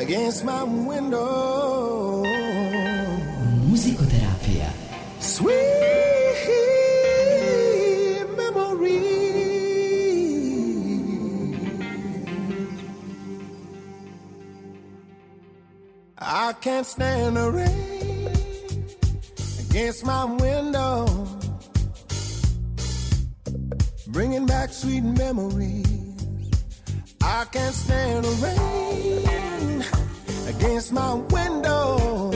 against my window. Muzikoterapija. Sweet memory. I can't stand the rain against my window, bringing back sweet memories. I can't stand the rain against my window,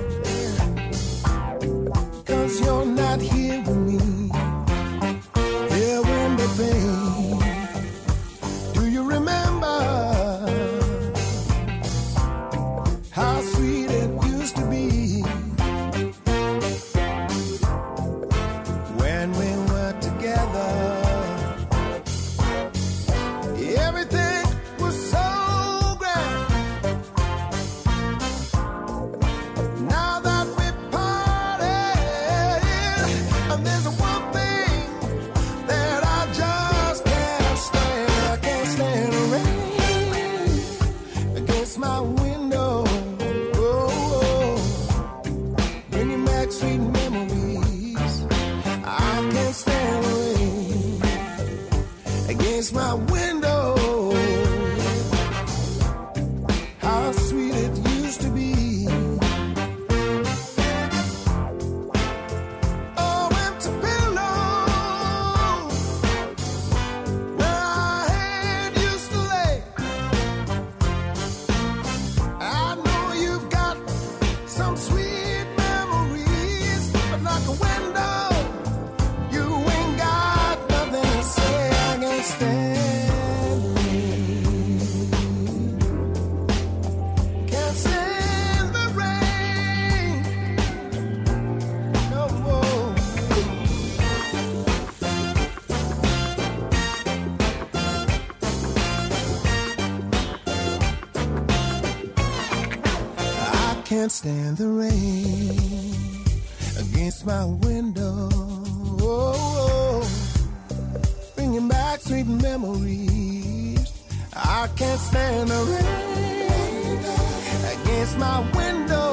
'cause you're not here with me. Here in the pain. Do you remember how sweet it used to be when we were together? Everything was so grand. Now that we parted, and there's one thing that I just can't stand. I can't stand the rain against my window. Oh, bringing back sweet memories. I can't stand the rain against my window. How sweet it used to be. Oh, empty pillow where our head used to lay. I know you've got some sweet memories, but like a window, you ain't got nothing to say. I can't stand the rain. Can't stand the rain. No more. I can't stand the rain against my window. Oh, bringing back sweet memories. I can't stand the rain against my window,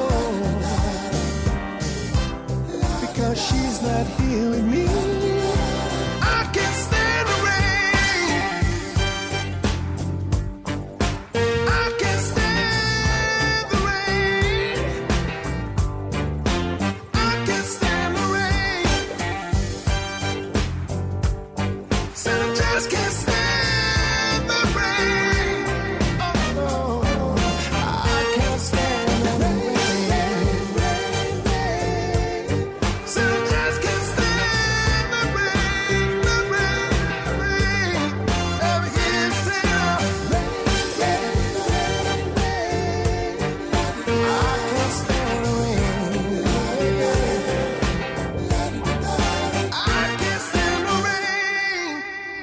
because she's not here with me. I can't stand the rain. I can't stand the rain. I can't stand the rain. Said I just can't stand the rain. Oh no, I can't stand the rain. Said I just can't stand the rain. The rain. Every year said I can't stand the rain. I can't stand the rain.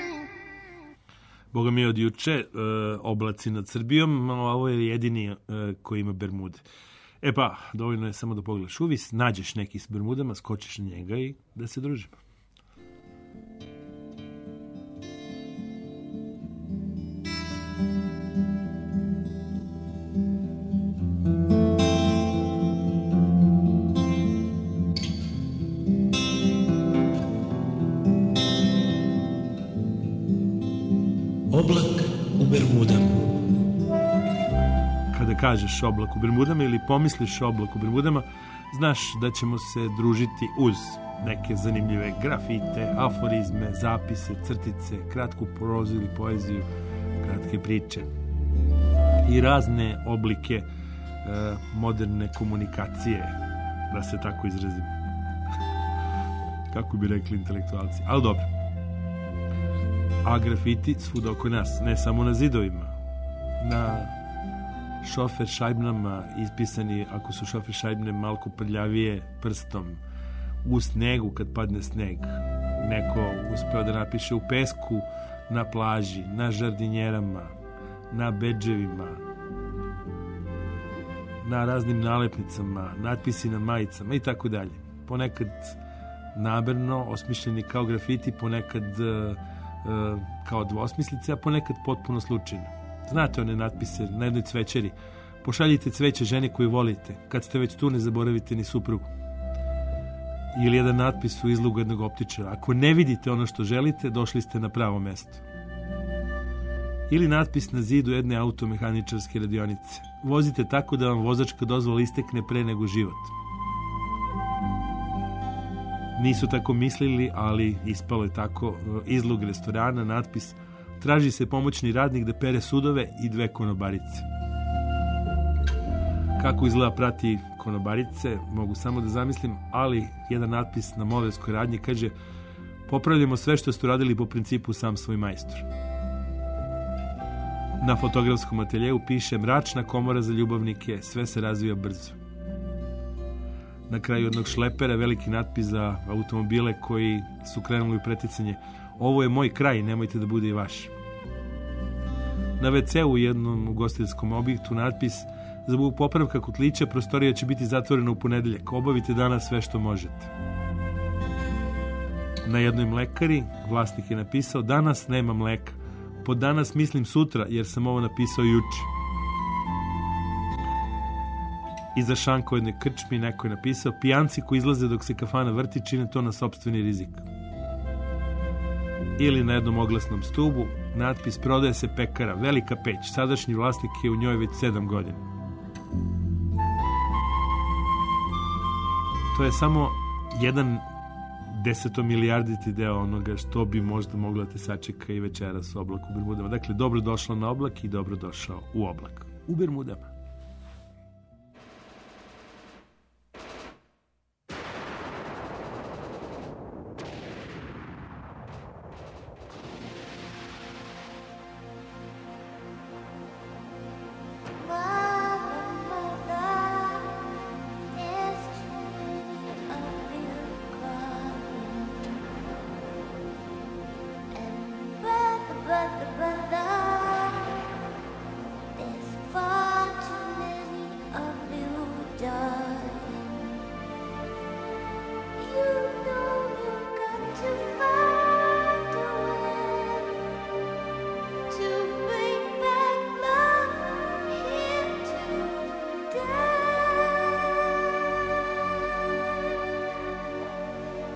Boga mi od juče oblaci nad Srbijom, a ovo je jedini koji ima Bermude. E pa, dovoljno je samo da pogledaš uvis, nađeš neki s Bermudama, skočiš na njega i da se družimo. Oblak u Bermudama. Kada kažeš oblak u Bermudama ili pomisliš oblak u Bermudama, znaš da ćemo se družiti uz neke zanimljive grafite, aforizme, zapise, crtice, kratku prozu ili poeziju, kratke priče i razne oblike moderne komunikacije, da se tako izrazim. Kako bi rekli intelektualci. Ali dobro. A grafiti svuda oko nas, ne samo na zidovima, na šofer šajbnama ispisani, ako su šofer šajbne malko prljavije, prstom, u snegu kad padne sneg. Neko uspeo da napiše u pesku, na plaži, na žardinjerama, na bedževima, na raznim nalepnicama, natpisi na majicama i tako dalje. Ponekad namerno osmišljeni kao grafiti, ponekad kao dvosmislice, a ponekad potpuno slučajno. Znate one natpise na jednoj cvećeri Pošaljite cveće ženi koju volite. Kad ste već tu, ne zaboravite ni suprugu. Ili jedan natpis u izlogu jednog optičara. Ako ne vidite ono što želite, došli ste na pravo mesto. Ili natpis na zidu jedne automehaničarske radionice. Vozite tako da vam vozačka dozvola istekne pre nego život. Nisu tako mislili, ali ispalo je tako. Izlog restorana, natpis: traži se pomoćni radnik da pere sudove i 2 konobarice. Kako izgleda prati konobarice, mogu samo da zamislim, ali jedan natpis na modelskoj radnji kaže: popravljamo sve što ste radili po principu sam svoj majstor. Na fotografskom ateljeu piše: mračna komora za ljubavnike, sve se razvija brzo. Na kraju jednog šlepera veliki natpis za automobile koji su krenuli u preticanje: ovo je moj kraj, nemojte da bude i vaš. Na WC-u u jednom ugostiteljskom objektu natpis: zbog popravka kotlića prostorija će biti zatvorena u ponedeljak, obavite danas sve što možete. Na jednoj mlekari vlasnik je napisao: danas nema mleka, pod danas mislim sutra jer sam ovo napisao juče. Iza šanka u jednoj krčmi neko je napisao: pijanci koji izlaze dok se kafana vrti čine to na sopstveni rizik. Ili na jednom oglasnom stubu natpis: prodaje se pekara, velika peć, sadašnji vlasnik je u njoj već 7 godina. To je samo jedan 10-milijarditi deo onoga što bi možda mogla te sačeka i večeras u oblaku u Bermudama. Dakle, dobro došla na oblak i dobro došao u oblak u Bermudama.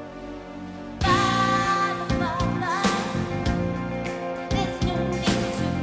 There's no need to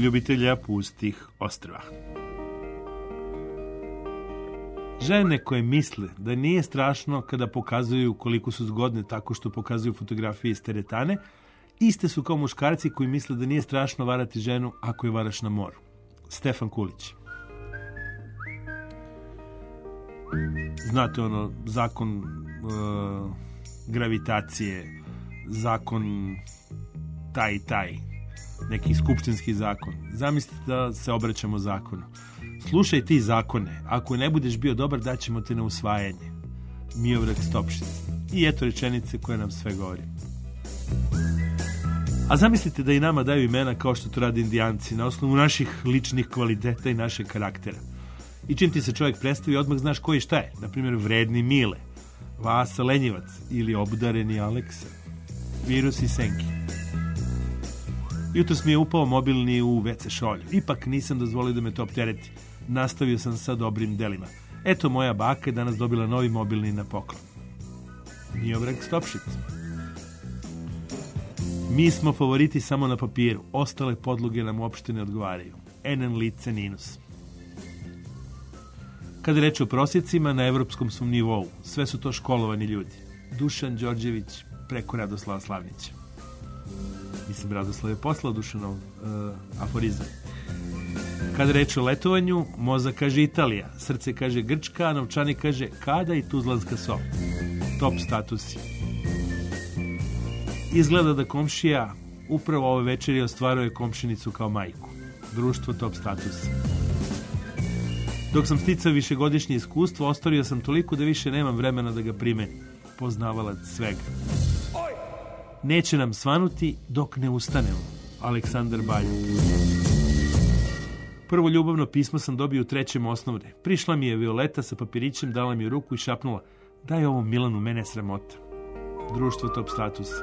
ljubitelja pustih ostrva. Žene koje misle da nije strašno kada pokazuju koliko su zgodne tako što pokazuju fotografije iz teretane, iste su kao muškarci koji misle da nije strašno varati ženu ako je varaš na moru. Stefan Kulić. Znate ono, zakon gravitacije, zakon taj i taj, neki skupštinski zakon. Zamislite da se obraćamo zakonu. Slušaj ti zakone, ako ne budeš bio dobar, daćemo te na usvajanje. Miodrag Stopšić. I eto rečenice koje nam sve govori. A zamislite da i nama daju imena kao što to rade Indijanci, na osnovu naših ličnih kvaliteta i našeg karaktera. I čim ti se čovjek predstavi, odmah znaš koji šta je. Naprimjer, vredni Mile, Vasa Lenjivac ili obudareni Aleksa, Virus i Senki. Jutros mi je upao mobilni u WC šolju. Ipak nisam dozvolio da me to optereti. Nastavio sam sa dobrim delima. Eto, moja baka je danas dobila novi mobilni na poklon. Miodrag Stopšić. Mi smo favoriti samo na papiru. Ostale podloge nam uopšte ne odgovaraju. Enen lice ninus. Kada reče o prosjecima, na evropskom su nivou. Sve su to školovani ljudi. Dušan Đorđević preko Radoslava Slavnića. Mislim, Radoslav je poslao Dušanov aforizam. Kada reče o letovanju, mozak kaže Italija, srce kaže Grčka, a novčanik kaže Kada i Tuzlanska so. Top statusi. Izgleda da komšija upravo ove večeri ostvaruje komšinicu kao majku. Društvo top statusa. Dok sam sticao višegodišnje iskustvo, ostavio sam toliko da više nemam vremena da ga primenim. Poznavalac svega. Neće nam svanuti dok ne ustanemo. Aleksandar Baljak. Prvo ljubavno pismo sam dobio u 3. osnovne. Prišla mi je Violeta sa papirićem, dala mi ruku i šapnula: daj ovo Milanu, mene sramota. Društvo top statusa.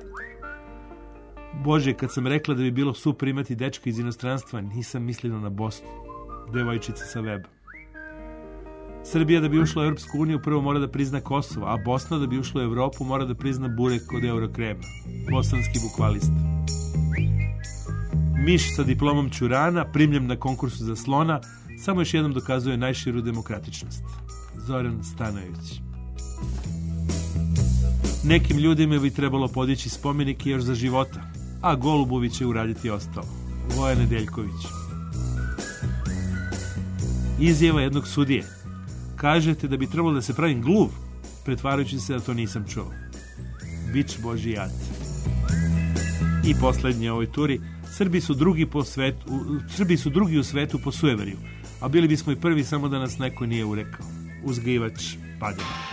Bože, kad sam rekla da bi bilo super imati dečka iz inostranstva, nisam mislila na Bosnu. Devojčica sa weba. Srbija da bi ušla u Europsku uniju prvo mora da prizna Kosovo, a Bosna da bi ušla u Evropu mora da prizna burek od Eurokrema. Bosanski bukvalista. Miš sa diplomom Ćurana, primljen na konkursu za slona, samo još jednom dokazuje najširu demokratičnost. Zoran Stanojević. Nekim ljudima bi trebalo podići spomenike još za života, a Golubovi će uraditi ostalo. Voja Nedeljković. Izjava jednog sudije. Kažete da bi trebalo da se pravim gluv, pretvarajući se da to nisam čuo. Bić Boži jace. I poslednje ovoj turi. Srbi su drugi u svetu po sujeverju, a bili bismo i prvi samo da nas neko nije urekao. Uzgajivač padina.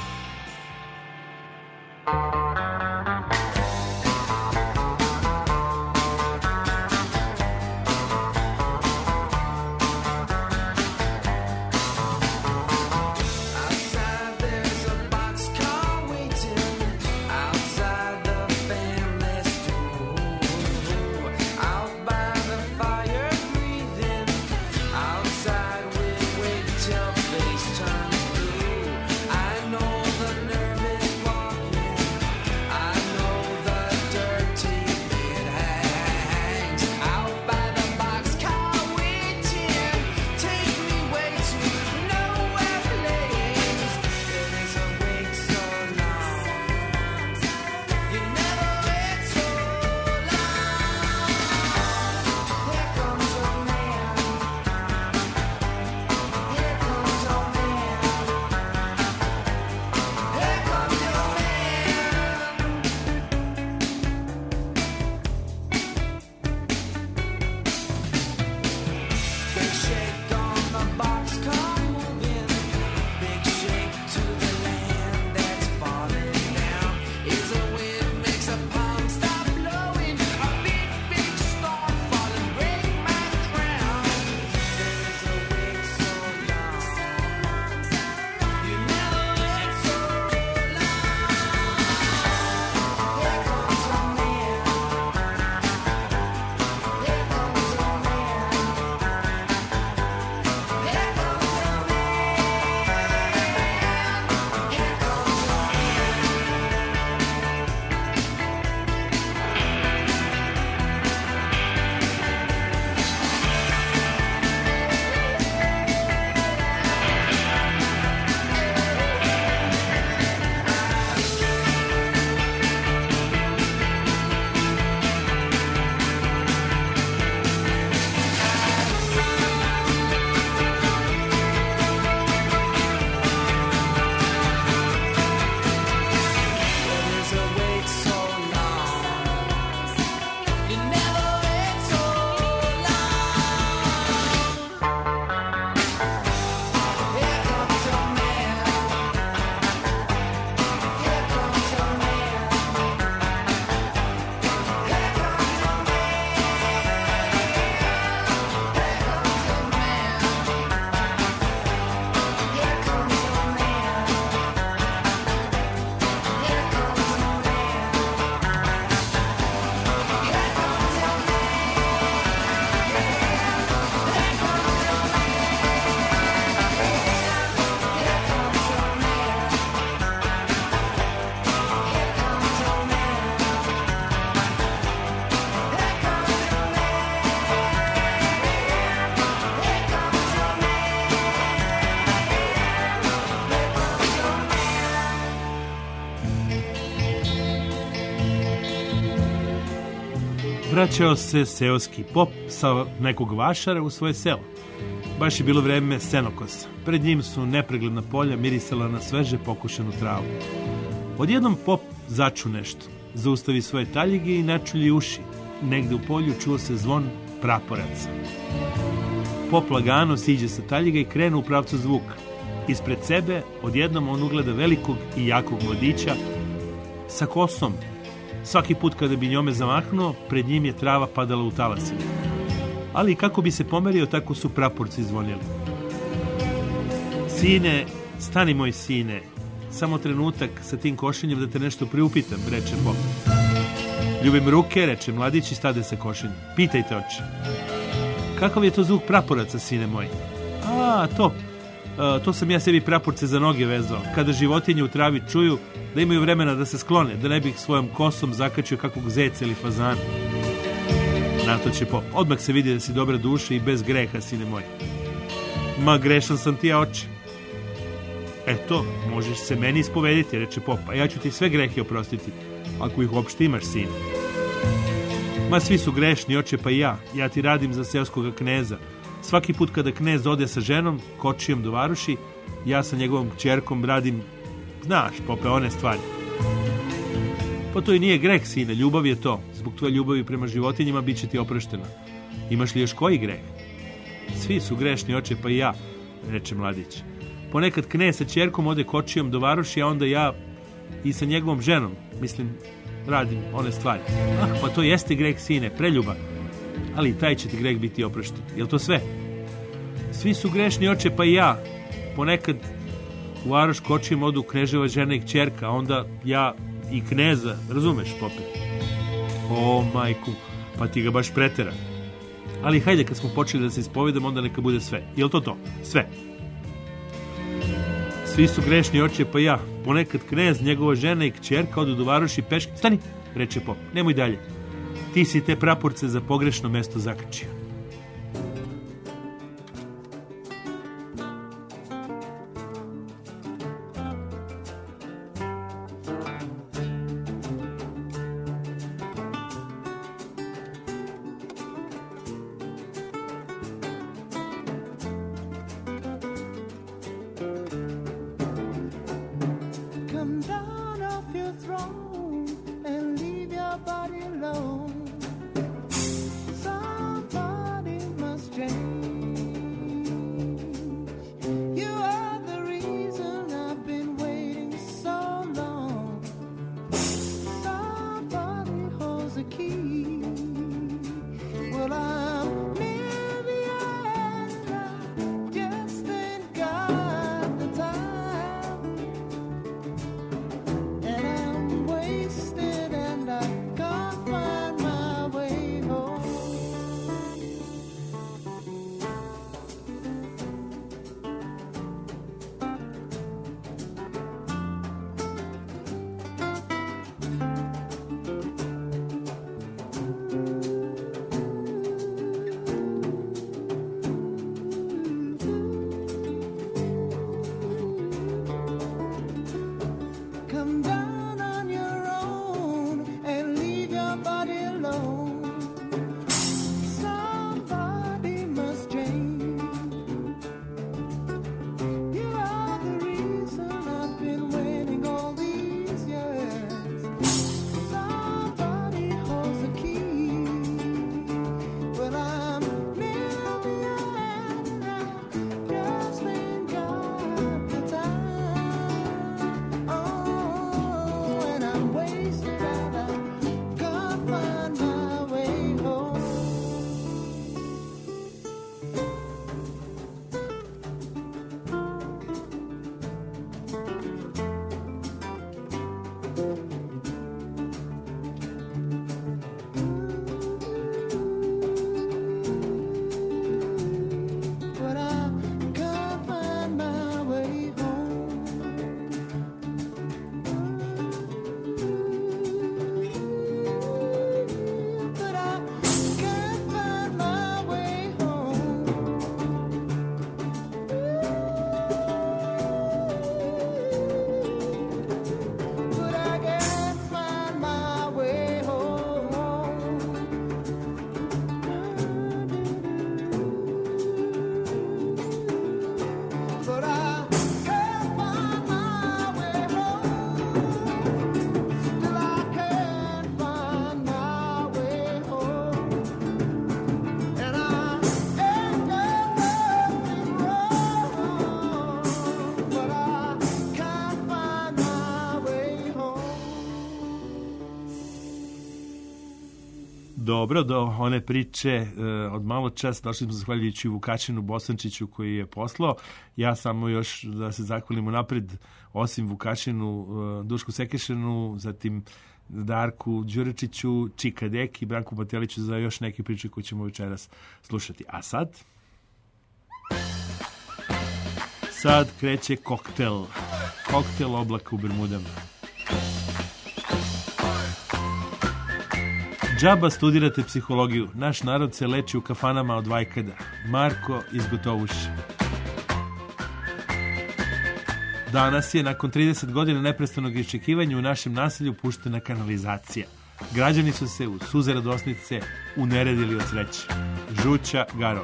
Vraćao se seoski pop sa nekog vašara u svoje selo. Baš je bilo vreme senokosa. Pred njim su nepregledna polja mirisala na sveže pokušenu travu. Odjednom pop začu nešto. Zaustavi svoje taljige i načulji uši. Negde u polju čuo se zvon praporaca. Pop lagano siđe sa taljiga i krene u pravcu zvuka. Ispred sebe odjednom on ugleda velikog i jakog mladića sa kosom. Svaki put kada bi njome zamahnuo, pred njim je trava padala u talasima. Ali kako bi se pomerio, tako su praporci zvonili. Sine, stani moj sine, samo trenutak sa tim košenjem da te nešto priupitam, reče pop. Ljubim ruke, reče mladić i stade sa košenjem. Pitajte, oče. Kakav je to zvuk praporaca, sine moj? To sam ja sebi praporce za noge vezao. Kada životinje u travi čuju, da imaju vremena da se sklone, da ne bih svojom kosom zakačio kakvog zeca ili fazana. Na to će pop. Odmah se vidi da si dobra duša i bez greha, sine moj. Ma grešan sam ti, ja, oče. Eto, možeš se meni ispovediti, reče pop, a ja ću ti sve grehe oprostiti, ako ih uopšte imaš, sine. Ma svi su grešni, oče, pa i ja. Ja ti radim za seoskog kneza. Svaki put kada knez ode sa ženom, kočijom do varoši, ja sa njegovom kćerkom radim, znaš, pope, one stvari. Pa to i nije greh, sine, ljubav je to. Zbog tvoje ljubavi prema životinjima bit će ti oprošteno. Imaš li još koji greh? Svi su grešni, oče, pa i ja, reče mladić. Ponekad knez sa kćerkom ode kočijom do varoši, a onda ja i sa njegovom ženom, mislim, radim one stvari. Pa to jeste greh, sine, preljuba. Ali i taj će ti greh biti oprošten. Jel to sve? Svi su grešni, oče, pa i ja. Ponekad u varoš kočijem odu kneževa žena i kćerka, a onda ja i kneza, razumeš, pope? O, majku, pa ti ga baš pretera. Ali hajde, kad smo počeli da se ispovedamo, onda neka bude sve. Jel to to? Sve. Svi su grešni, oče, pa ja. Ponekad knez, njegova žena i kćerka odu do varoši peške. Stani, reče pop, nemoj dalje. Ti si te praporce za pogrešno mesto zakačio. Come down off your throne and leave your body alone. Somebody Dobro, do one priče od malo čas došli smo zahvaljujući Vukačinu Bosančiću koji je poslao. Ja samo još da se zahvalimo napred, osim Vukačinu, Dušku Sekešenu, zatim Darku Đuričiću, Čika Deki, Branku Mateliću za još neke priče koje ćemo večeras slušati. A sad kreće koktel. Koktel oblaka u Bermudama. Džaba studirate psihologiju. Naš narod se leči u kafanama od vajkada. Marko iz Gotovuša. Danas je, nakon 30 godina neprestanog iščekivanja, u našem naselju puštena kanalizacija. Građani su se u suze radosnice uneredili od sreće. Žuća Garov.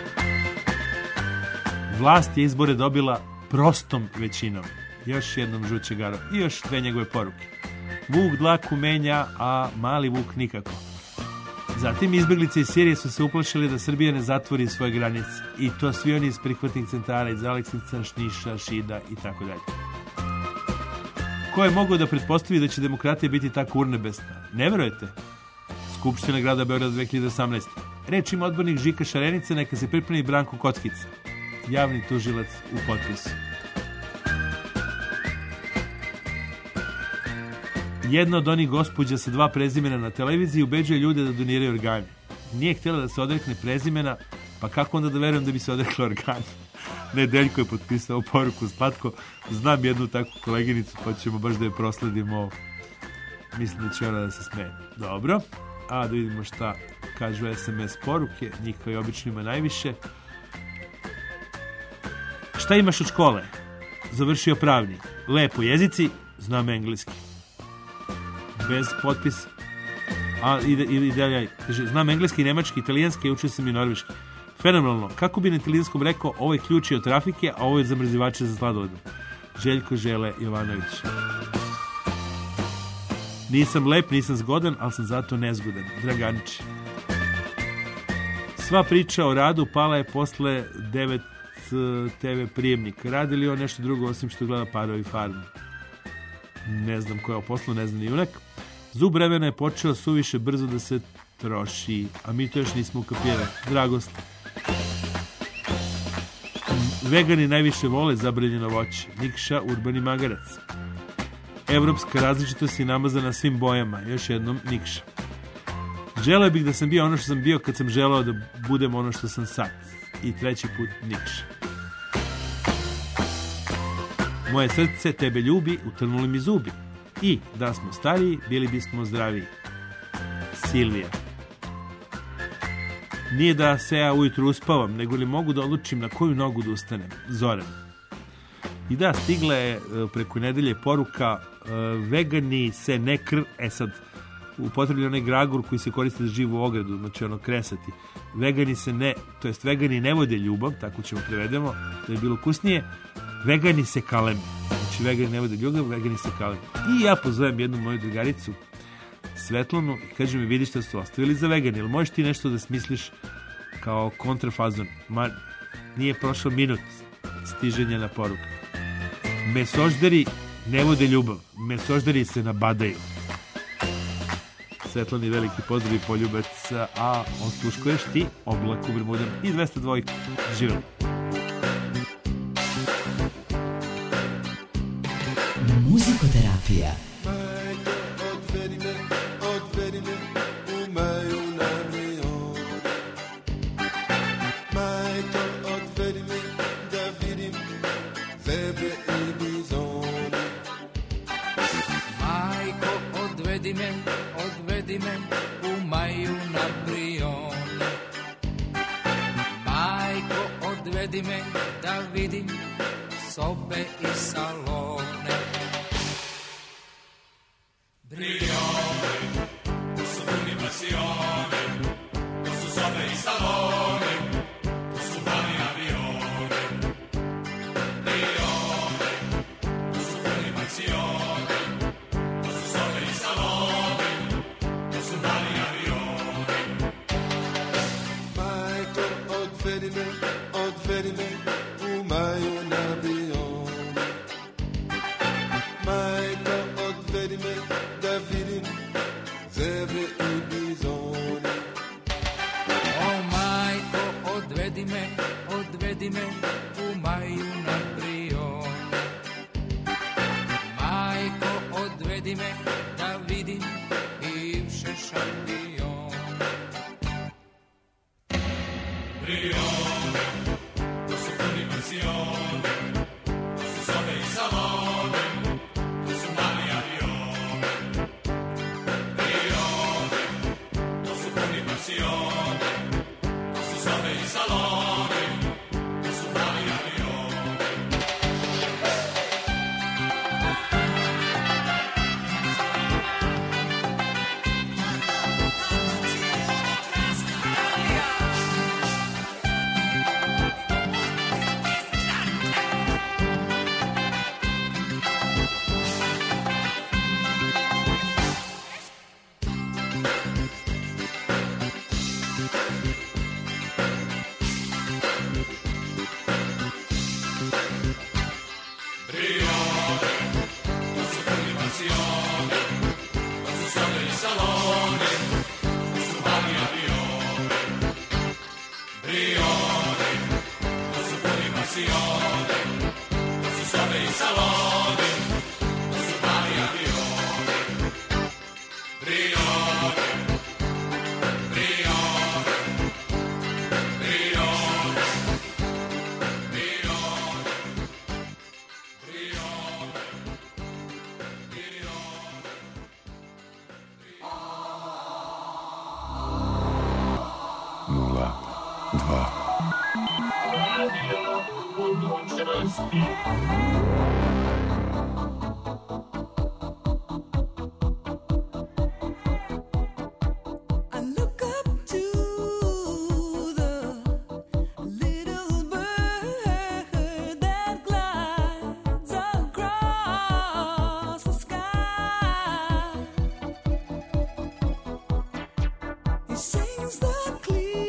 Vlast je izbore dobila prostom većinom. Još jednom Žuća Garov. I još dve njegove poruke. Vuk dlaku menja, a mali vuk nikako. Zatim izbjeglice iz Sirije su se uplašili da Srbija ne zatvori svoje granice. I to svi oni iz prihvatnih centara, iz Aleksinaca, Šniša, Šida i tako dalje. Ko je mogao da pretpostavi da će demokratija biti tako urnebesna? Ne verujete? Skupština grada Beograda 2018. Reč ima odbornik Žika Šarenice, neka se pripremi Branko Kockica. Javni tužilac u potpisu. Jedna od onih gospođa sa 2 prezimena na televiziji ubeđuje ljude da doniraju organe. Nije htjela da se odrekne prezimena, pa kako onda da verujem da bi se odrekla organa? Nedeljko je potpisao poruku slatko. Znam jednu takvu koleginicu, pa ćemo baš da je prosledimo. Mislim da će ona da se smeje. Dobro, a da vidimo šta kažu SMS poruke. Njih kao i obično ima najviše. Šta imaš od škole? Završio pravni. Lepo jezici, znam engleski. Bez potpisa. I dalje, znam engleski, nemački, italijanski i učio sam i norveški. Fenomenalno. Kako bi na italijanskom rekao, ovo je ključ od trafike, a ovo je zamrzivače za sladovodom. Željko Žele Jovanović. Nisam lep, nisam zgodan, ali sam zato nezgodan. Draganić. Sva priča o radu pala je posle 9 TV prijemnik. Radi li on nešto drugo osim što gleda Parovi farmu? Ne znam ko je poslu, ne znam ni junak. Zub vremena je počeo suviše brzo da se troši, a mi to još nismo ukapirali. Dragost. Vegani najviše vole zabranjeno voće. Nikša, urbani magarac. Evropska različitost je namazana svim bojama. Još jednom Nikša. Želeo bih da sam bio ono što sam bio kad sam želeo da budem ono što sam sad. I treći put Nikša. Moje srce tebe ljubi, utrnuli mi zubi. I da smo stariji, bili bismo zdraviji. Silvija. Nije da se ja ujutru uspavam, nego li mogu da odlučim na koju nogu da ustanem. Zoran. I da, stigla je preko nedelje poruka vegani se ne sad upotrebljen onaj gragur koji se koristi za živu ogradu, znači ono kresati. Vegani se ne, to jest vegani ne vode ljubav, tako ćemo prevedemo, da je bilo ukusnije. Vegani se kaleme. Znači vegani ne vode ljubav, vegani se kaleme. I ja pozovem jednu moju drugaricu, Svetlanu, i kažem mi, vidi što su ostavili za vegani, ili možeš ti nešto da smisliš kao kontrafazon? Ma, nije prošao minut stiženja na poruku. Mesožderi ne vode ljubav, mesožderi se nabadaju. Svetlani veliki pozdrav i poljubac, a on sluškuješ ti Oblak u Bermudama i 202. Živjeli. Muzikoterapija. Odvedi me u Maju na Brione. Majko, odvedi me da vidim sobe i salone. Brione, to su puni pasione, to su sobe i salone, to su plani avione. Brione, to su puni pasione, to su sobe i salone, to su plani avione. Majko, odvedi me u Maju na Brione. odvedi me u Maju na Brion. Majko, odvedi me da vidim bivše šampion. Brione, to su puni mansione, to su sobe i salone, to su mali avioni. Brione, to su puni mansione, to su sobe i salone, to su mali avioni.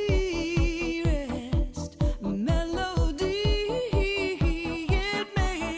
Melody, it may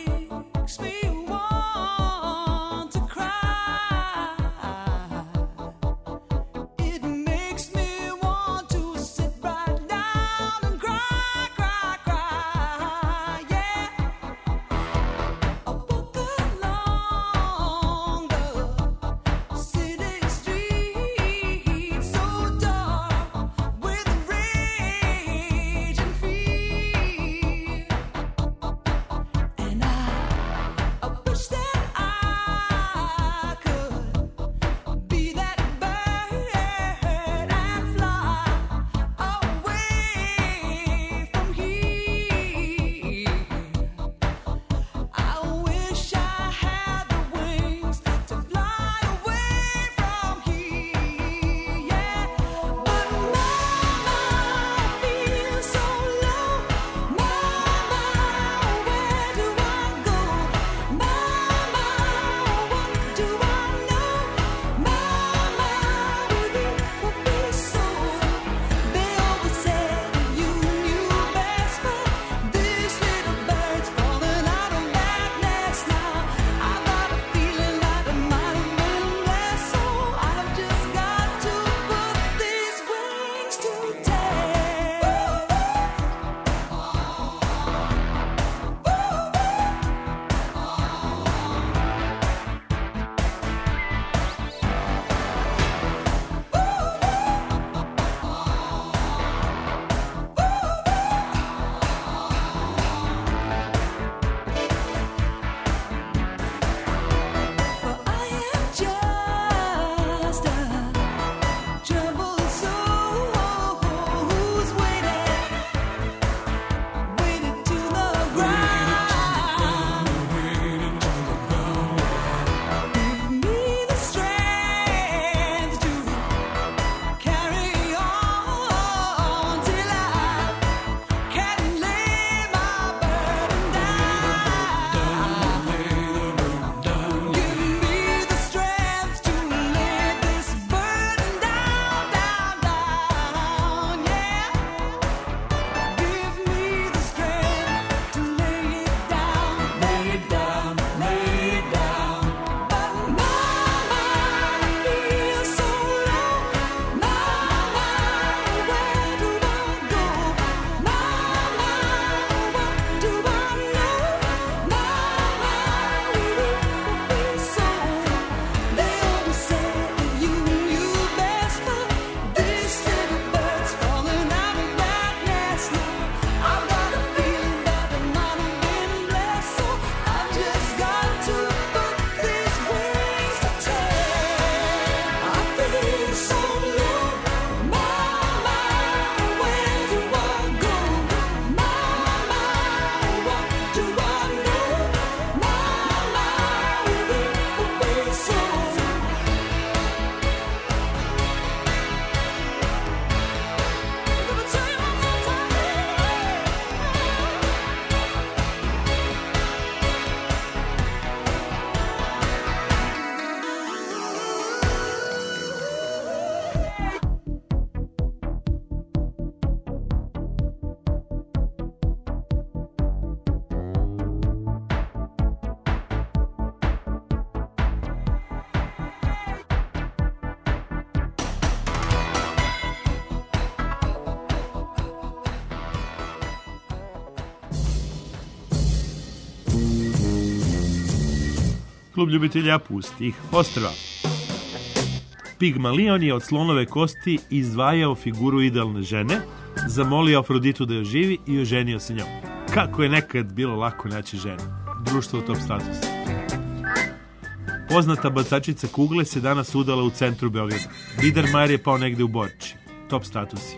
Klub ljubitelja pustih ostrva. Pigmalion je od slonove kosti izdvajao figuru idealne žene, zamolio Afroditu da joj živi i oženio se njom. Kako je nekad bilo lako naći ženu. Društvo top status. Poznata bacačica kugle se danas udala u centru Beograda. Biedermajer je pao negde u Borči. Top statusi.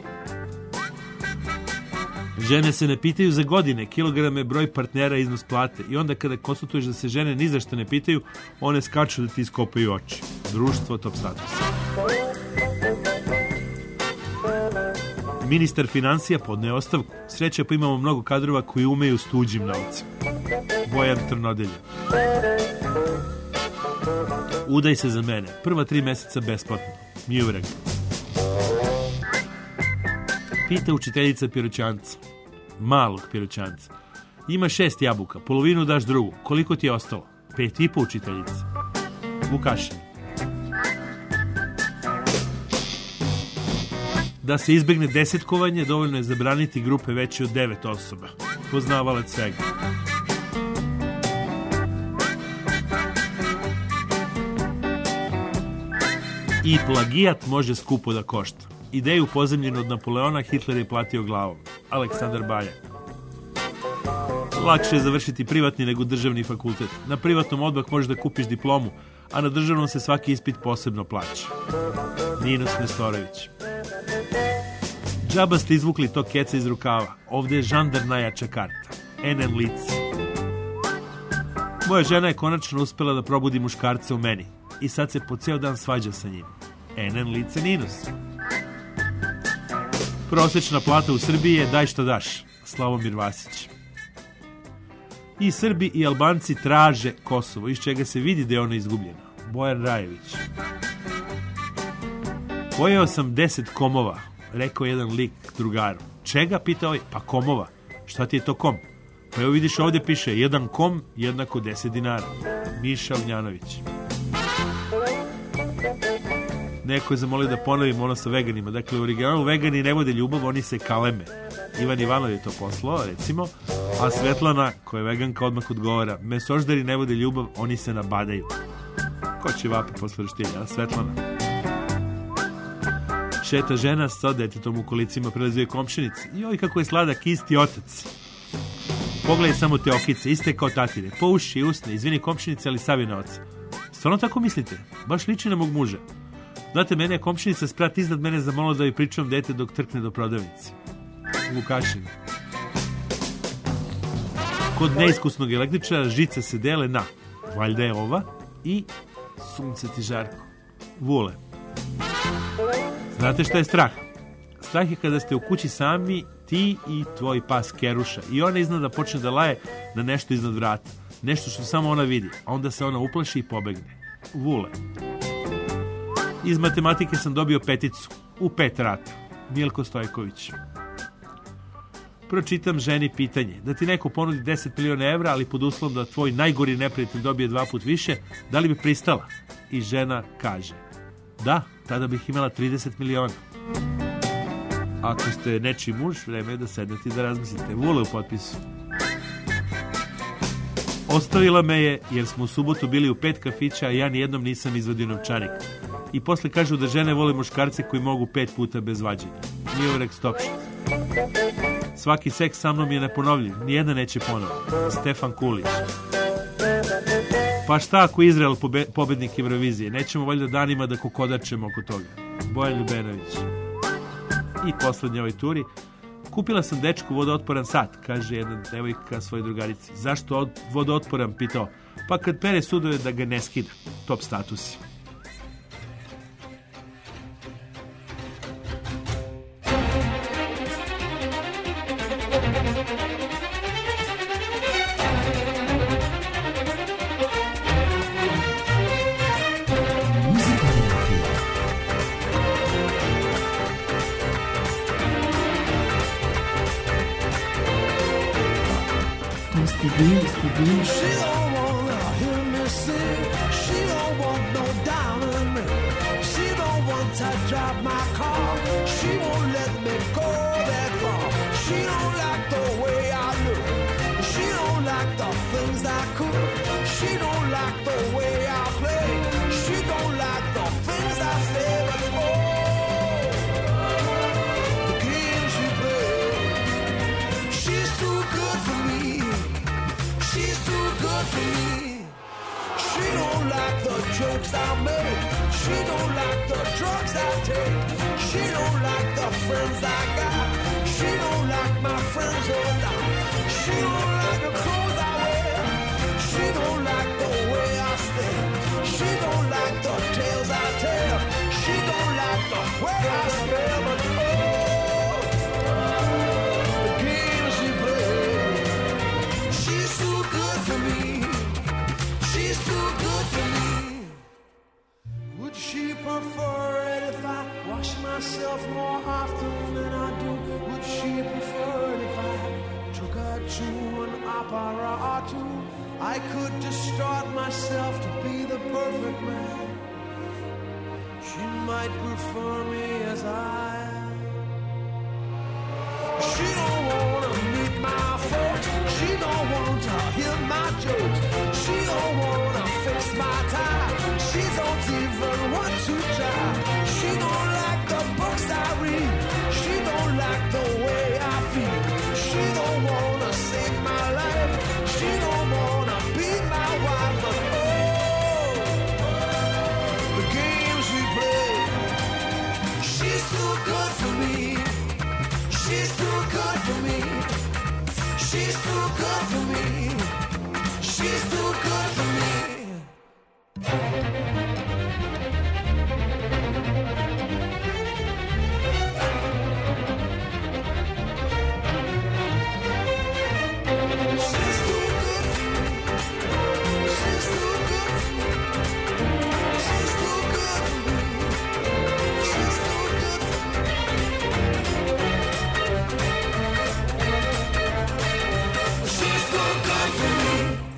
Žene se ne pitaju za godine, kilograme, broj partnera, iznos plate. I onda kada konstatuješ da se žene ni za što ne pitaju, one skaču da ti iskopaju oči. Društvo top statusa. Ministar financija podneo ostavku. Sreća pa imamo mnogo kadrova koji umeju s tuđim novcem. Bojan Trnodelja. Udaj se za mene. Prva 3 meseca besplatno. Mjureg. Pita učiteljica Piroćanca. Malog Piroćanca. Ima 6 jabuka. Polovinu daš drugu. Koliko ti je ostalo? 5,5 učiteljica. Vukašin. Da se izbegne desetkovanje, dovoljno je zabraniti grupe veće od 9 osoba. Poznavalac svega. I plagijat može skupo da košta. Ideju pozemljenu od Napoleona Hitler je platio glavom. Aleksandar Baljak. Lakše je završiti privatni nego državni fakultet. Na privatnom odmah možeš da kupiš diplomu, a na državnom se svaki ispit posebno plaća. Ninos Nestorović. Džaba ste izvukli to keca iz rukava. Ovde je žandar najjača karta. NN lice. Moja žena je konačno uspela da probudi muškarca u meni. I sad se po ceo dan svađa sa njim. NN lice Ninos. Prosečna plata u Srbiji je daj što daš. Slavomir Vasić. I Srbi i Albanci traže Kosovo, iz čega se vidi da je ono izgubljeno. Bojan Rajević. Pojeo sam 10 komova, rekao jedan lik drugaru. Čega, pitao je, pa komova. Šta ti je to kom? Pa evo vidiš ovdje piše, jedan kom jednako 10 dinara. Miša Ognjanović. Neko je zamolio da ponovim ono sa veganima. Dakle, u originalu vegani ne vode ljubav, oni se kaleme. Ivan Ivanov je to poslao, recimo. A Svetlana, koja je veganka, odmah odgovara. Mesoždari ne vode ljubav, oni se nabadaju. Ko će vapi posle roštilja, a Svetlana? Šeta žena sa detetom u kolicima, prelazuje komšinici. Joj, kako je sladak, isti otac. Pogledaj samo te okice, iste kao tatine. Po uši i usne, izvini komšinice, ali Savina oca. Stvarno tako mislite? Baš liči na mog muža. Znate, mene je komšinica sprat iznad mene zamolila da joj pričam dete dok trkne do prodavnice. Vukašin. Kod neiskusnog električara žice se dele na valjda je ova i sunce ti žarko. Vule. Znate šta je strah? Strah je kada ste u kući sami, ti i tvoj pas Keruša i ona iznad počne da laje na nešto iznad vrata. Nešto što samo ona vidi, a onda se ona uplaši i pobegne. Vule. Iz matematike sam dobio 5 u 5 rata. Milko Stojković. Pročitam ženi pitanje. Da ti neko ponudi 10 miliona evra, ali pod uslovom da tvoj najgori neprijatelj dobije 2 puta više, da li bi pristala? I žena kaže, da, tada bih imala 30 miliona. Ako ste nečiji muž, vreme je da sednete i da razmislite. Vule u potpisu. Ostavila me je jer smo u subotu bili u 5 kafića, a ja nijednom nisam izvadio novčanik. I posle kažu da žene vole muškarce koji mogu 5 puta bez vađenja. Mjurek Stopšić. Svaki seks sa mnom je neponovljiv, nijedna neće ponovo. Stefan Kulić. Pa šta ako Izrael pobednik Eurovizije? Nećemo valjda danima da kokodačemo oko toga. Bojan Ljubenović. I poslednje ovoj turi. Kupila sam dečku vodootporan sat, kaže jedna devojka svojoj drugarici. Zašto vodootporan, pitao. Pa kad pere sudove da ga ne skida. Top statusi. She don't wanna hear me sing. She don't want no diamond ring. She don't want to drive my car. She won't let me go that far. She don't like the way I look. She don't like the things I could. She don't like the way I play. She don't like the things I say. But oh, the games we play. She's too good for me. She's too good for me. She don't like the jokes I make. She don't like the drugs I take. She don't like the friends I got. She don't like my friends or not. She don't like the clothes I wear. She don't like the way I stay. She don't like the tales I tell. She don't like the way I smell. But oh, the games she plays. She's too good for me. She's too good for me. Would she prefer it if I wash myself more often than I do? Would she prefer it if I took her to an opera or two? I could distort myself to be the perfect man. She might prefer me as I am. She don't wanna meet my folks. She don't want to hear my jokes. She don't wanna fix my tie. She don't even want to try. She don't like the books I read. She don't like the way I feel. She don't wanna save my life. She don't wanna be my wife. But oh, the games we play. She's too good for me. She's too good for me. She's too good for me. She's too good for me. She's too good for me. She's too good for me. She's too good for me. She's too good for me. She's too good for me.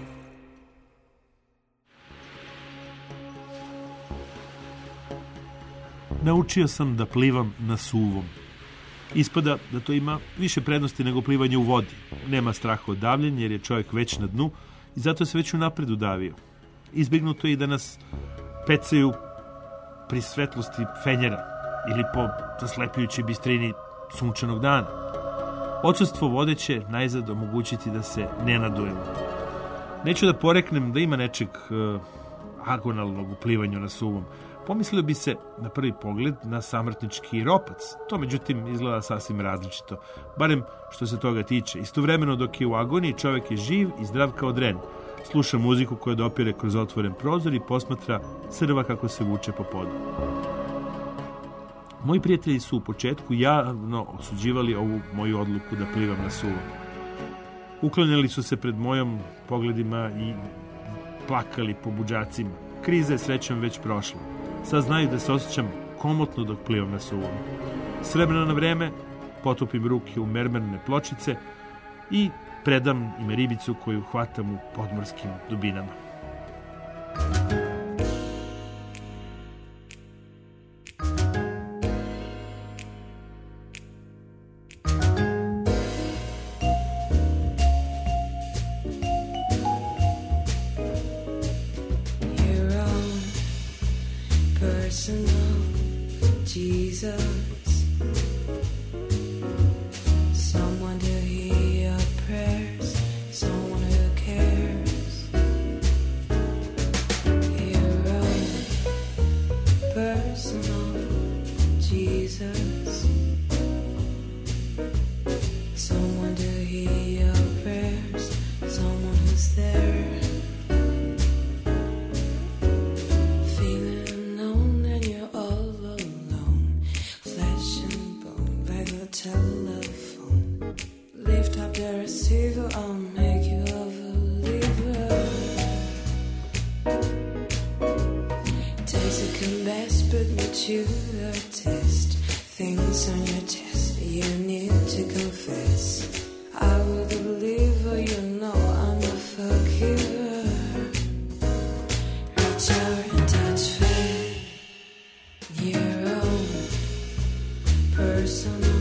Naučio sam da plivam na suvom. Ispada da to ima više prednosti nego plivanje u vodi. Nema straha od davljenja jer je čovjek već na dnu i zato se već unapred udavio. Izbjegnuto je i da nas pecaju pri svetlosti fenjera ili po zaslepljujućoj bistrini sunčanog dana. Odsustvo vode će najzad omogućiti da se ne nadujemo. Neću da poreknem da ima nečeg agonalnog u plivanju na suvom. Pomislio bi se na prvi pogled na samrtnički ropac. To međutim izgleda sasvim različito, barem što se toga tiče. Istovremeno dok je u agoniji čovjek je živ i zdrav kao dren. Sluša muziku koja dopire kroz otvoren prozor i posmatra crva kako se vuče po podu. Moji prijatelji su u početku javno osuđivali ovu moju odluku da plivam na suvom. Uklanjali su se pred mojom pogledima i plakali po budžacima. Kriza je srećom već prošla. Sad znaju da se osjećam komotno dok plivam na suvom. S vremena na vreme potopim ruke u mermerne pločice i predam im ribicu koju hvatam u podmorskim dubinama. Jesus, someone to hear your prayers, someone who cares. Your own personal Jesus, someone to hear your prayers, someone who's there. Telephone, lift up the receiver, I'll make you a believer. Takes a compass, put me to the test. Things on your chest, you need to confess. I was a believer, you know I'm a forgiver. Reach out and touch faith, your own personal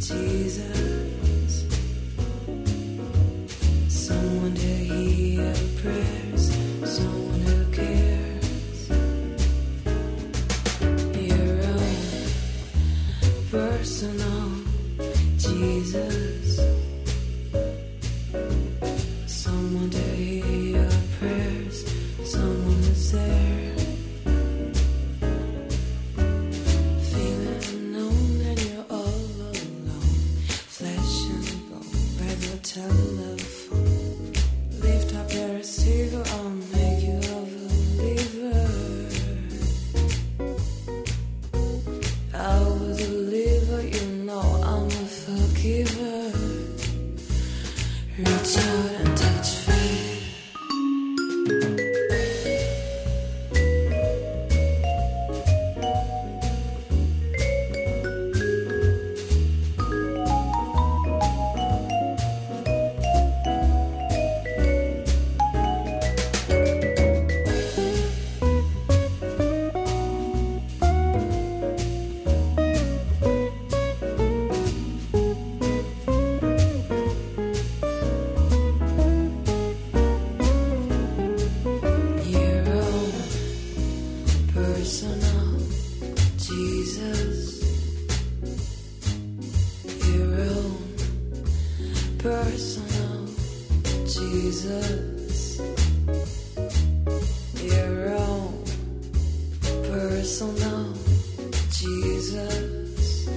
Jesus, someone to hear your own personal Jesus.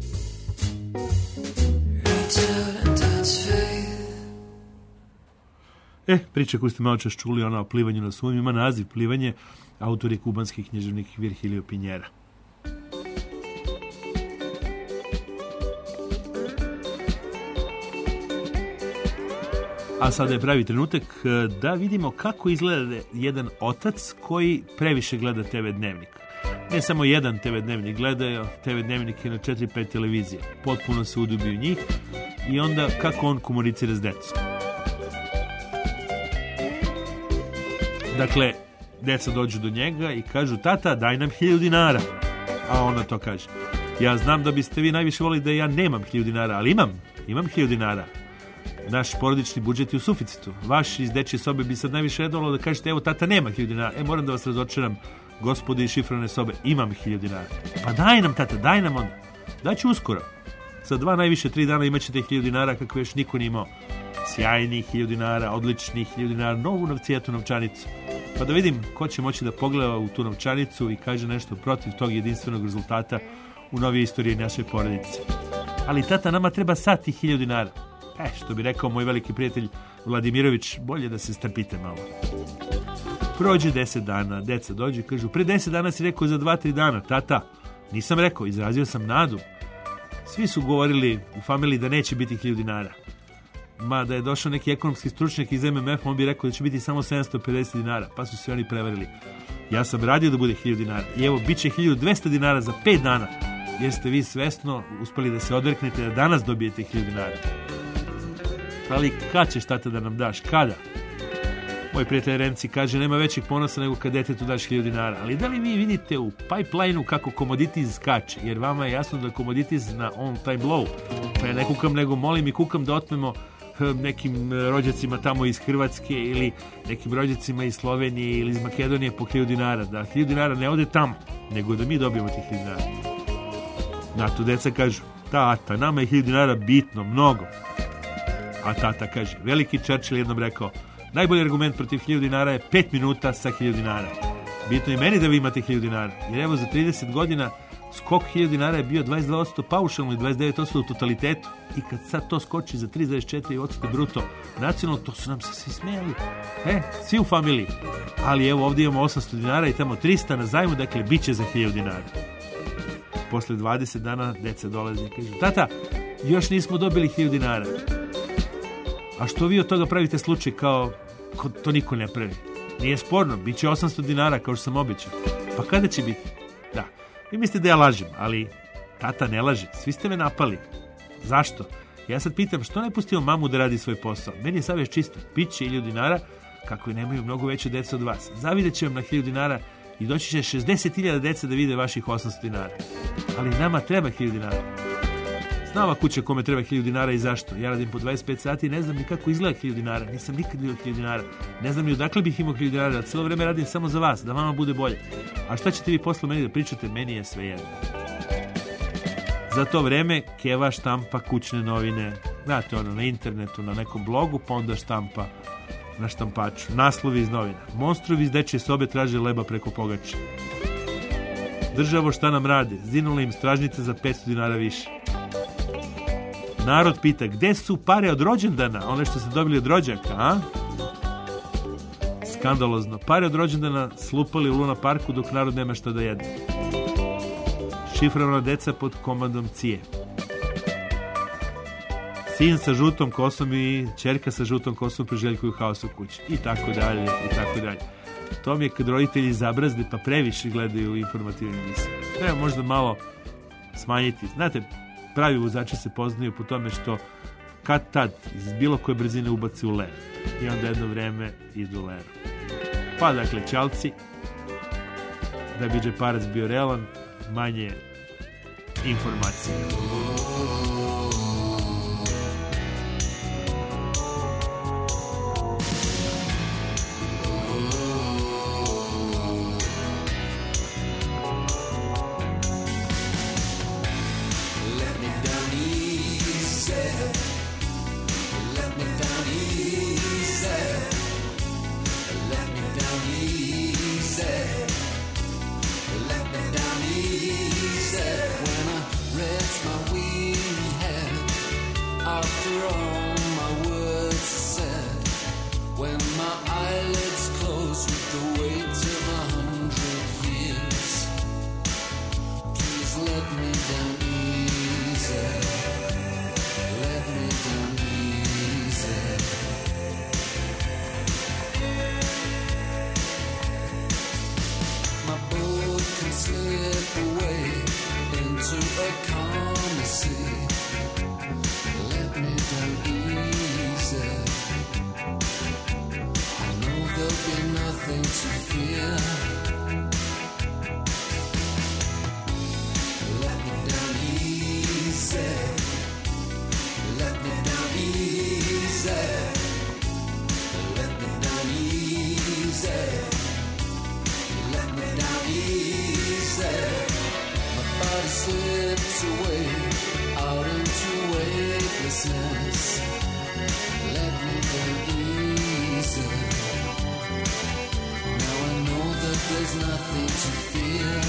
Reach out and touch faith. Priča koju ste malo čas čuli, ona o plivanju na svom, ima naziv Plivanje, autor je kubanski književnik Virgilio Pinjera. A sada je pravi trenutak da vidimo kako izgleda jedan otac koji previše gleda TV dnevnik. Ne samo jedan TV dnevnik gledaju, TV dnevnik je na 4-5 televizija. Potpuno se udubi u njih i onda kako on komunicira s decom. Dakle, deca dođu do njega i kažu: tata, daj nam 1000 dinara. A ona to kaže: ja znam da biste vi najviše volili da ja nemam 1000 dinara, ali imam 1000 dinara. Naš porodični budžet je u suficitu. Vaš iz dečje sobe bi sad najviše redovalo da kažete: evo, tata nema 1000 dinara. Moram da vas razočaram, gospode iz šifrane sobe, imam 1000 dinara. Pa daj nam, tata, daj nam onda. Daću uskoro. Za 2, najviše 3 dana imat ćete 1000 dinara kakve još niko nije imao. Sjajnih 1000 dinara, odličnih 1000 dinara, novu novcijatu novčanicu. Pa da vidim ko će moći da pogleda u tu novčanicu i kaže nešto protiv tog jedinstvenog rezultata u novije istorije naše porodice. Ali tata, nama treba sad 1000 dinara. Što bi rekao moj veliki prijatelj Vladimirović, bolje da se strpite malo. Prođe 10 dana, deca dođu i kažu: pre 10 dana si rekao za 2-3 dana, tata. Nisam rekao, izrazio sam nadu. Svi su govorili u familiji da neće biti 1000 dinara. Ma da je došao neki ekonomski stručnjak iz MMF, on bi rekao da će biti samo 750 dinara, pa su se oni prevarili. Ja sam radio da bude 1000 dinara i evo, bit će 1200 dinara za 5 dana, jer ste vi svesno uspeli da se odreknete da danas dobijete 1000 dinara. Ali kad ćeš, tata, da nam daš? Kada? Moj prijatelj Renci kaže: nema većeg ponosa nego kad detetu daš 1000 dinara. Ali da li vi vidite u pipeline-u kako Commodities skače? Jer vama je jasno da Commodities na on time low. Pa ja ne kukam, nego molim i kukam da otmemo nekim rođacima tamo iz Hrvatske ili nekim rođacima iz Slovenije ili iz Makedonije po 1000 dinara. Da 1000 dinara ne ode tamo, nego da mi dobijemo tih 1000 dinara. Na to deca kažu: tata, nama je 1000 dinara bitno, mnogo. A tata kaže: veliki Churchill jednom rekao: najbolji argument protiv 1000 dinara je 5 minuta sa 1000 dinara. Bitno je meni da vi imate 1000 dinara. Jer evo, za 30 godina skok 1000 dinara je bio 22% paušalno i 29% u totalitetu. I kad sad to skoči za 3,4% bruto nacionalno, to su nam se svi smijali. Svi u familiji. Ali evo, ovdje imamo 800 dinara i tamo 300 na zajmu, dakle, bit će za 1000 dinara. Posle 20 dana deca dolaze i kažu: tata, još nismo dobili 1000 dinara. A što vi od toga pravite slučaj kao to niko ne pravi? Nije sporno, bit će 800 dinara kao što sam obećao. Pa kada će biti? Da, vi mislite da ja lažem, ali tata ne laže, svi ste me napali. Zašto? Ja sad pitam, što ne pustio mamu da radi svoj posao? Meni je savjest čista, bit će 1000 dinara, kako i nemaju mnogo veće deca od vas. Zavidjet će vam na 1000 dinara i doći će 60.000 deca da vide vaših 800 dinara. Ali nama treba 1000 dinara. Zna ova kuća kome treba 1000 dinara i zašto. Ja radim po 25 sati i ne znam ni kako izgleda 1000 dinara. Nisam nikad bio 1000 dinara. Ne znam ni odakle bih imao 1000 dinara. Cijelo vreme radim samo za vas, da vama bude bolje. A šta ćete vi posle meni da pričate? Meni je sve jedno. Za to vreme Keva štampa kućne novine. Znate, na internetu, na nekom blogu, pa onda štampa na štampaču. Naslovi iz novina: monstruovi iz dečje sobe traže leba preko pogače. Državo, šta nam rade? Zinula im stražnica za 500 dinara više. Narod pita: gde su pare od rođendana? One što ste dobili od rođaka, a? Skandalozno. Pare od rođendana slupali u Luna parku dok narod nema šta da jede. Šifrovana deca pod komandom Cije. Sin sa žutom kosom i ćerka sa žutom kosom priželjkuju haos u kući. I tako dalje, i tako dalje. To mi je kad roditelji zabrazde pa previše gledaju informativne emisije. Treba možda malo smanjiti. Znate, pravi vozači se poznaju po tome što kad tad iz bilo koje brzine ubaci u ler i onda jedno vreme idu leru. Pa dakle, čalci, da bi džeparac bio realan, manje informacije. after all my words are said, when my eyelids close with the weight of 100 years, please let me down easy, let me down easy. My boat can slip away into a calmer sea. Let me down easy. I know there'll be nothing to fear. Let me down easy. Let me down easy. Let me down easy. Let me down easy. My body slips away out into weightlessness. Let me down easy. Now I know that there's nothing to fear.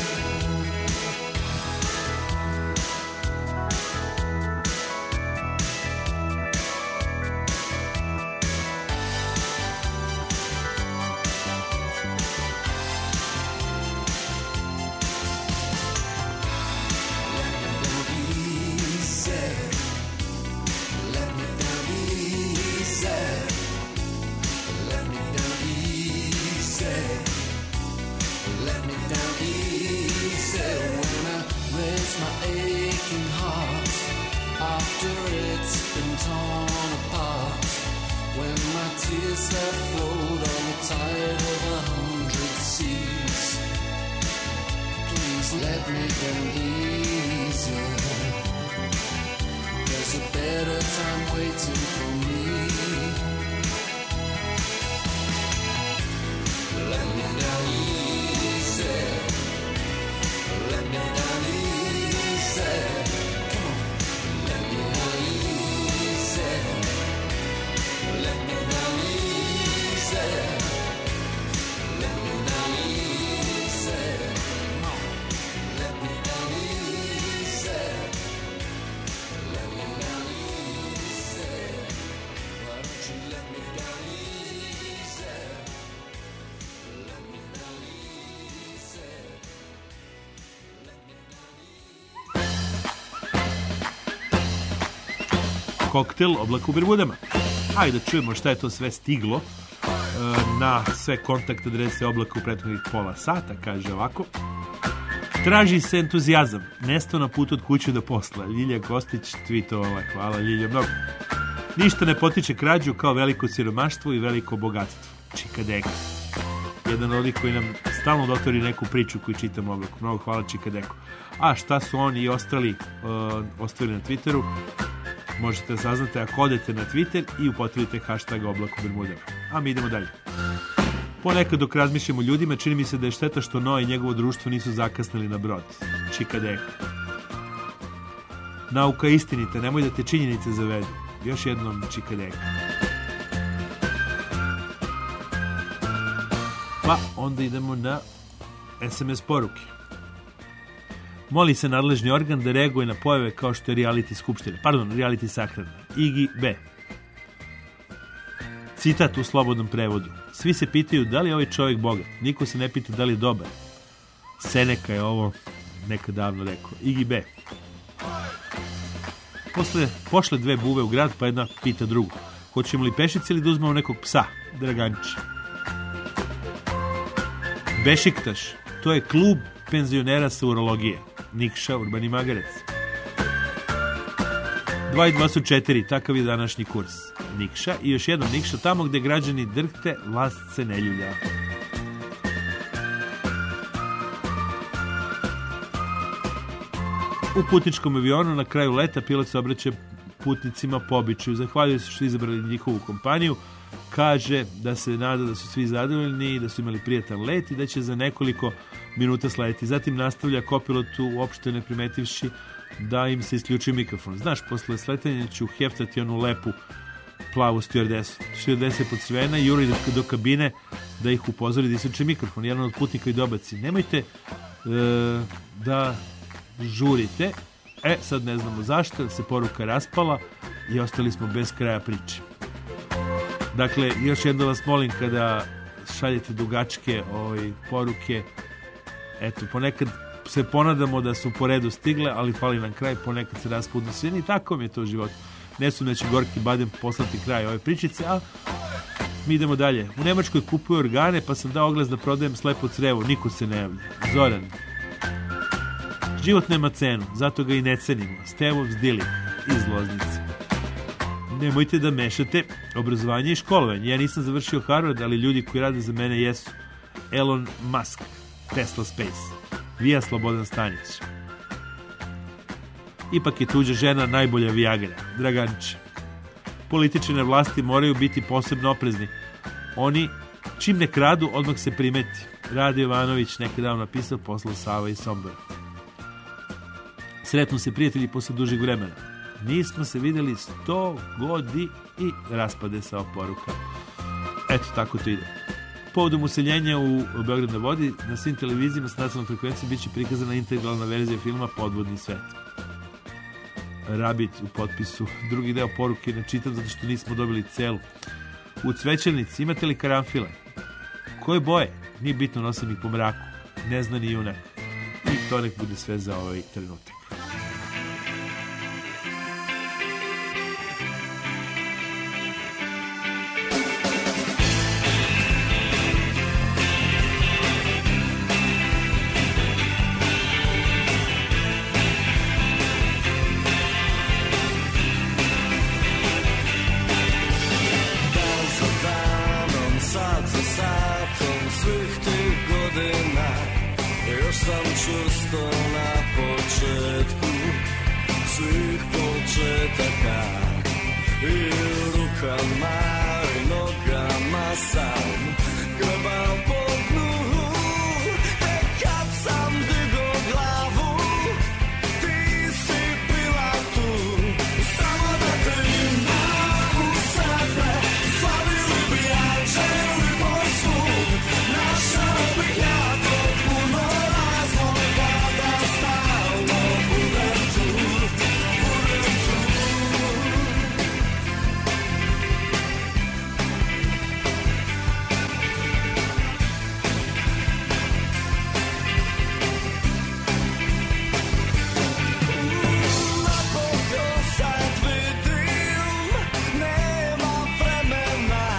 Koktel Oblak u Bermudama. Hajde da čujemo šta je to sve stiglo na sve kontakt adrese Oblaka u prethodnih pola sata. Kaže ovako: traži se entuzijazam, nestao na putu od kuće do posla. Ljilja Kostić tweetovala. Hvala Ljilja mnogo. Ništa ne potiče krađu kao veliko siromaštvo i veliko bogatstvo. Čikadeka. Jedan od onih koji nam stalno dotori neku priču koju čitam Oblaku. Mnogo hvala Čikadeko. A šta su oni i ostali ostavili na Twitteru? Možete da saznate ako odete na Twitter i upotrebite hashtag Oblak u Bermudama. A mi idemo dalje. Ponekad dok razmišljamo ljudima, čini mi se da je šteta što Noa i njegovo društvo nisu zakasnili na brod. Čikadeka. Nauka je istinita, nemoj da te činjenice zavedu. Još jednom Čikadeka. Pa onda idemo na SMS poruke. Moli se nadležni organ da reaguje na pojave kao što je reality sahrana. Igi B. Citat u slobodnom prevodu. Svi se pitaju da li je ovaj čovjek bogat. Niko se ne pita da li je dobar. Seneka je ovo nekad davno rekao. Igi B. Pošle dve buve u grad, pa jedna pita drugu. Hoćemo li pešice ili da uzmemo nekog psa? Dragančić. Bešiktaš. To je klub penzionera sa urologije. Nikša, Urbani Magarec. 2 i 2 su 4, takav je današnji kurs. Nikša i još jednom Nikša, tamo gde građani drhte, vlast se ne ljulja. U putničkom avionu na kraju leta pilot se obraća putnicima po običaju. Zahvaljuju se što izabrali njihovu kompaniju. Kaže da se nada da su svi zadovoljni i da su imali prijatan let i da će za nekoliko minuta slediti. Zatim nastavlja kopilotu uopšte ne primetivši da im se isključi mikrofon. Znaš, posle sletanja ću heftati onu lepu plavu stjuardesu. Stjuardesa je podsvena i juri do kabine da ih upozori da isključi mikrofon. Jedan od putnika i dobaci. Nemojte da žurite. Sad ne znamo zašto, se poruka raspala i ostali smo bez kraja priče. Dakle, još jedno vas molim kada šaljete dugačke poruke, eto, ponekad se ponadamo da su po redu stigle, ali fali nam kraj, ponekad se raspudnu svini, tako mi je to u životu. Ne su neće gorki badem poslati kraj ove pričice, a mi idemo dalje. U Nemačkoj kupuju organe, pa sam dao oglas da prodajem slepo crevo, niko se ne javlja. Zoran. Život nema cenu, zato ga i ne cenimo. Stevo Vzdilik iz Loznice. Nemojte da mešate obrazovanje i školovanje. Ja nisam završio Harvard, ali ljudi koji rade za mene jesu. Elon Musk, Tesla Space, Vija Slobodan Stanić. Ipak je tuđa žena najbolja Viagra. Draganić. Politične vlasti moraju biti posebno oprezni. Oni, čim ne kradu, odmah se primeti. Rade Jovanović nekad davno napisao, poslao Sava i Sombora. Sretnu se prijatelji posle dužeg vremena. Nismo se vidjeli 100 godina i raspade se ova poruka. Eto, tako to ide. Povodom useljenja u Beograd na vodi, na svim televizijama s nacionalnom frekvencijom bit će prikazana integralna verzija filma Podvodni svet. Rabit u potpisu. Drugi deo poruke ne čitam zato što nismo dobili celu. U Cvećelnici imate li karanfile? Koje boje? Nije bitno, nosim ih po mraku. Ne zna ni junak. I to nek bude sve za ovaj trenutak. Čvrsto na početku svih početaka i rukama i nogama sam grebao po dnu. Kad sam digo glavu, ti si bila tu. Samo da te imam u sebe, slavili bi anđeli posvud. Našao bih ja to puno razloga da stalno budem tu, budem tu. Napokon sad vidim, nema vremena.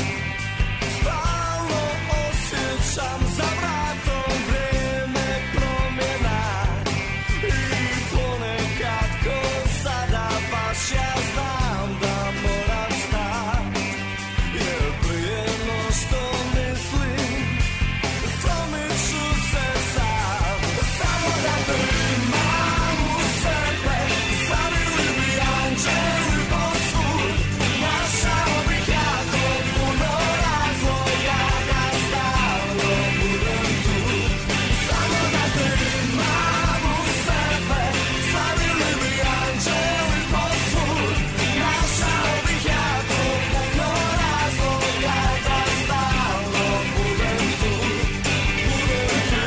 Stalno osjećam za vratom vrijeme promjena. I ponekad ko sada baš ja znam da moram stat. Jer prije no što mislim, slomit ću se sam. Samo da te imam u sebe, slavili bi anđeli posvud. Našao bih jako puno razloga da stalno budem tu. Samo da te imam u sebe, slavili bi anđeli posvud. Našao bih jako puno razloga da stalno budem tu, budem tu.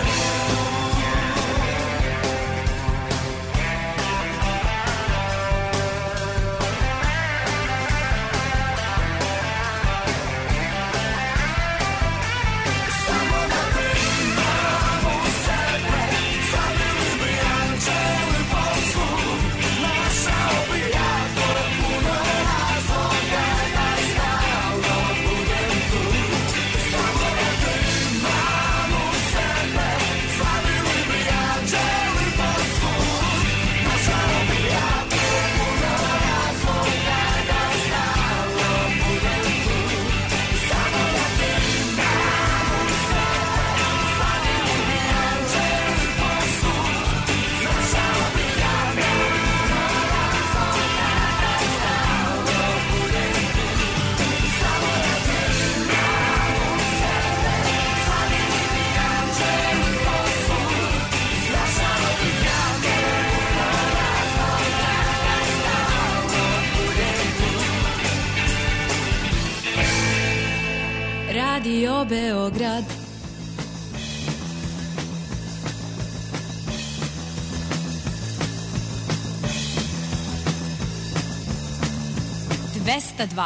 Samo da te imam u sebe, slavili bi anđeli posvud. Našao bih jako puno razloga da stalno budem tu. Samo da te imam u sebe, slavili bi anđeli posvud. Našao bih jako puno razloga da stalno budem tu. Samo da te imam u sebe, slavili bi anđeli posvud. Našao bih jako puno razloga da stalno budem tu. Samo da te imam u sebe, slavili bi anđeli posvud. Našao bih jako puno razloga da stalno budem tu. Radio Beograd. 202.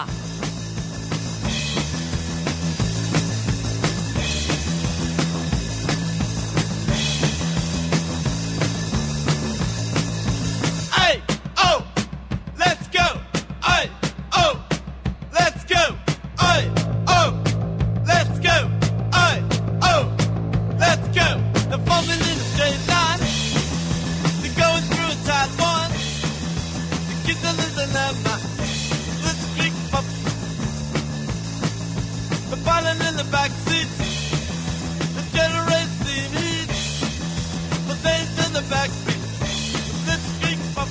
Hey, oh, let's go. Hey, oh, let's go. Hey, oh, let's go. Hey, oh, let's go. They're forming in a straight line. They're going through a tight one. The kids are losing their mind. Let's click pop. They're piling in the back seat. The generating heat. The things in the back seat. Let's click pop.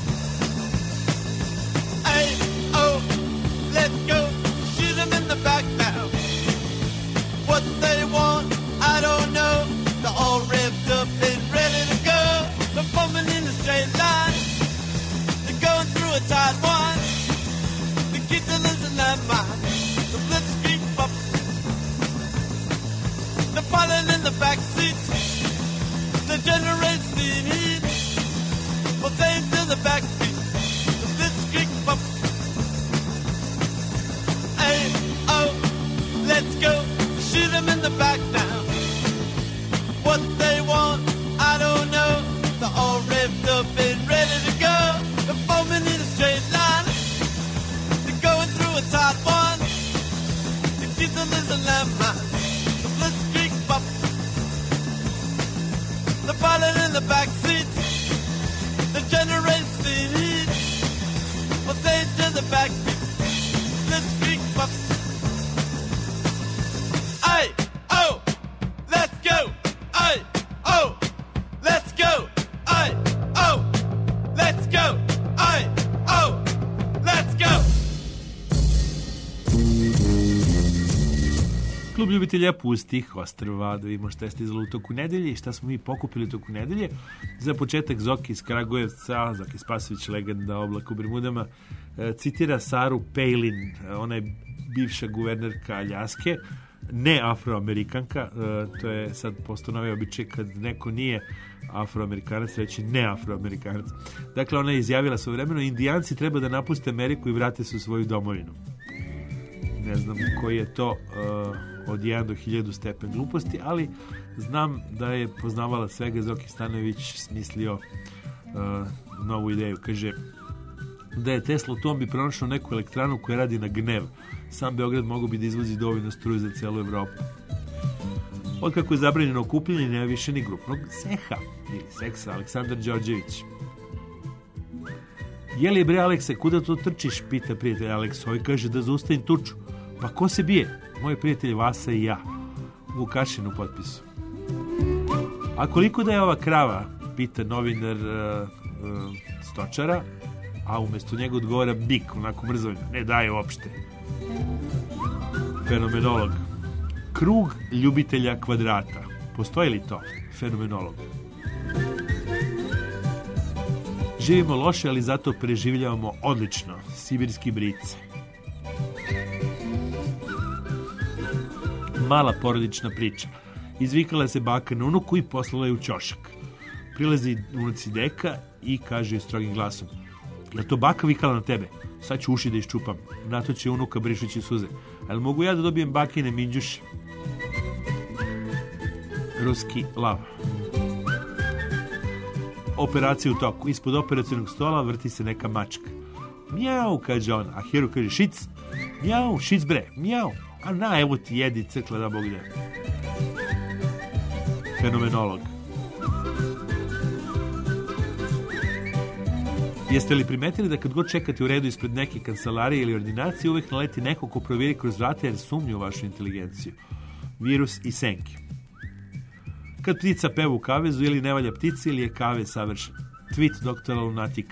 Hey, oh, let's go. Shoot them in the back now. What they want, I don't know. They're all revved up and ready to go. They're forming in a straight line. They're going through a tight one. The kids are losing their mind. The blitzkrieg pop. They're piling in the back seat. The generating heat. Well, they to the back seat. The blitzkrieg pop. Hey, oh, let's go. Shoot them in the back now. What they want, I don't know. They're all revved up and ready to go. They're forming in a straight line. They're going through a tight one. The kids are losing their mind. The blitzkrieg pop. They're piling in the back seat. The generating heat. Well, they to the back seat. Blitzkrieg pop. Hey, oh, let's go. Hey, oh, let's go. Hey, oh, let's go. Hey, oh, let's go. Klub ljubitelja pustih ostrva, da vidimo šta je stizalo u toku nedelje i šta smo mi pokupili u toku nedelje. Za početak Zoki iz Kragujevca, Zoki Spasović, legenda Oblak u Bermudama, citira Saru Palin, ona je bivša guvernerka Aljaske, ne afroamerikanka, to je sad postao novi običaj kad neko nije afroamerikanac, reći ne afroamerikanac. Dakle, ona je izjavila svojevremeno, Indijanci treba da napuste Ameriku i vrate se u svoju domovinu. Ne znam koji je to od 1 do 1000 stepen gluposti, ali znam da je poznavala svega Zoki Stanojević smislio novu ideju. Kaže da je Tesla u tom bi pronašao neku elektranu koja radi na gnev. Sam Beograd mogu bi da izvozi dovoljno struje za celu Evropu. Otkako je zabranjeno okupljanje, nema više ni grupnog seha ili seksa. Aleksandar Đorđević. Je li bre Alekse, kuda to trčiš? Pita prijatelj Aleks. Ovaj kaže da zaustavim tuču. Pa ko se bije? Moj prijatelj Vasa i ja. Vukašin u potpisu. A koliko da je ova krava? Pita novinar stočara, a umjesto njega odgovara bik, onako mrzovno. Ne daje uopšte. Fenomenolog. Krug ljubitelja kvadrata. Postoji li to? Fenomenolog. Živimo loše, ali zato preživljavamo odlično. Sibirski brice. Mala porodična priča. Izvikala se baka na unuku i poslala je u ćošak. Prilazi unuci deka i kaže joj strogim glasom: "Je to baka vikala na tebe? Sad ću uši da iščupam." Na to će unuka brišući suze: "Ali mogu ja da dobijem bakine minđuše?" Ruski lav. Operacija u toku. Ispod operacionog stola vrti se neka mačka. Mjau, kaže on, a Hiru kaže šic. Mjau, šic bre, mjau. A na, evo ti jedi, crkla da Bog da. Fenomenolog. Jeste li primetili da kad god čekate u redu ispred neke kancelarije ili ordinacije, uvek naleti neko ko provjeri kroz vrata jer sumnju u vašu inteligenciju? Virus i senke. Kad ptica peva u kavezu, ili ne valja ptici ili je kave savršen. Tweet doktora Lunatika.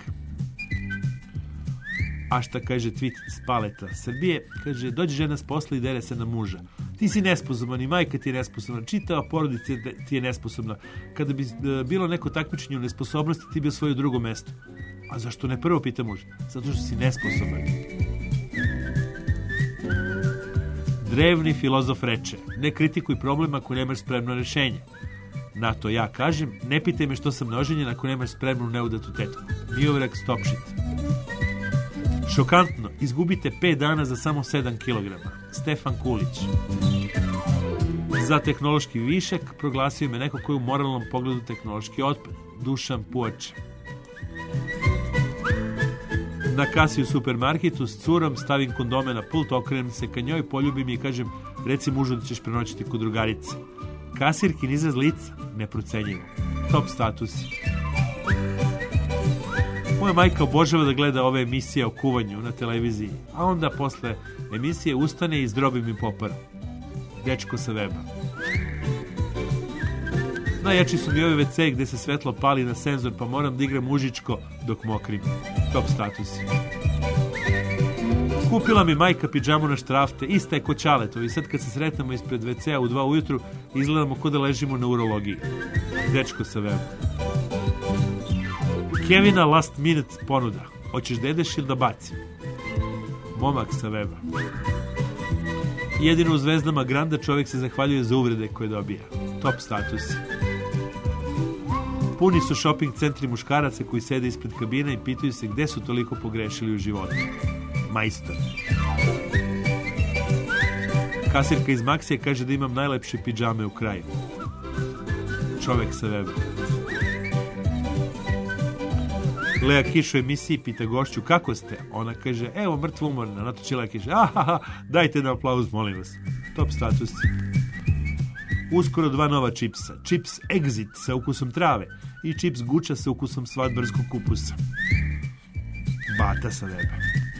A šta kaže tweet Spaleta Srbije? Kaže, dođe žena s posla i dere se na muža. Ti si nesposoban i majka ti je nesposobna. Čitava porodica ti je nesposobna. Kada bi bilo neko takmičenje u nesposobnosti, ti bi osvojio drugo mesto. A zašto ne prvo, pita muž? Zato što si nesposoban. Drevni filozof reče, ne kritikuj problem ako nemaš spremno rešenje. Na to ja kažem, ne pitaj me što sam neoženjen ako nemaš spremnu neudatu tetku. Miovrag Stopšit. Šokantno, izgubite 5 dana za samo 7 kg. Stefan Kulić. Za tehnološki višak proglasio me neko koji u moralnom pogledu tehnološki otpad. Dušan Puač. Na kasi u supermarketu s curom stavim kondome na pult, okrenem se ka njoj, poljubim je i kažem, reci mužu da ćeš prenoćiti kod drugarice. Kasirkin izraz lica, neprocenjivo. Top statusi. Moja majka obožava da gleda ove emisije o kuvanju na televiziji, a onda posle emisije ustane i zdrobi mi popara. Dečko sa weba. Najjači su mi ove WC gde se svetlo pali na senzor, pa moram da igram užičko dok mokrim. Top statusi. Kupila mi majka pidžamu na štrafte, ista je ko Ćaletovi, i sad kad se sretamo ispred WC-a u 2 ujutru, izgledamo ko da ležimo na urologiji. Dečko sa weba. Kevina last minute ponuda. Hoćeš da jedeš ili da bacim? Momak sa weba. Jedino u Zvezdama Granda čovjek se zahvaljuje za uvrede koje dobija. Top statusi. Puni su shopping centri muškaraca koji sede ispred kabina i pitaju se gde su toliko pogrešili u životu. Majstor. Kasirka iz Maksija kaže da imam najlepše pidžame u kraju. Čovjek sa weba. Lea Kiš u emisiji pita gošću kako ste? Ona kaže, evo mrtvo umorna. Na to će Lea Kiš, ahaha, dajte na aplauz, molim vas. Top status. Uskoro 2 nova čipsa. Čips Exit sa ukusom trave i čips Guča sa ukusom svadbarskog kupusa. Bata sa weba.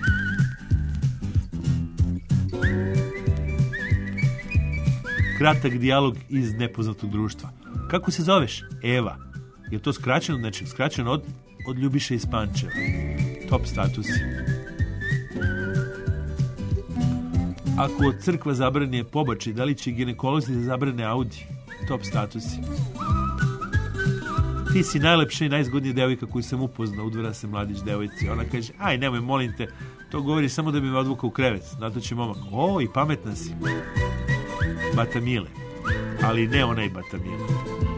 Kratak dijalog iz nepoznatog društva. Kako se zoveš? Eva. Je to skraćeno? Znači, skraćeno od Ljubiše iz Pančeva. Top statusi. Ako od crkva zabrane pobačaj, da li će ginekolozi da zabrane Audi? Top statusi. Ti si najlepša i najzgodnija devojka koju sam upoznao, udvara se mladić devojci. Ona kaže, aj nemoj, molim te, to govori samo da bi me odvukao u krevet. Na to će momak, o, i pametna si. Bata Mile. Ali ne onaj Bata Mile.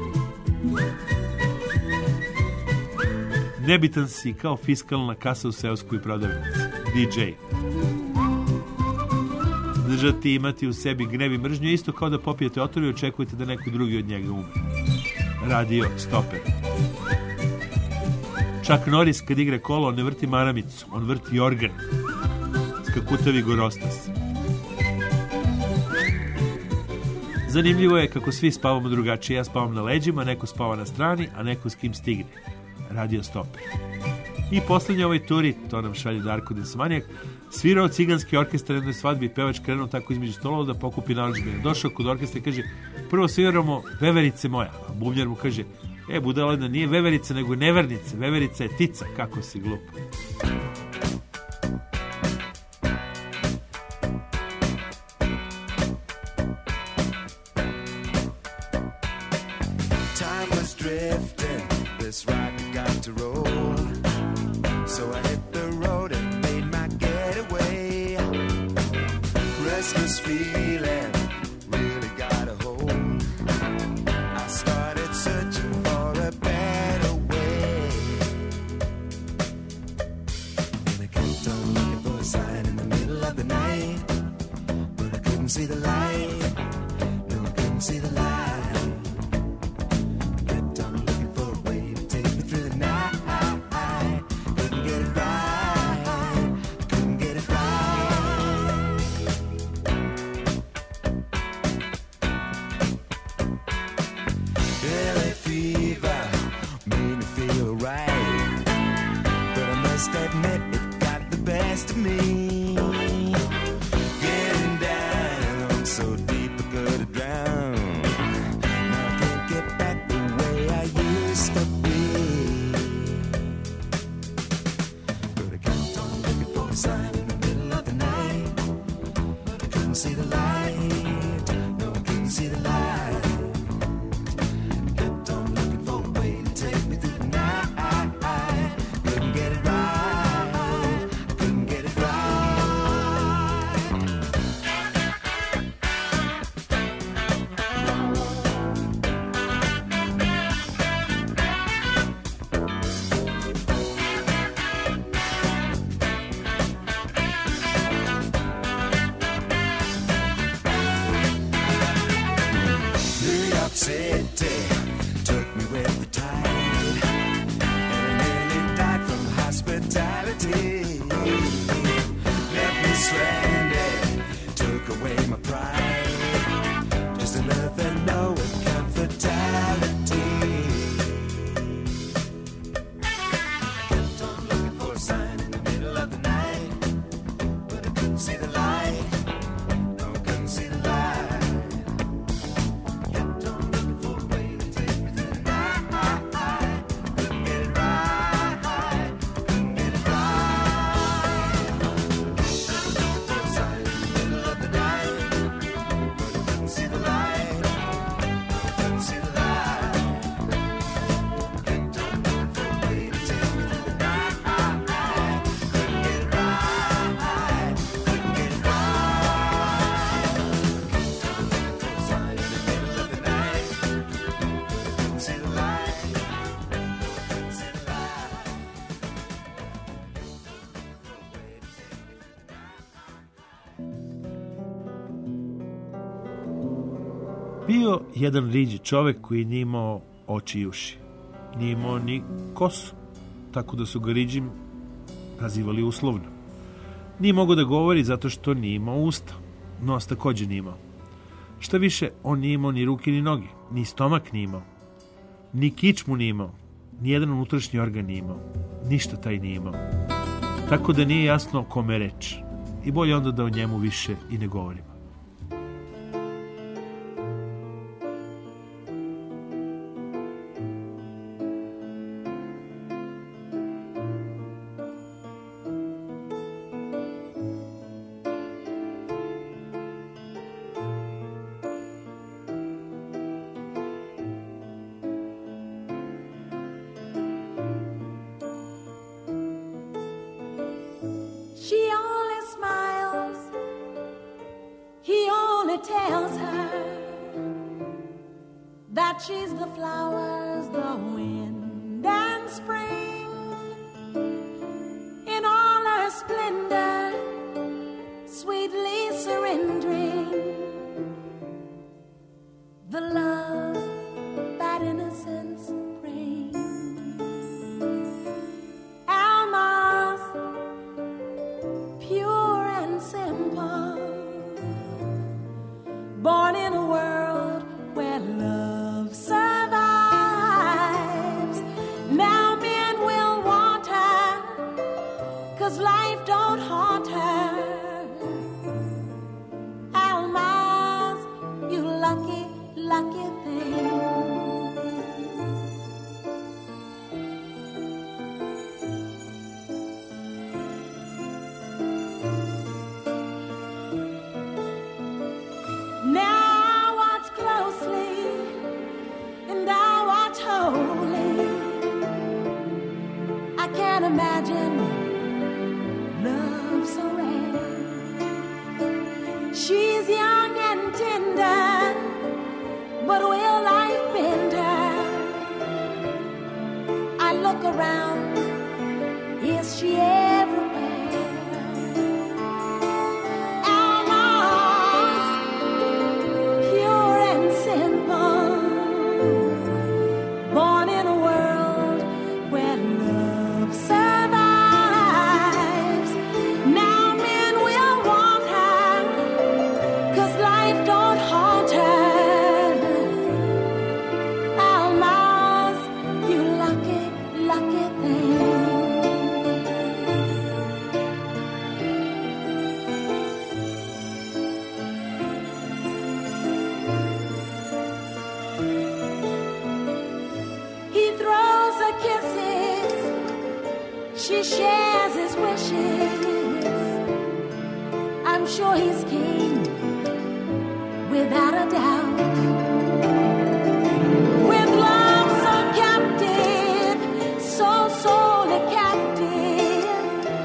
Nebitan si kao fiskalna kasa u seoskoj prodavnici. DJ. Držati i imati u sebi gnev i mržnju je isto kao da popijete otrov i očekujete da neko drugi od njega umre. Radio Stoper. Chuck Norris kad igra kolo, on ne vrti maramicu, on vrti organ. Skakutavi Gorostas. Zanimljivo je kako svi spavamo drugačije. Ja spavam na leđima, neko spava na strani, a neko s kim stigne. Radio Stoper. I poslednje ovoj turi, to nam šalje Darko Desmanijak, svirao ciganski orkestar jednoj svadbi, pevač krenuo tako između stolova da pokupi narudžbine. Došao kod orkestra i kaže, prvo sviramo Veverice moja, a bubnjar mu kaže, budala jedna, nije Veverica nego Nevernice, Veverica je tica, kako si glup. Getting down so deep I could drown. York City took me with the tide, and I nearly died from hospitality. Left me stranded, took away my pride, just to let them know with comfortality. Kept on looking for a sign in the middle of the night, but I couldn't see the light. No, couldn't see the light. Kept on looking for a way to take me through the night. Couldn't get it right. Couldn't get it right. Looking for a sign in the middle of the night, but I couldn't see the light. Couldn't see the light. Kept on looking for a way to take me through the night. Couldn't get it right. Couldn't get it right. Kept on looking for a sign in the middle of the night, couldn't see the light. Couldn't see the light. Bio jedan riđi čovek koji nije imao oči i uši. Nije imao ni kosu, tako da su ga riđim nazivali uslovno. Nije mogao da govori zato što nije imao usta. Nos takođe nije imao. Šta više, on nije imao ni ruke ni noge, ni stomak nije imao. Ni kičmu nije imao, ni jedan unutrašnji organ nije imao. Ništa taj nije imao. Tako da nije jasno kome je reč. I bolje onda da o njemu više i ne govorimo. She only smiles, he only tells her that she's the flowers, the wind and spring. In all her splendor, sweetly surrendering the love that innocence brings. Alma's pure and simple, born in a world where love survives. Now men will want her, 'cause life don't haunt her. Alma's, you lucky, lucky thing. Now watch closely, and I watch wholly. I can't imagine love so rare. She's young and tender, but will life bend her? I look around, is she everywhere? Alma's pure and simple, born in a world where love survives. Now men will want her, 'cause life don't haunt her. Alma's, you lucky, lucky thing. He throws her kisses, she shares his wishes. I'm sure he's king, without a doubt. With love so captive, so sorely captive,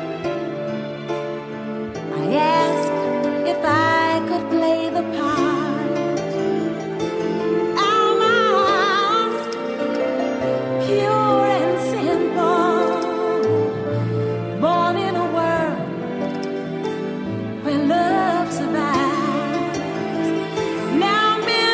I ask if I could play the part. Alma's pure and simple, born in a world where love survives. Now men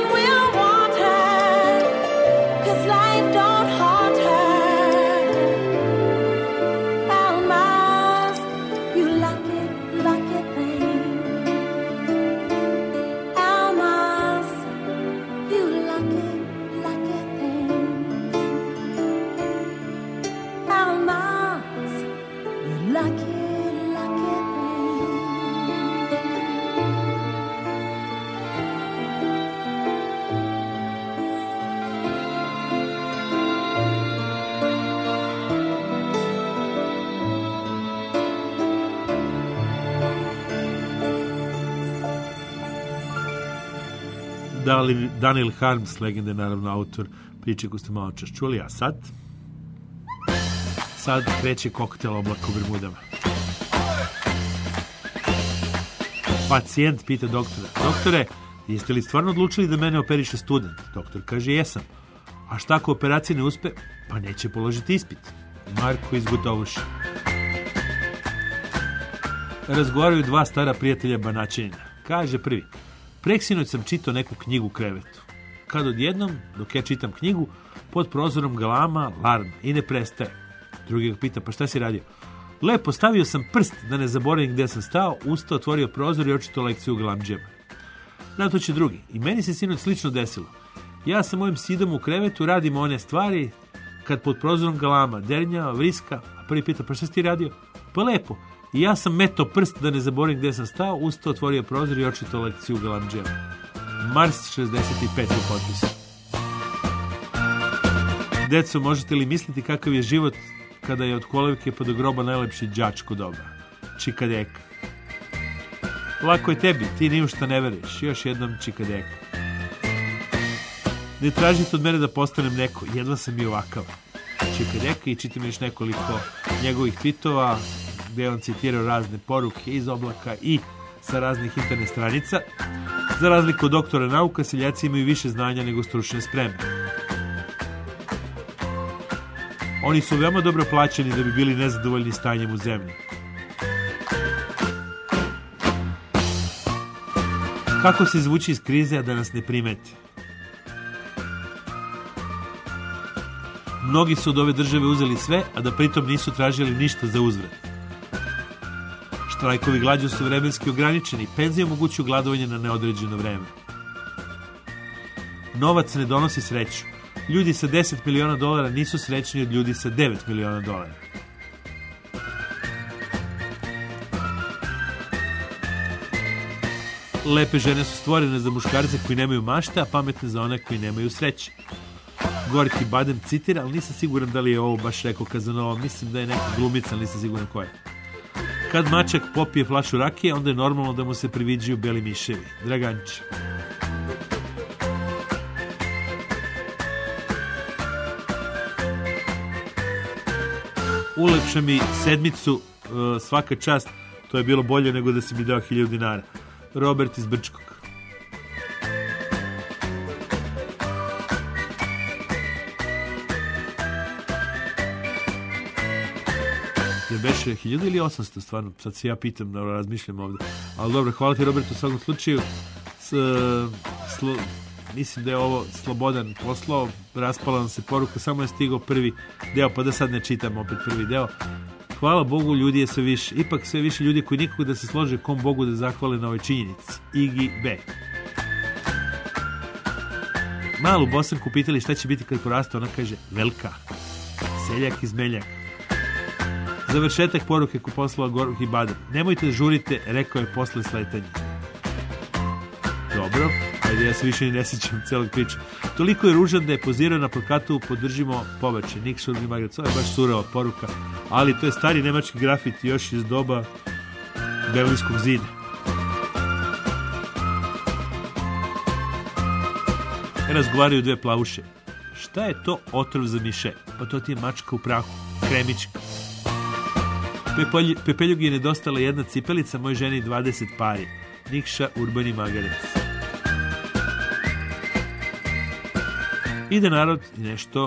Daniel Harms, legende, naravno autor priče koju ste malo čas čuli, a sad kreće koktel Oblak u Bermudama. Pacijent pita doktora: doktore, jeste li stvarno odlučili da mene operiše student? Doktor kaže: jesam. A šta ako operacija ne uspe? Pa neće položiti ispit. Marko iz Gotovuša. Razgovaraju dva stara prijatelja Banaćanina. Kaže prvi: preksinoć sam čitao neku knjigu u krevetu. Kad odjednom, dok ja čitam knjigu, pod prozorom galama, larm i ne prestaje. Drugi ga pita: pa šta si radio? Lepo, stavio sam prst da ne zaboravim gdje sam stao, ustao, otvorio prozor i očito lekciju galamdžema. Na to će drugi: i meni se sinoć slično desilo. Ja sa mojim sidom u krevetu radim one stvari, kad pod prozorom galama dernjava, vriska, a prvi pita: pa šta si ti radio? Pa lepo, i ja sam meto prst da ne zaboravim gdje sam stao, ustao, otvorio prozor i očito lekciju galamdžema. Mars 65 u potpisu. Deco, možete li misliti kakav je život kada je od kolevke pa do groba najlepši đačko doba? Čikadeka. Lako je tebi, ti ni u šta ne veruješ. Još jednom čikadeka. Ne tražite od mene da postanem neko, jedva sam i ovakav. Čikadeka, i čitam još nekoliko njegovih tweetova gdje on citirao razne poruke iz Oblaka i sa raznih internet stranica. Za razliku od doktora nauka, seljaci imaju više znanja nego stručne spreme. Oni su veoma dobro plaćeni da bi bili nezadovoljni stanjem u zemlji. Kako se izvući iz krize, a da nas ne primeti? Mnogi su od ove države uzeli sve, a da pritom nisu tražili ništa za uzvrat. Štrajkovi glađu su vremenski ograničeni, penzije omogućuju gladovanje na neodređeno vreme. Novac ne donosi sreću. Ljudi sa $10 miliona nisu srećni od ljudi sa $9 miliona. Lepe žene su stvorene za muškarce koji nemaju mašte, a pametne za one koji nemaju sreće. Gorki Badem citira, ali nisam siguran da li je ovo baš rekao Kazanova. Mislim da je neka glumica, ali nisam siguran koja je. Kad mačak popije flašu rakije, onda je normalno da mu se priviđaju beli miševi. Draganč. Ulepša mi sedmicu, svaka čast, to je bilo bolje nego da si mi dao 1000 dinara. Robert iz Brčkog. Je beše 1000 ili 800, stvarno, sad se ja pitam, da razmišljam ovdje. Ali dobro, hvala ti, Robert, u svakom slučaju. Mislim da je ovo Slobodan poslao, raspala nam se poruka, samo je stigao prvi deo, pa da sad ne čitam opet prvi deo. Hvala Bogu, ljudi je sve više. Ipak sve više ljudi koji nikako da se slože kom Bogu da zahvale na ovoj činjenici. Igi B. Malu Bosanku pitali šta će biti kad poraste, ona kaže: velika. Seljak iz Meljaka. Završetak poruke ko poslala Gorki Badem: nemojte da žurite, rekao je posle sletanja. Dobro, ajde, ja se više ni ne sjećam celog priča. Toliko je ružan da je pozirao na plakatu podržimo pobačaj. Nik Šurni Magrac, ovo je baš surova poruka, ali to je stari nemački grafit još iz doba Berlinskog zida. Razgovaraju dve plavuše. Šta je to otrov za miše? Pa to ti je mačka u prahu, kremička. Pepeljugi je nedostala jedna cipelica, moj ženi 20 pari. Nikša Urbani Magarec. Ide narod i nešto,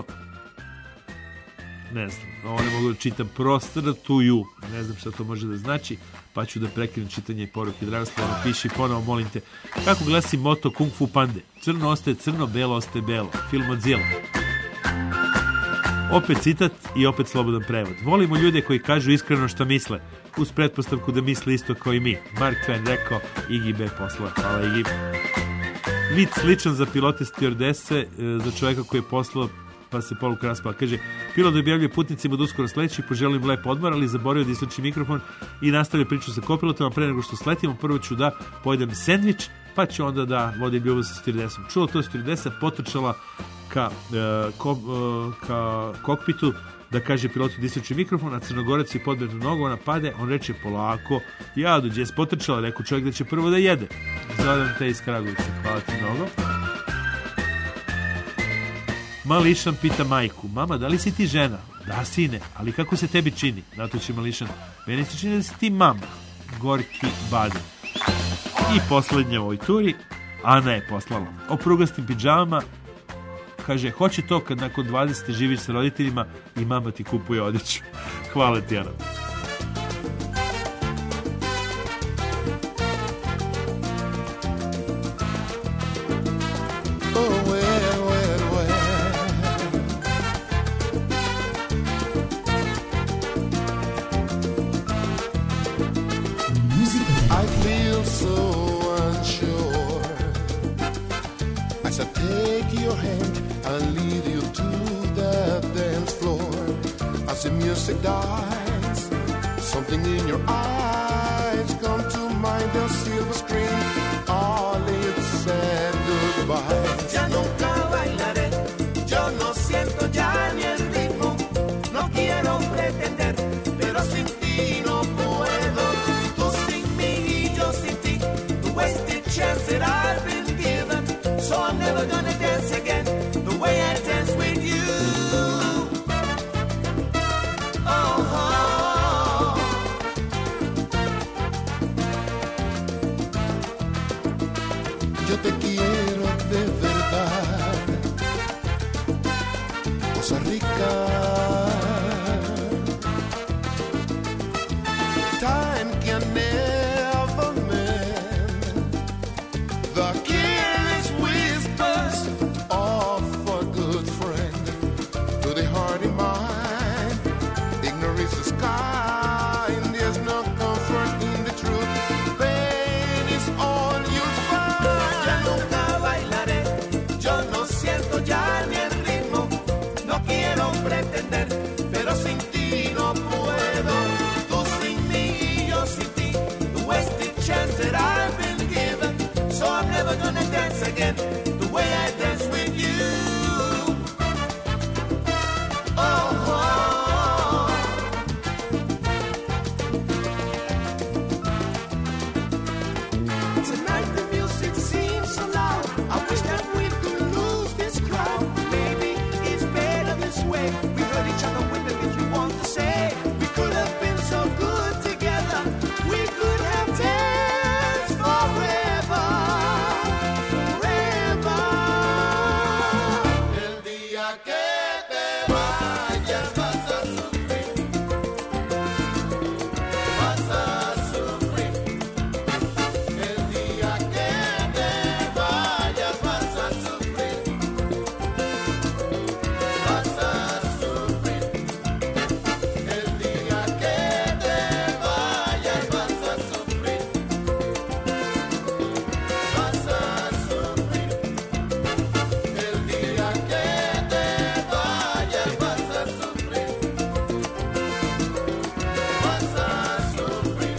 ne znam, ovo ne mogu da čitam, prostratuju, ne znam šta to može da znači, pa ću da prekinem čitanje i poruke. Dragoslava, napiši ponovo, molim te, kako glasi moto Kung Fu Pande: crno ostaje crno, belo ostaje belo. Film od Zila. Opet citat i opet slobodan prevod. Volimo ljude koji kažu iskreno šta misle, uz pretpostavku da misle isto kao i mi. Mark Twain rekao, Igi B poslao. Hvala Igi. Vic sličan za pilote stewardese, za čovjeka koji je poslao pa se poruka raspala. Kaže: pilot objavljuje putnicima da uskoro sleći, poželim lep odmor, ali zaboravio da isključi mikrofon i nastavlja priču sa kopilotom, a pre nego što sletimo, prvo ću da pojedem sendvič, pa ću onda da vodim ljubav sa stewardesom. Čulo to stewardesa, potrčala ka kokpitu da kaže pilotu da isključi mikrofon, a Crnogorac je podmetnu nogu, ona pade, on reče polako, ja dođe, potrčala, rekao čovjek da će prvo da jede. Zovem te iz Kragovice, hvala ti mnogo. Mališan pita majku, mama, da li si ti žena? Da, sine, ali kako se tebi čini? Na to će Mališan, meni se čini da si ti mama. Gorki Baden. I poslednja u ovoj turi, Ana je poslala. O prugastim pidžamama, kaže, hoće to kad nakon 20 živiš sa roditeljima i mama ti kupuje odeću. Hvala ti, Ana. I feel so unsure as I take your hand and lead you to the dance floor. As the music dies, something in your eyes come to mind, the silver screen. All it said goodbye. Ya nunca bailaré, yo no siento ya ni el ritmo, no quiero pretender, pero sin ti no puedo. Tú sin mí y yo sin ti, the wasted chance that I've been given, so I'm never gonna dance again the way I dance with you. Yo te quiero de verdad, Costa Rica. Time can never mend the careless whispers of a good friend. To the heart and mind, ignorance is kind. There's no comfort in the truth. Pain is all you'll find. Ya nunca bailaré, yo no siento ya ni el ritmo, no quiero pretender, pero sin ti no puedo. Tú sin mí y yo sin ti, the wasted chance that I've been given, so I'm never gonna dance again the way I dance with you. Tonight the music seems so loud, I wish that we could lose this crowd. Maybe it's better this way, we heard each other with the things we want to say. We could have been so good together, we could have danced forever, forever. El día que te vayas vas a sufrir, vas a sufrir. El día que te vayas vas a sufrir, vas a sufrir. El día que te vayas vas a sufrir, vas a sufrir. El día que te vayas vas a sufrir, vas a sufrir.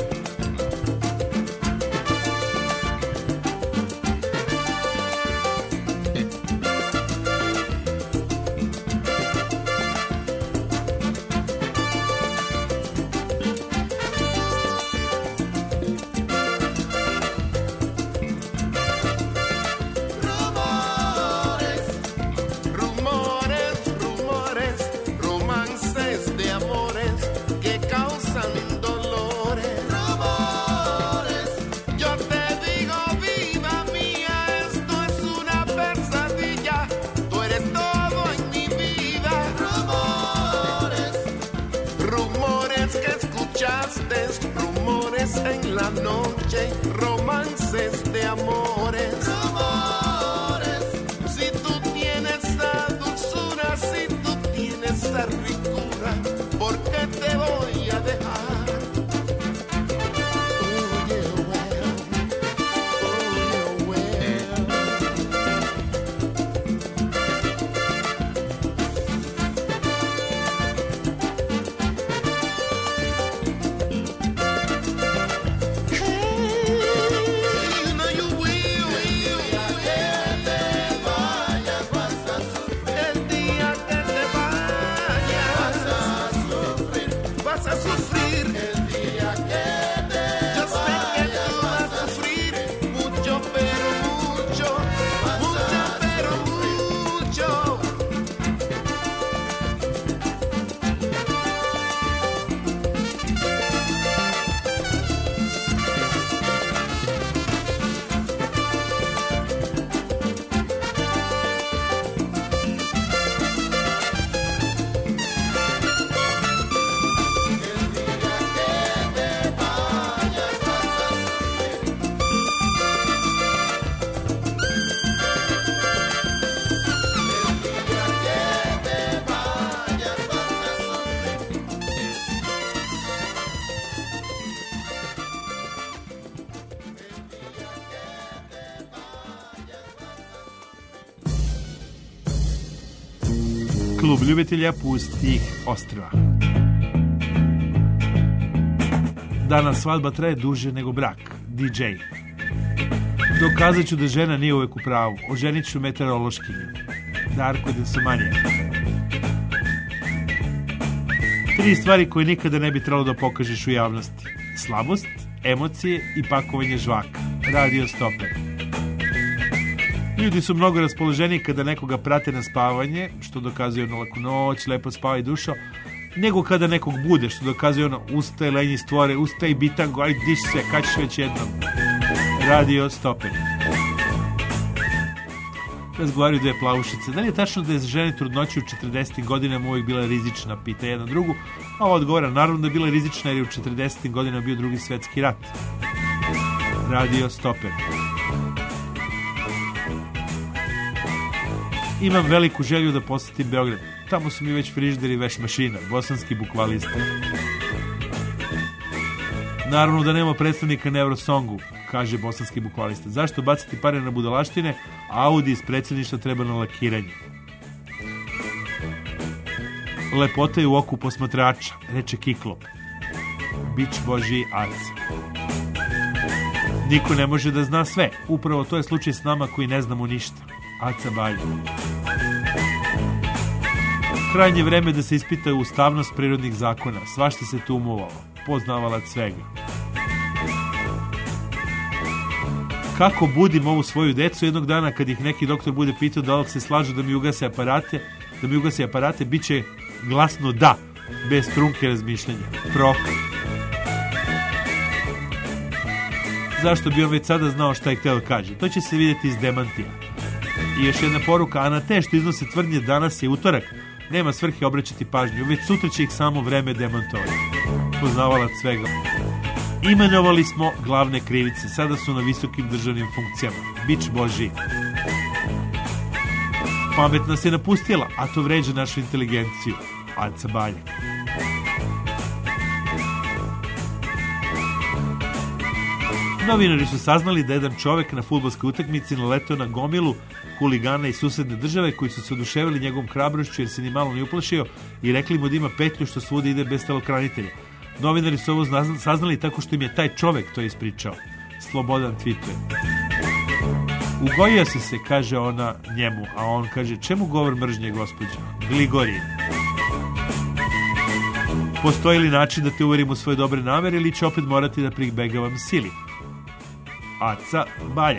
Rumores, rumores, romances de amores que causan dolores. Rumores, yo te digo, vida mía, esto es una pesadilla. Tú eres todo en mi vida. Rumores, rumores que escuchaste, rumores en la noche, romances de amores. Rumores, si tú tienes esa dulzura, si tú tienes esa ricura, ¿por qué te voy a dejar? Oh, yeah, well. Oh, yeah, well. Hey, you know you will. Klub ljubitelja pustih ostrva. Danas svadba traje duže nego brak. DJ. Dokazat ću da žena nije uvek u pravu. Oženit ću meteorološkinju. Darko Densomanija. 3 stvari koje nikada ne bi trebalo da pokažeš u javnosti. Slabost, emocije i pakovanje žvaka. Radio Stoper. Ljudi su mnogo raspoloženiji kada nekoga prate na spavanje, što dokazuje ono laku noć, lepo spavaj dušo, nego kada nekog bude, što dokazuje ono ustaje lenji stvore, ustaje bitango, aj diš se, kad ćeš već jednom. Radio Stoper. Razgovaraju dve plavušice. Da li je tačno da je za žene trudnoću u 40. godinama uvijek bila rizična, pita jedna drugu, a ova odgovara, naravno da je bila rizična jer je u 40. godinama bio Drugi svetski rat. Radio Stoper. Imam veliku želju da posetim Beograd. Tamo su mi već frižider i veš mašina, bosanski bukvalista. Naravno da nema predstavnika na Eurosongu, kaže bosanski bukvalista. Zašto baciti pare na budalaštine, a Audi iz predsjedništva treba na lakiranje? Lepota je u oku posmatrača, reče Kiklop. Bić Božji Arca. Niko ne može da zna sve. Upravo to je slučaj s nama koji ne znamo ništa. Aca Balja. Krajnje vreme da se ispita ustavnost prirodnih zakona. Svašta se tu umovalo. Poznavalac svega. Kako budim ovu svoju decu jednog dana kad ih neki doktor bude pitao da li se slažu da mi ugase aparate, bit će glasno da, bez trunke razmišljanja. Proklet. Zašto bi on već sada znao šta je hteo kaže? To će se vidjeti iz demantija. I još jedna poruka, a na te što iznose tvrdnje danas je utorak, nema svrhe obraćati pažnju, već sutra će ih samo vreme demantovati. Poznavalac svega. Imenovali smo glavne krivice, sada su na visokim državnim funkcijama. Bić Božji. Pamet nas je napustila, a to vređa našu inteligenciju. Aca Baljak. Novinari su saznali da jedan čovek na fudbalskoj utakmici naletao na gomilu huligana iz susedne države koji su se oduševili njegovom hrabrošću jer se ni malo ne uplašio i rekli mu da ima petlju što svuda ide bez telokranitelja. Novinari su ovo saznali tako što im je taj čovek to ispričao. Slobodan tweetuje. Ugojio si se, kaže ona njemu, a on kaže, čemu govor mržnje, gospođo? Gligorije. Postoji li način da te uverim u svoje dobre namere ili će opet morati da pribegavam sili? Aca Baljak.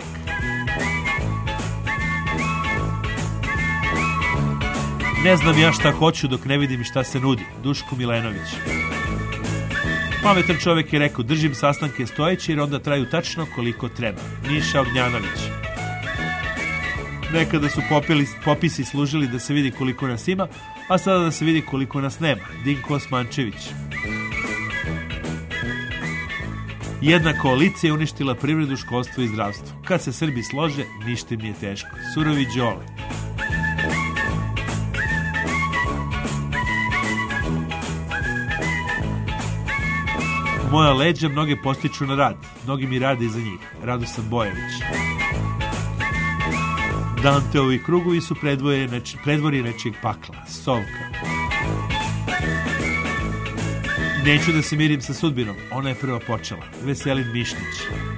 Ne znam ja šta hoću dok ne vidim šta se nudi. Duško Milenović. Pametan čovjek je rekao, držim sastanke stojeći jer onda traju tačno koliko treba. Miša Ognjanović. Nekada su popisi služili da se vidi koliko nas ima, a sada da se vidi koliko nas nema. Dinko Osmančević. Jedna koalicija je uništila privredu, školstvo i zdravstvo. Kad se Srbi slože, ništa im nije teško. Surovi Đole. Moja leđa mnoge postiču na rad. Mnogi mi rade iza njih. Radoslav Bojević. Danteovi krugovi su predvorje nečijeg pakla. Sovka. Neću da se mirim sa sudbinom. Ona je prva počela. Veselin Mišnić.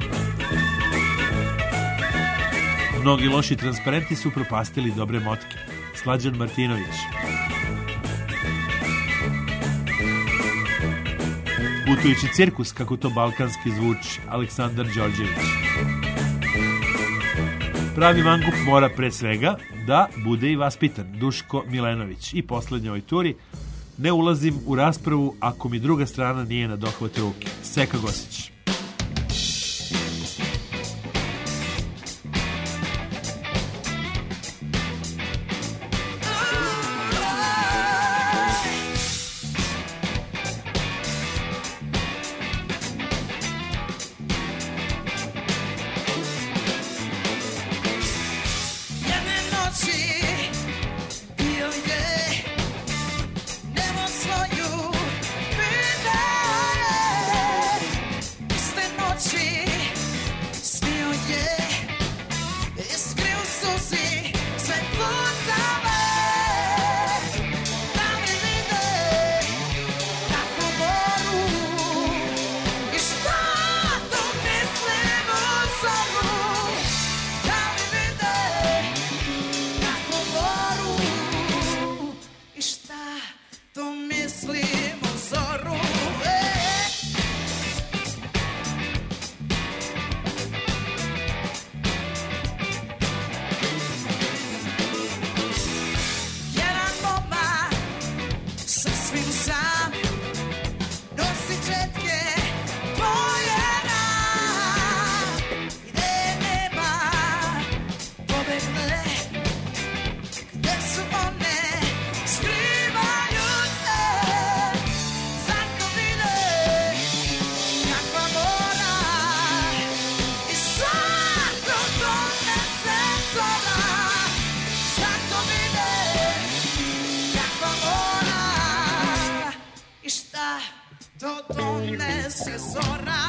Mnogi loši transparenti su propastili dobre motke. Slađan Martinović. Putujući cirkus, kako to balkanski zvuči. Aleksandar Đorđević. Pravi mangup mora pre svega da bude i vaspitan. Duško Milenović. I poslednjoj ovoj turi, ne ulazim u raspravu ako mi druga strana nije na dohvat ruke. Seka Gosić. donde se zorra.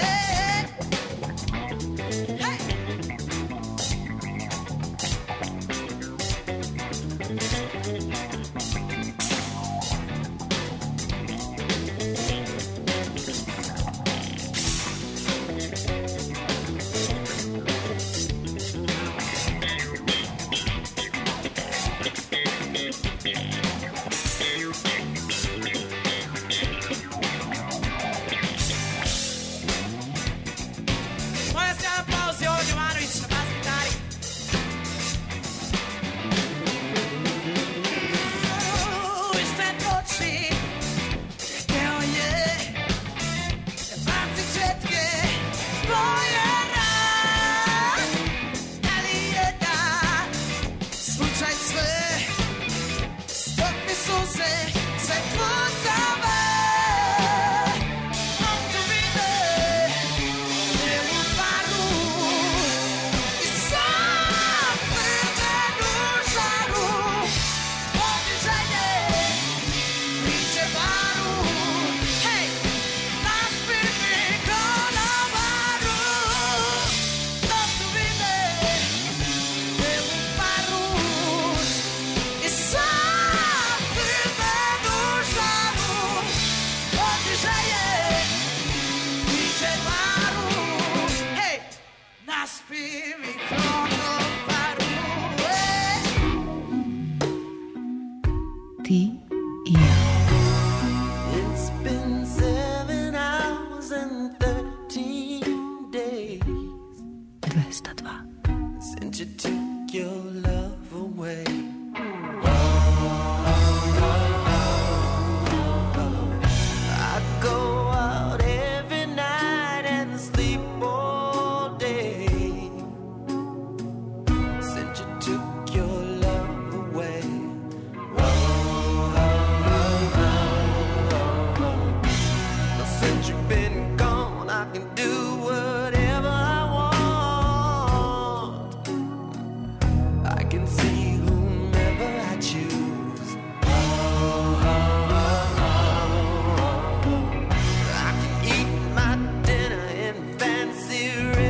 It's been 7 hours and 13 days 202 since you took your love away. I go out every night and sleep all day since you took your love away. Since you've been gone, I can do whatever I want. I can see whomever I choose. I can eat my dinner in fancy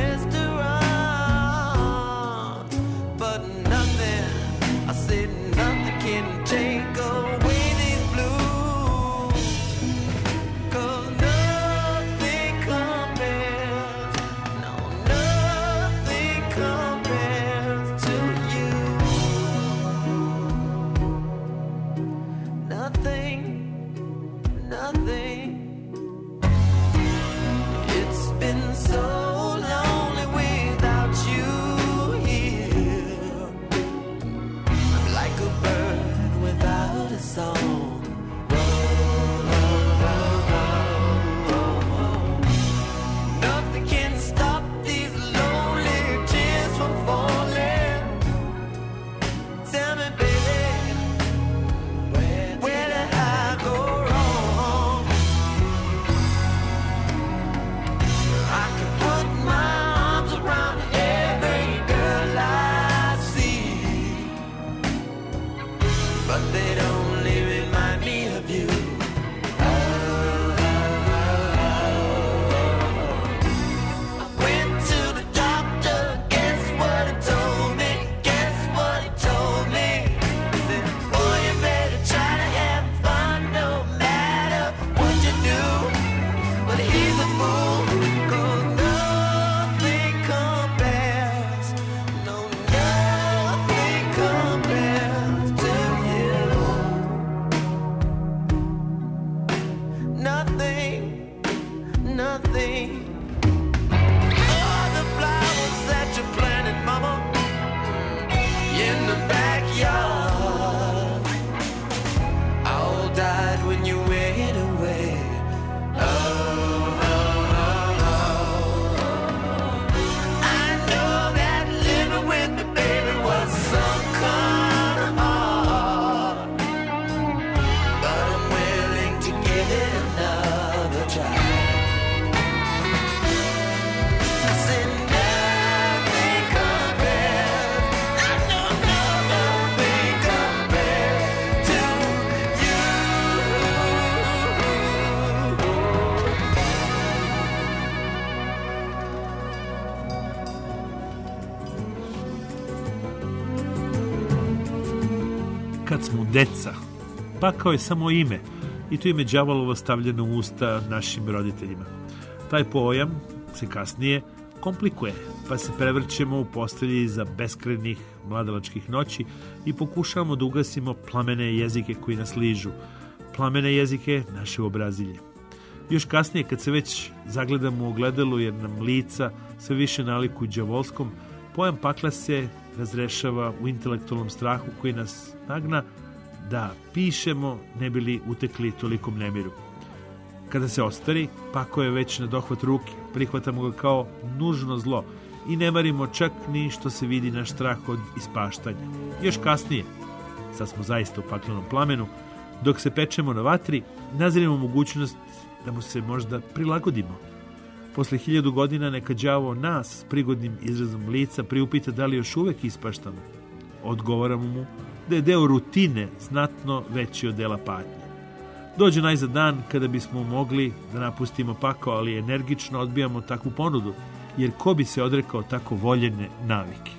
restaurants, but nothing, I said nothing can take away these blues. 'Cause nothing compares, no, nothing compares to you. Nothing, nothing. It's been so lonely without you here. I'm like a bird without a song. Nothing can stop these lonely tears from falling. Tell me, baby, where did I go wrong? I can put my arms around every girl I see, but they only remind me of you. Went to the doctor, guess what he told me? Guess what he told me? He said, boy, you better try to have fun no matter what you do. But he's a fool, 'cause nothing compares, no, nothing compares to you. kad smo deca. Pakao je samo ime i to ime đavolovo stavljeno u usta našim roditeljima. Taj pojam se kasnije komplikuje, pa se prevrćemo u postelji za beskrajnih mladalačkih noći i pokušavamo da ugasimo plamene jezike koji nas ližu, plamene jezike naše obrazilje. Još kasnije, kad se već zagledamo u ogledalu jer nam lica sve više nalikuju đavolskom, pojam pakla se razrešava u intelektualnom strahu koji nas nagna da pišemo ne bi li utekli tolikom nemiru. Kada se ostari, pakao je već na dohvat ruke, prihvatamo ga kao nužno zlo i ne marimo čak ni što se vidi naš strah od ispaštanja. Još kasnije, sad smo zaista u paklenom plamenu, dok se pečemo na vatri, nazirimo mogućnost da mu se možda prilagodimo. Posle 1000 godina neka đavo nas prigodnim izrazom lica priupita da li još uvek ispaštamo. Odgovaramo mu da je deo rutine znatno veći od dela patnje. Dođe najzad dan kada bismo mogli da napustimo pakao, ali energično odbijamo takvu ponudu, jer ko bi se odrekao tako voljene navike?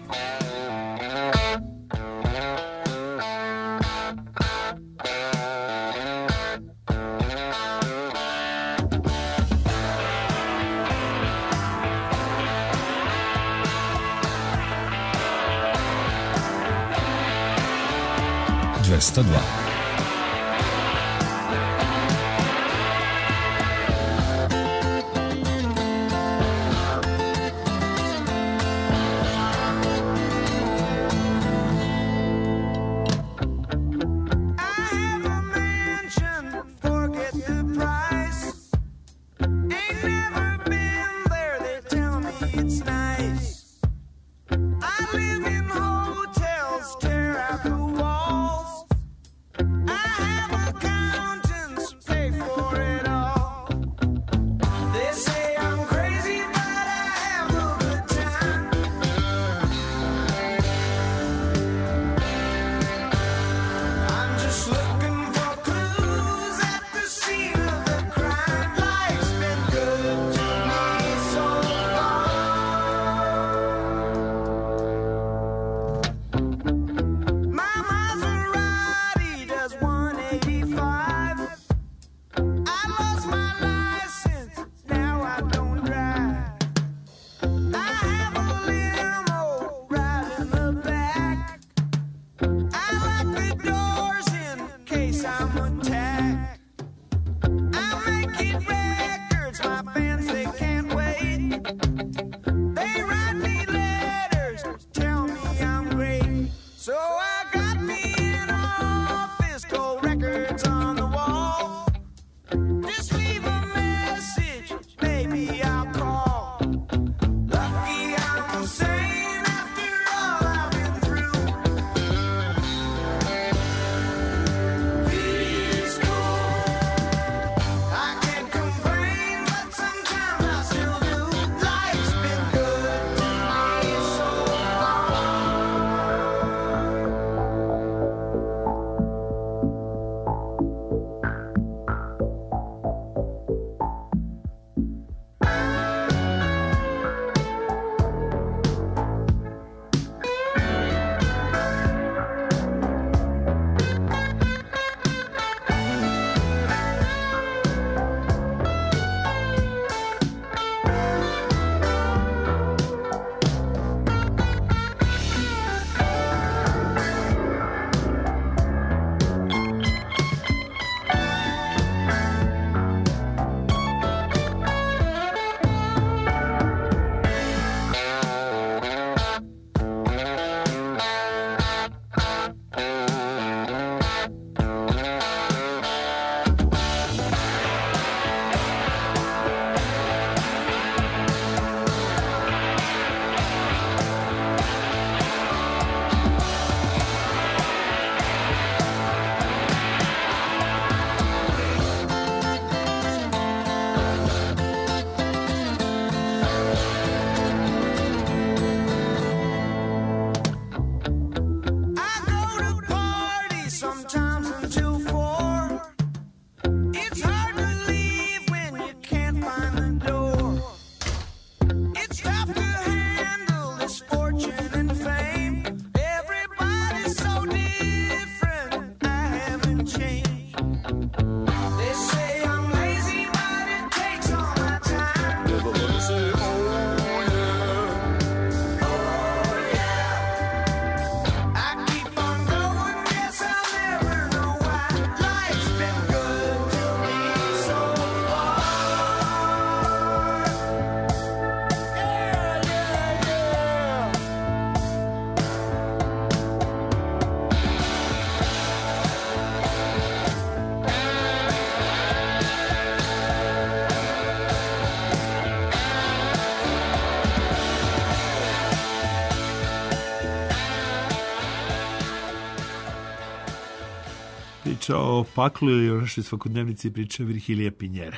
Priča o paklu ili o našoj svakodnevnici priča Virgilije Pinjere.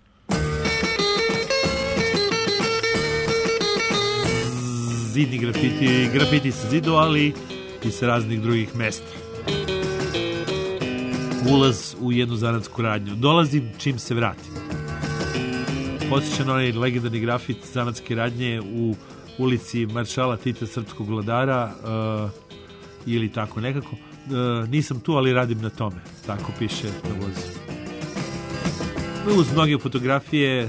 Zidni grafiti sa zidova, ali i sa raznih drugih mesta. Ulaz u jednu zanatsku radnju. Dolazim čim se vratim. Podsjeća na onaj legendarni grafit zanatske radnje u ulici Maršala Tita, srpskog vladara, ili tako nekako. Nisam tu, ali radim na tome. Tako piše na vozu. Uz mnoge fotografije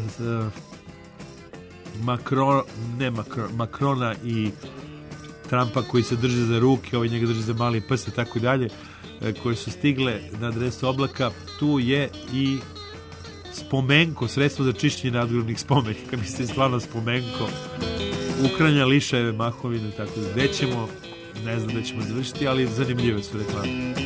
Makrona i Trumpa koji se drže za ruke, ovaj njega drži za mali prst i tako dalje, koje su stigle na adresu Oblaka. Tu je i spomenko, sredstvo za čišćenje nadgrobnih spomenika. Mislim, stvarno spomenko. Ukranja, lišajeve, mahovine, tako da. Gde ćemo, ne znam da ćemo završiti, ali zanimljive su reklame.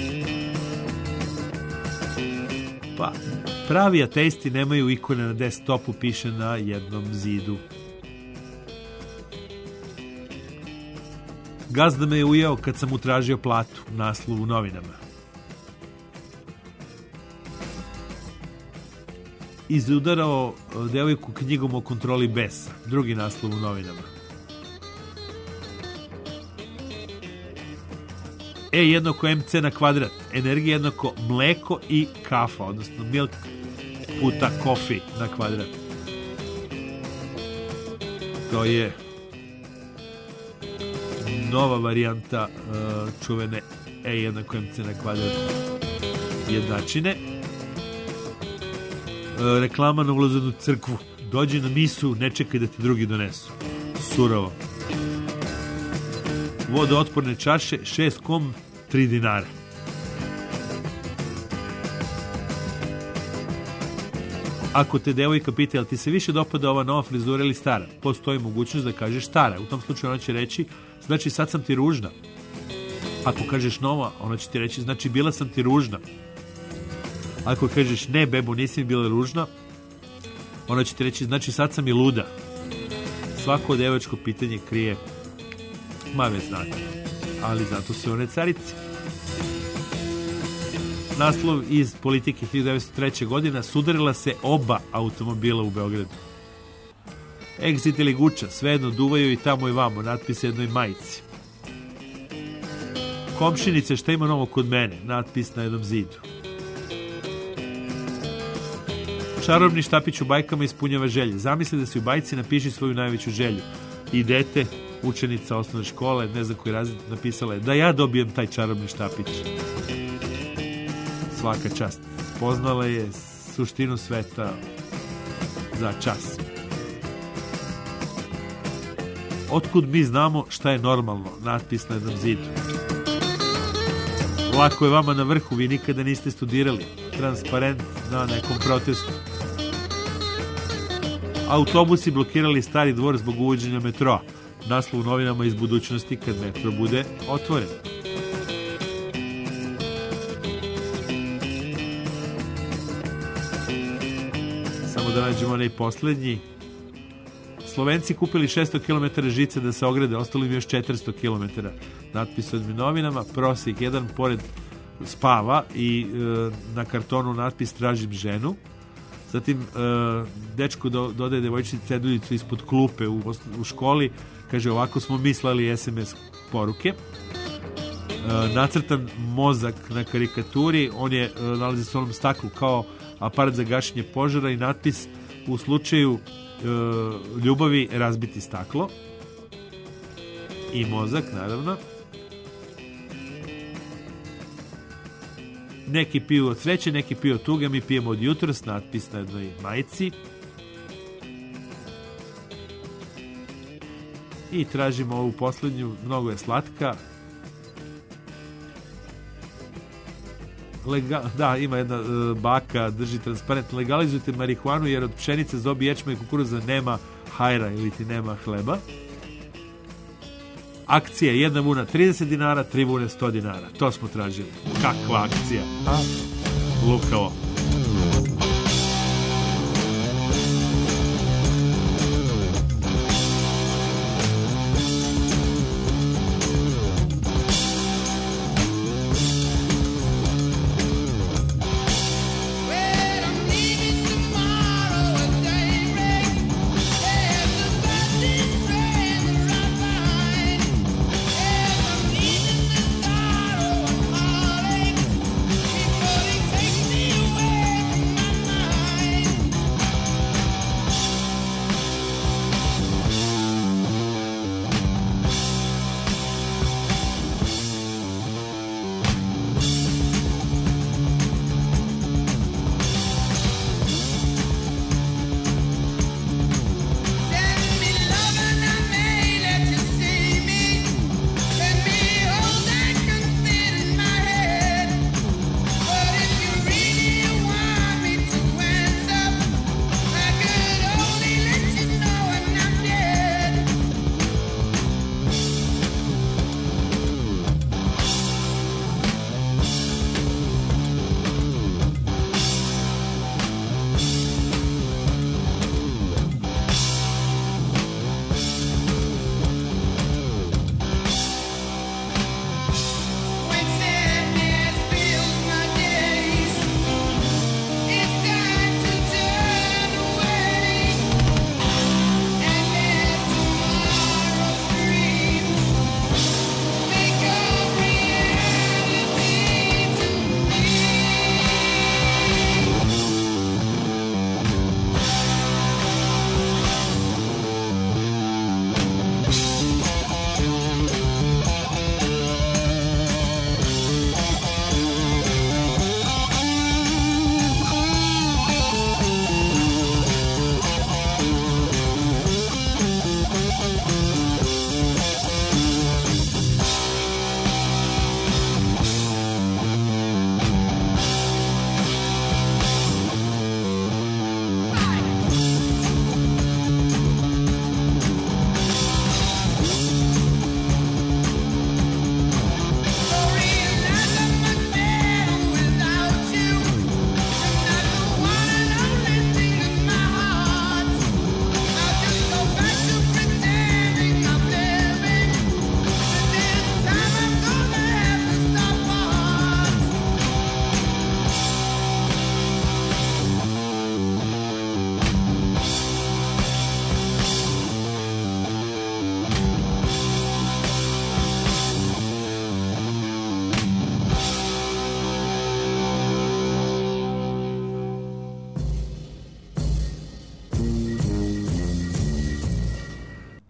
Pa, pravi ateisti nemaju ikone na desktopu, piše na jednom zidu. Gazda me je ujeo kad sam mu tražio platu, naslov u novinama. Izudarao devojku knjigom o kontroli besa, drugi naslov u novinama. E jednako MC na kvadrat, energija jednako mleko i kafa, odnosno milk puta coffee na kvadrat. To je nova varijanta čuvene E jednako MC na kvadrat jednačine. Reklama na ulazu u crkvu. Dođi na misu, ne čekaj da ti drugi donesu. Surovo. Vodootporne čaše, 6 kom, 3 dinara. Ako te devojka pita, jel ti se više dopada ova nova frizura ili stara, postoji mogućnost da kažeš stara. U tom slučaju ona će reći, znači sad sam ti ružna. Ako kažeš nova, ona će ti reći, znači bila sam ti ružna. Ako kažeš ne, bebo, nisi mi bila ružna, ona će ti reći, znači sad sam i luda. Svako devočko pitanje krije, već znate, ali zato su one carice. Naslov iz Politike 1903. godina, sudarila se oba automobila u Beogradu. Exit ili Guča, svejedno duvaju i tamo i vamo, natpis jednoj majici. Komšinice, šta ima novo kod mene, natpis na jednom zidu. Čarobni štapić u bajkama ispunjava želje. Zamisli da si u bajci, napiši svoju najveću želju. I dete, učenica osnovne škole, ne znam koji razred, napisala je da ja dobijem taj čarobni štapić. Svaka čast. Poznala je suštinu sveta za čas. Otkud mi znamo šta je normalno? Natpis na jednom zidu. Lako je vama na vrhu, vi nikada niste studirali. Transparent na nekom protestu. Autobusi blokirali Stari dvor zbog uvođenja metroa. Naslov u novinama iz budućnosti kad metro bude otvoren. Samo da nađemo onaj poslednji. Slovenci kupili 600 km žice da se ograde, ostalo im još 400 km. Natpis u novinama, prosjek 1 pored spava i na kartonu natpis tražim ženu. Zatim dečko dodaje devojčici ceduljicu ispod klupe u školi, kaže ovako smo mislali SMS poruke. Nacrtan mozak na karikaturi, on je nalazi se u onom staklu kao aparat za gašenje požara i natpis u slučaju ljubavi razbiti staklo i mozak naravno. Neki piju od sreće, neki piju od tuge, mi pijemo od jutros, natpis na jednoj majici. I tražimo ovu poslednju, mnogo je slatka. Da, ima jedna baka, drži transparent, legalizujte marihuanu jer od pšenice, zobi, ječma i kukuruza nema hajra ili ti nema hleba. Akcija, 1 vuna 30 dinara, 3 vune 100 dinara. To smo tražili. Kakva akcija? Lukavo.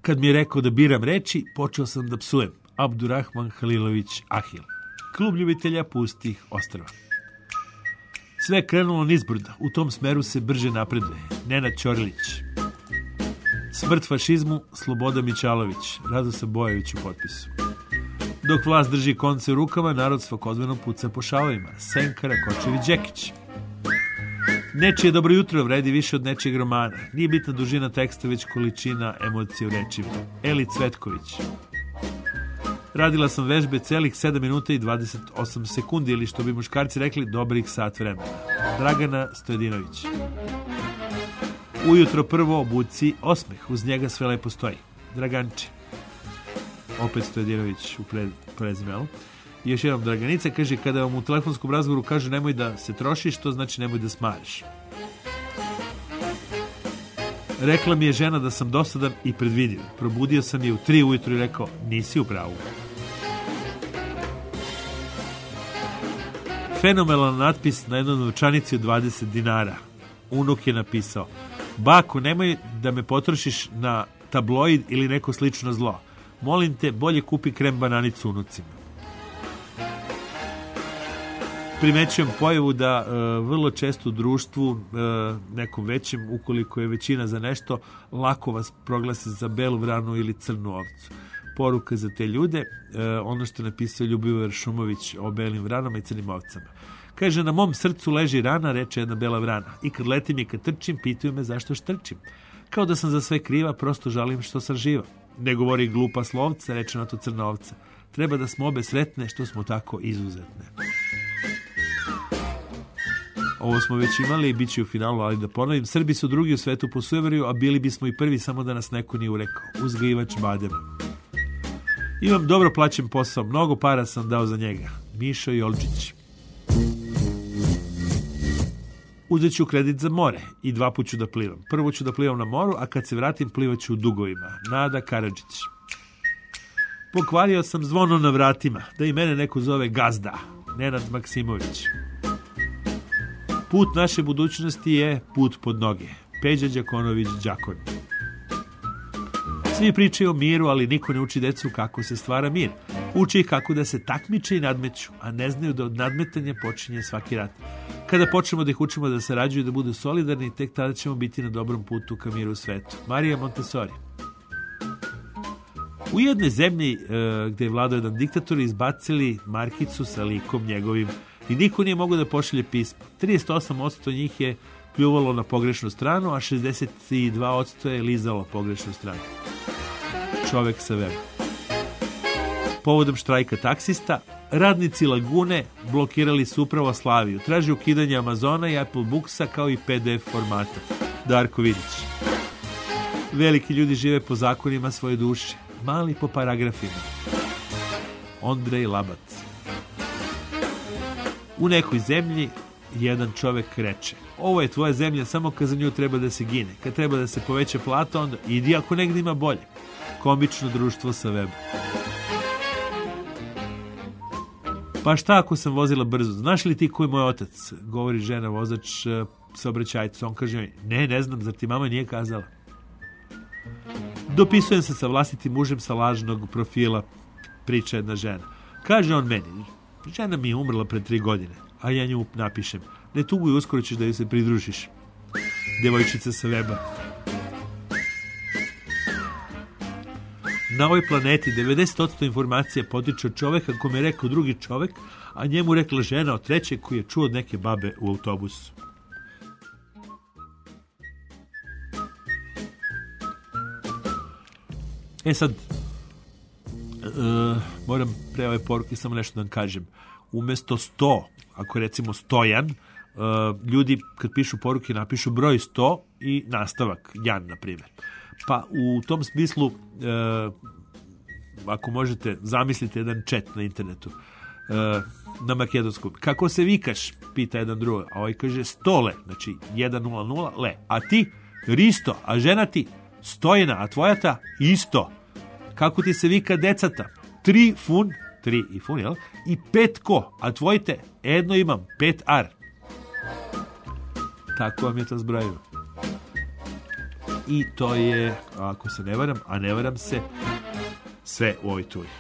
Kad mi je rekao da biram reči, počeo sam da psujem. Abdurrahman Halilović Ahil. Klub ljubitelja pustih ostrva. Sve je krenulo nizbrdo. U tom smeru se brže napreduje. Nenad Ćorilić. Smrt fašizmu, Sloboda Mićalović. Radosa Bojević u potpisu. Dok vlast drži konce u rukama, narod svakodnevno puca po šavovima. Senka Rakočević-Đekić. Nečije dobro jutro vredi više od nečijeg romana. Nije bitna dužina teksta, već količina emocije u rečima. Eli Cvetković. Radila sam vežbe celih 7 minuta i 28 sekundi, ili što bi muškarci rekli, dobrih sat vremena. Dragana Stojedinović. Ujutro prvo obuci osmeh, uz njega sve lepo stoji. Draganči. Opet Stojedinović u prezimelu. I još jednom Draganica kaže, kada vam u telefonskom razgovoru kaže nemoj da se trošiš, to znači nemoj da smariš. Rekla mi je žena da sam dosadan i predvidiv. Probudio sam je u 3 ujutru i rekao, nisi u pravu. Fenomenalan natpis na jednoj novčanici od 20 dinara. Unuk je napisao, bako, nemoj da me potrošiš na tabloid ili neko slično zlo. Molim te, bolje kupi krem bananicu unucima. Primećujem pojavu da vrlo često u društvu, nekom većem, ukoliko je većina za nešto, lako vas proglasi za belu vranu ili crnu ovcu. Poruka za te ljude, ono što je napisao Ljubivoje Šumović o belim vranama i crnim ovcama. Kaže, na mom srcu leži rana, reče jedna bela vrana. I kad letim i kad trčim, pitaju me zašto štrčim. Kao da sam za sve kriva, prosto žalim što sam živa. Ne govori glupa slovca, reče na to crna ovca. Treba da smo obe sretne što smo tako izuzetne. Ovo smo već imali i bit će u finalu, ali da ponovim, Srbi su drugi u svetu po sujeverju, a bili bismo i prvi, samo da nas neko nije urekao. Uzgajivač badema. Imam dobro plaćen posao, mnogo para sam dao za njega. Mišo Jolčić. Uzet ću kredit za more i 2 puta ću da plivam. Prvo ću da plivam na moru, a kad se vratim plivat ću u dugovima. Nada Karadžić. Pokvario sam zvono na vratima, da i mene neko zove gazda. Nenad Maksimović. Put naše budućnosti je put pod noge. Peđa Đakonović-Đakon. Svi pričaju o miru, ali niko ne uči decu kako se stvara mir. Uči ih kako da se takmiče i nadmeću, a ne znaju da od nadmetanja počinje svaki rat. Kada počnemo da ih učimo da sarađuju i da budu solidarni, tek tada ćemo biti na dobrom putu ka miru u svetu. Marija Montessori. U jednoj zemlji gde je vladao jedan diktator, izbacili markicu sa likom njegovim i niko nije mogao da pošalje pismo. 38% njih je pljuvalo na pogrešnu stranu, a 62% je lizalo pogrešnu stranu. Čovek sa weba. Povodom štrajka taksista, radnici Lagune blokirali su upravo Slaviju. Traži ukidanje Amazona i Apple Booksa kao i PDF formata. Darko Vidić. Veliki ljudi žive po zakonima svoje duše, mali po paragrafima. Ondrej Labac. U nekoj zemlji jedan čovek reče, ovo je tvoja zemlja samo kad za nju treba da se gine. Kad treba da se poveća plata, onda idi ako negdje ima bolje. Komično društvo sa weba. Pa šta ako sam vozila brzo? Znaš li ti ko je moj otac? Govori žena vozač saobraćajcu. On kaže, ne znam, zar ti mama nije kazala? Dopisujem se sa vlastitim mužem sa lažnog profila, priča jedna žena. Kaže on meni, žena mi je umrla pre 3 godine, a ja nju napišem, ne tuguj, uskoro ćeš da joj se pridružiš. Devojčica sa weba. Na ovoj planeti 90% informacija potiče od čoveka kome je rekao drugi čovek, a njemu rekla žena od trećeg koji je čuo od neke babe u autobusu. Sad, moram pre ove poruke samo nešto da vam kažem. Umesto 100, ako recimo Stojan, ljudi kad pišu poruke napišu broj 100 i nastavak, Jan, na primjer. Pa u tom smislu, ako možete, zamislite jedan chat na internetu, na makedonskom. Kako se vikaš? Pita jedan drugo. A ovaj kaže Stole, znači 100 le. A ti Risto, a žena ti Stojena, a tvoja ta isto. Kako ti se vika decata? 3 fun, 3 i fun, jel? I 5 ko, a tvojite jedno imam, 5 ar. Tako vam je to zbrojilo. i to je, ako se ne varam, a ne varam se, sve u ovoj turi.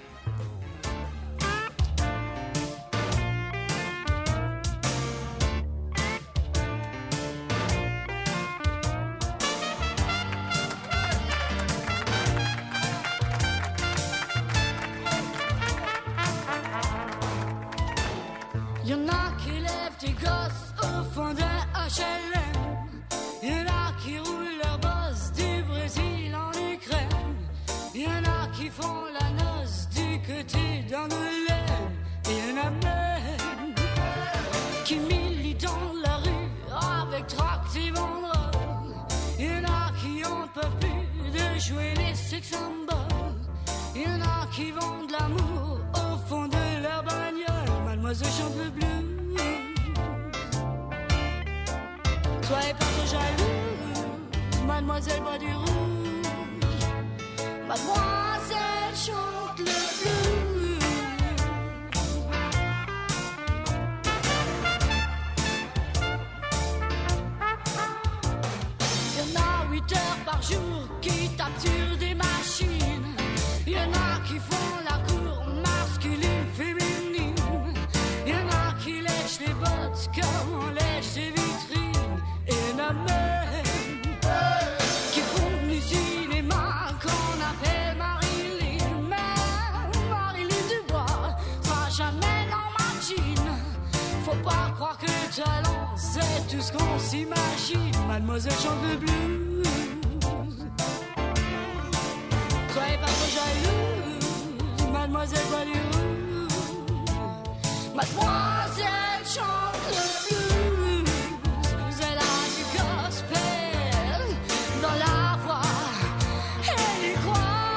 Y'en a qui lèvent des gosses au fond d'un HLM. Y'en a qui roulent leur bosse du Brésil en Ukraine. Y'en a qui font la noce du côté d'Angoulême. Et y'en a même qui militent dans la rue avec tract et banderoles. Y'en a qui en peuvent plus de jouer les sex symboles. Y'en a qui vendent l'amour au fond de leur bagnole. Mademoiselle chante le blues. Soyez pas trop jaloux, mademoiselle boit du rouge. Mademoiselle chante le blues. Y'en a 8 heures par jour qui tapent sur des machines. Y'en a qui font la cour masculine, féminine. Y'en a qui lèchent les bottes comme on lèche des vitrines. Et y'en a même qui font du cinéma qu'on appelle Marilyn. Mais Marilyn Dubois sera jamais dans ma jean. Faut pas croire que le talent c'est tout ce qu'on s'imagine. Mademoiselle chante le blues. Soyez pas trop jalouse, mademoiselle boit du rouge. Mademoiselle chante le blues. Elle a du gospel dans la voix. Elle y croit.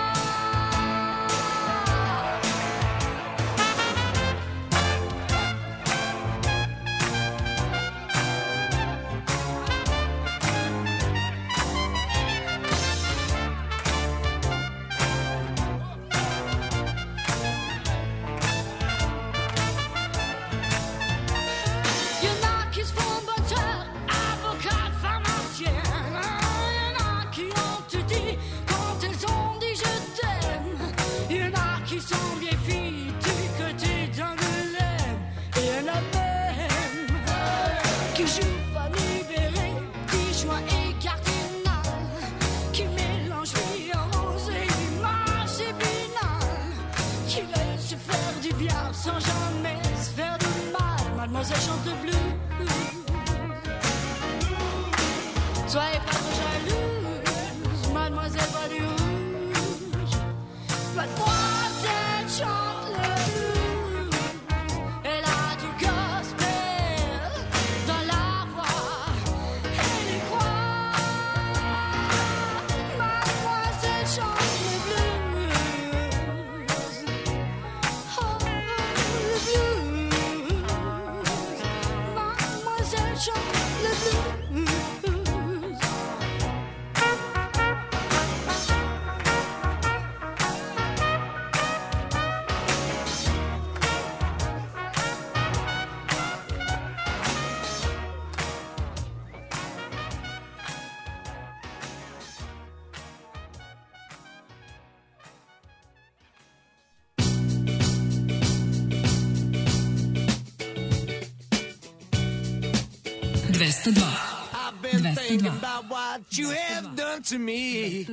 Y'en a qui se font bonne sœur, avocat, pharmacien. Y'en a qui ont tout dit quand elles ont dit je t'aime. Y'en a qui sont bien filles du côté d'Angoulême. Et y'en a même qui jouent pas libéré, qui jouent et cardinal, qui mélangent violence et image épinale, qui veulent se faire du bien sans jamais se faire du mal. Mademoiselle chante le blues. Soyez pas trop jalouse, mademoiselle boit du rouge. Mademoiselle chante le blues. Elle a du gospel dans la voix. Elle y croit. Mademoiselle chante le blues. Oh, le blues. Mademoiselle chante le blues. I've been thinking about what you have done to me.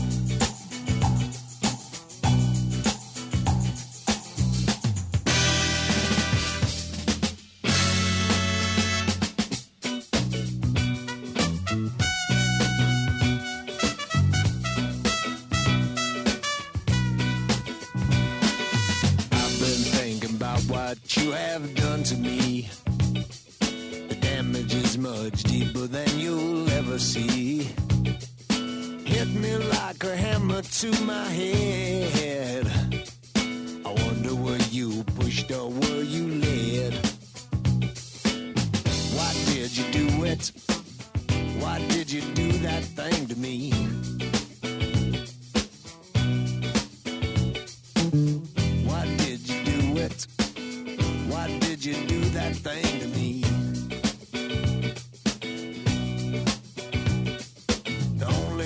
I've been thinking about what you have done to me. The damage is much deeper than you'll ever see. Hit me like a hammer to my head. I wonder were you pushed or were you led? Why did you do it? Why did you do that thing to me? Why did you do it? Why did you do that thing to me? The only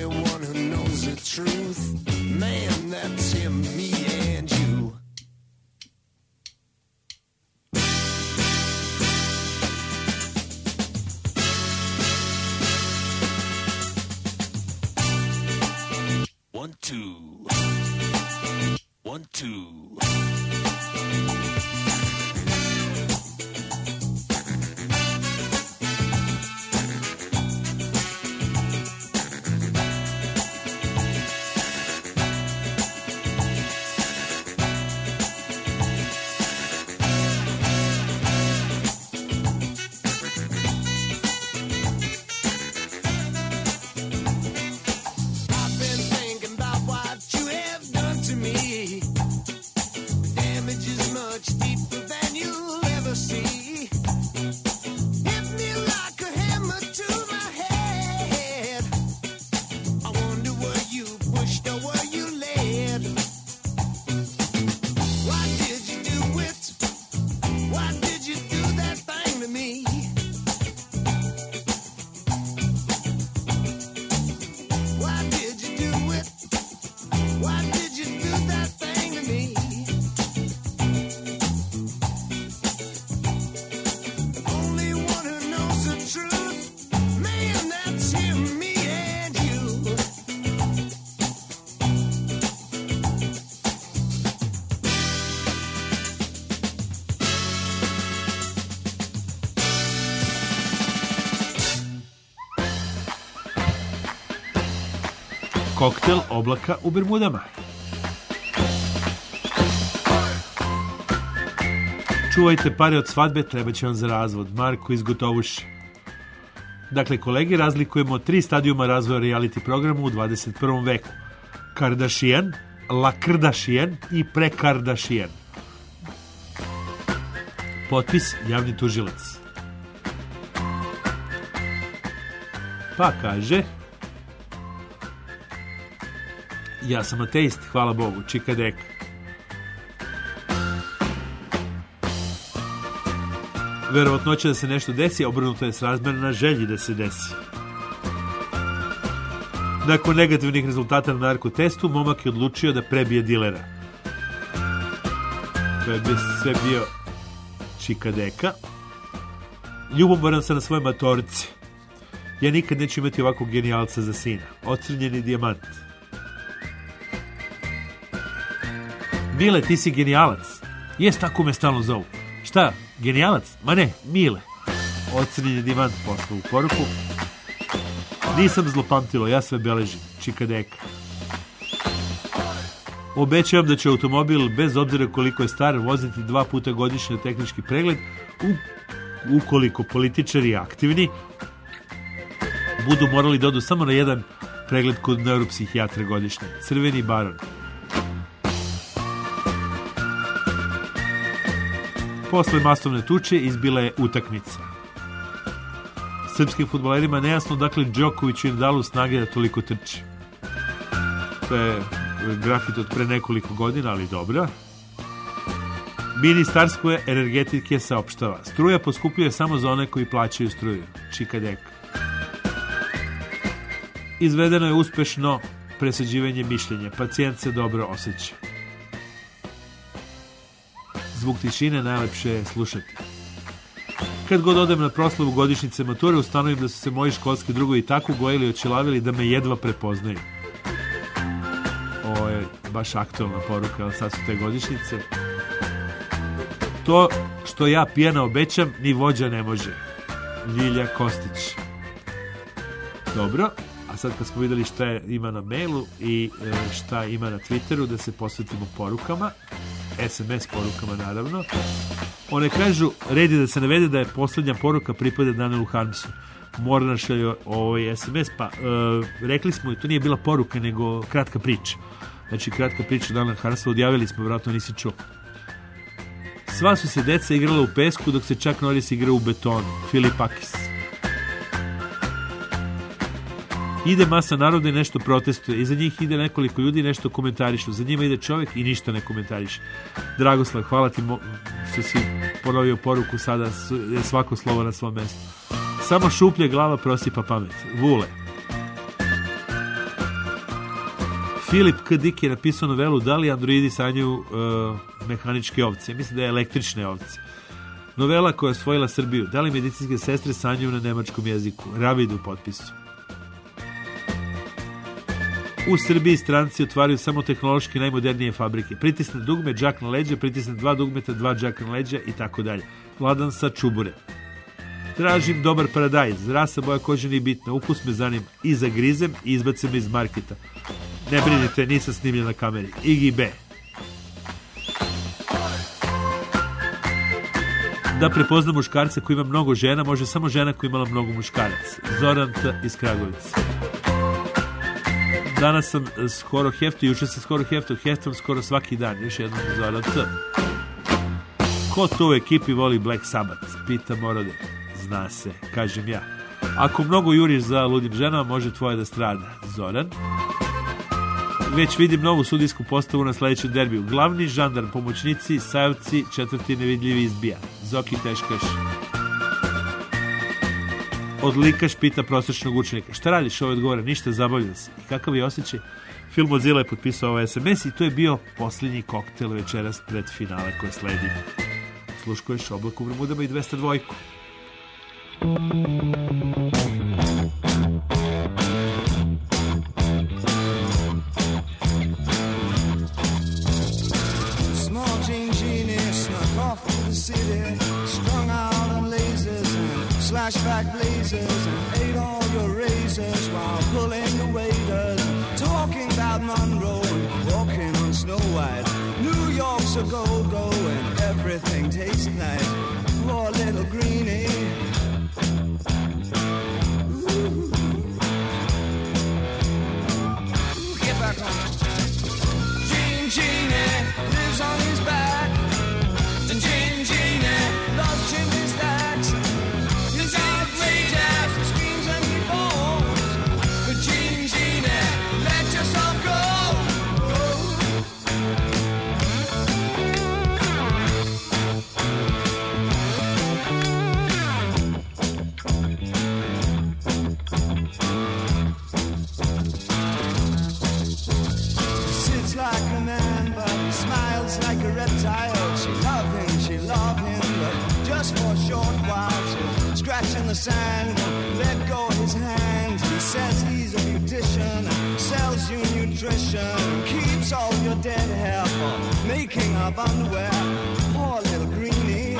koktel oblaka u Bermudama. Čuvajte pare od svadbe, treba će vam za razvod. Marko iz Gotovuši. Dakle, kolege, razlikujemo 3 stadijuma razvoja reality programa u 21. veku. Kardashian, Lakrdashian i Prekardashian. Potpis javni tužilac. Pa kaže: ja sam ateist, hvala Bogu, čika deka. Verovatnoća da se nešto desi obrnuto je srazmerna želji da se desi. Nakon negativnih rezultata na narkotestu, momak je odlučio da prebije dilera. To je sve bio čika deka. Ljubomoran sam na svojoj matorici. Ja nikad neću imati ovakvog genijalca za sina. Ocrnjeni dijamant. Mile, ti si genijalac. Jes, tako me stalno zovu. Šta, genijalac? Ma ne, Mile. Ocrnjeni dijamant poslao u poruku. Nisam zlopamtilo, ja sve beležim. Čika deka. Obećavam da će automobil, bez obzira koliko je star, voziti 2 puta godišnje na tehnički pregled, ukoliko političari aktivni budu morali da odu samo na jedan pregled kod neuropsihijatra godišnje. Crveni baron. Posle masovne tuče izbila je utakmica. Srpskim fudbalerima nejasno dakle Đokoviću i Nadalu snage da toliko trči. To je grafit od pre nekoliko godina, ali dobra. Ministarstvo energetike saopštava: struja poskupljuje samo za one koji plaćaju struju. Čika deka. Izvedeno je uspešno presađivanje mišljenja. Pacijent se dobro osjeća. Zvuk tišine najlepše je slušati. Kad god odem na proslavu godišnjice mature, ustanovim da su se moji školski drugovi tako gojili i očelavili da me jedva prepoznaju. Ovo je baš aktualna poruka, ali sad su te godišnjice. To što ja pijana obećam, ni vođa ne može. Ljilja Kostić. Dobro, a sad kad smo videli šta ima na mailu i šta ima na Twitteru, da se posvetimo porukama. SMS porukama, naravno. One kažu, red je da se navede da je posljednja poruka pripada Danielu Harmsu. Mora našalje ovaj SMS, pa rekli smo, to nije bila poruka, nego kratka priča. Znači, kratka priča Daniela Harmsa, odjavili smo, vjerojatno nisi čuo. Sva su se deca igrala u pesku, dok se Chuck Norris igra u betonu. Filip Akis. Ide masa naroda i nešto protestuje. Iza njih ide nekoliko ljudi i nešto komentarišu. Za njima ide čovjek i ništa ne komentariše. Dragoslav, hvala ti što si ponovio poruku. Sada je svako slovo na svom mjestu. Samo šuplje glava prosipa pamet. Vule. Filip K. Dik je napisao novelu Da li androidi sanjaju mehaničke ovce. Mislim da je električne ovce. Novela koja je osvojila Srbiju. Da li medicinske sestre sanjaju na nemačkom jeziku. Ravid u potpisu. U Srbiji stranci otvaraju samo tehnološki najmodernije fabrike. Pritisne dugme, džak na leđa, pritisne 2 dugmeta, 2 džaka na leđa i tako dalje. Vladan sa čubure. Tražim dobar paradajz. Rasa, boja kože nije bitna. Ukus me zanima. I zagrizem i izbacem iz marketa. Ne brinite, nisam snimljen na kameri. Igi B. Da prepozna muškarca koji ima mnogo žena, može samo žena koja imala mnogo muškaraca. Zoran T. iz Kragovica. Danas sam skoro hefto, juče sam skoro heftom skoro svaki dan. Još jednom Zoran T. Ko to u ekipi voli Black Sabbath? Pita Morode. Zna se, kažem ja. Ako mnogo juriš za ludim ženama, može tvoje da strada. Zoran. Već vidim novu sudijsku postavu na sledećem derbiju. Glavni žandarm, pomoćnici, sajovci, 4. nevidljivi izbija. Zoki Teškaš. Odlikaš, pita prosječnog učenika. Šta radiš? Ovo odgovara, ništa, zabavljam se. I kakav je osjećaj? Film od Zila je potpisao ovaj SMS i to je bio posljednji koktel večeras pred finale koje sledi. Sluškuješ Oblak u Bermudama i 202. Small chain genius snuck off to the city, strung out on lasers and slashback blazers, and ate all your razors while pulling the waiters, talking Snow White. New York's a go-go and everything tastes nice. Poor little greenie. Ooh. Get back on. Genie lives on his back. And Genie loves chimney stacks. He's outrageous, he screams and he falls. But Genie, let yourself go. Sits like a man, but he smiles like a reptile. She love him, but just for a short while. She'll scratch in the sand and let go of his hand. He says he's a beautician and sells you nutrition and keeps all your dead hair for making up underwear. Poor little greenie.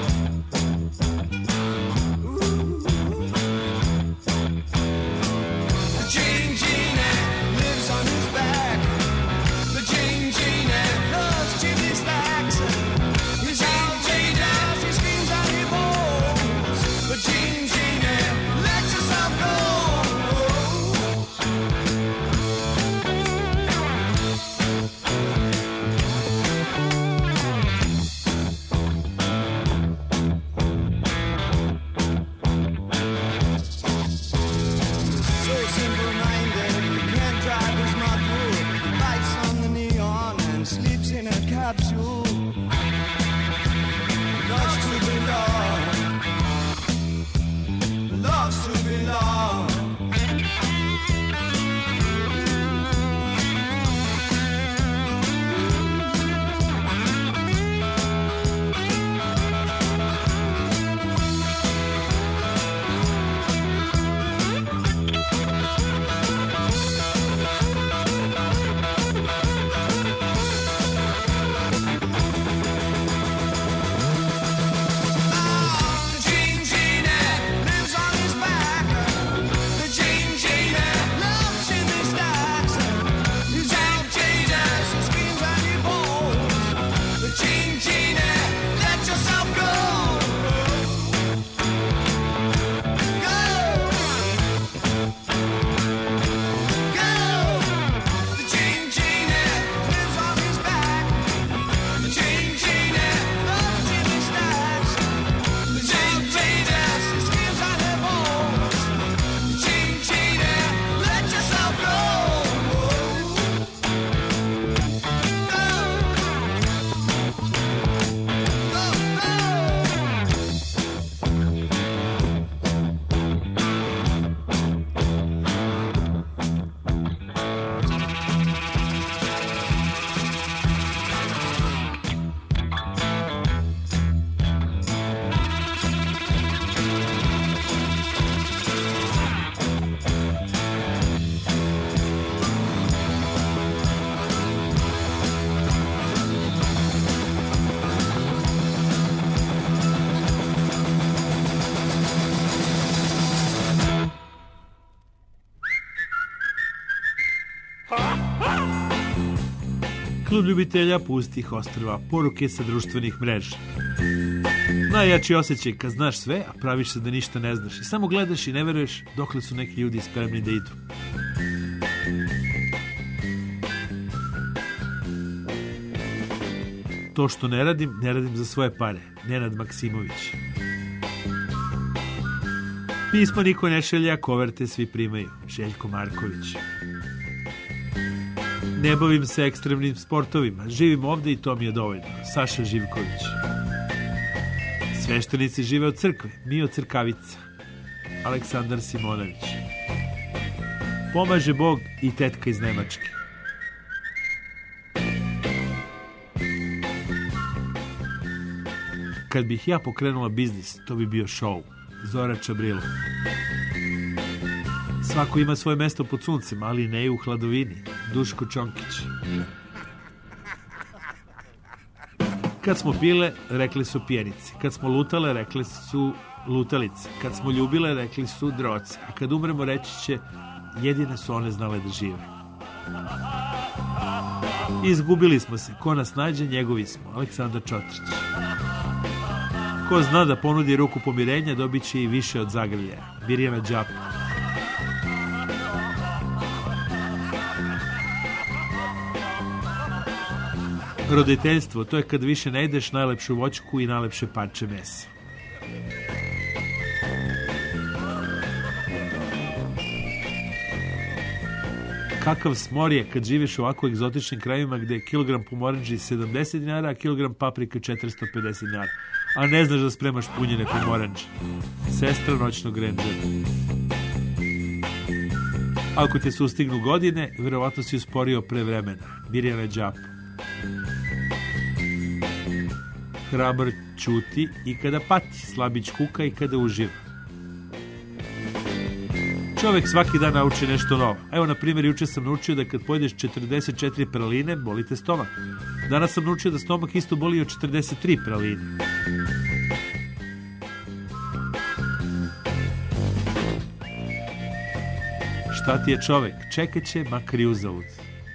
Genie lives on his back. The Genie loves chimney stacks. He's outrageous, he screams and he moans. But Genie, let yourself go. So simple-minded, he can't drive his Maru. Lights on the neon and sleeps in a capsule. Loves to belong. Loves to belong. Klub ljubitelja pustih ostrva, poruke sa društvenih mreža. Najjači osjećaj kad znaš sve, a praviš se da ništa ne znaš i samo gledaš i ne veruješ dokle su neki ljudi spremni da idu. To što ne radim za svoje pare. Nenad Maksimović. Pismo niko ne šelja, koverte svi primaju. Željko Marković. Ne bavim se ekstremnim sportovima, živim ovde i to mi je dovoljno. Saša Živković. Sveštenici žive od crkve, mi od crkavica. Aleksandar Simonović. Pomaže Bog i tetka iz Nemačke. Kad bih ja pokrenula biznis, to bi bio show. Zora Čabrilo. Svako ima svoje mesto pod suncem, ali ne i u hladovini. Duško Čonkić. Kad smo pile, rekli su pjenice. Kad smo lutale, rekli su lutalice. Kad smo ljubile, rekli su droce. A kad umremo, reći će, jedine su one znale da žive. Izgubili smo se, ko nas nađe, njegovi smo. Aleksandar Čotrić. Ko zna da ponudi ruku pomirenja, dobit će i više od zagrljaja. Mirjana Đap. Roditeljstvo, to je kad više ne jedeš najlepšu voćku i najlepše parče mesa. Kakav smor je kad živiš u ovako egzotičnim krajevima gde je kilogram pomoranđi 70 dinara, a kilogram paprike 450 dinara. A ne znaš da spremaš punjene pomoranđe. Sestra noćnog rendžera. Ako te sustignu godine, verovatno si usporio pre vremena. Mirjana Đap. Hrabar ćuti i kada pati, slabić kuka i kada uživa. Čovek svaki dan nauči nešto novo. Evo, na primjer, juče sam naučio da kad pojedeš 44 praline, boli te stomak. Danas sam naučio da stomak isto boli od 43 praline. Šta ti je čovek? Čekat će, makar i uzalud.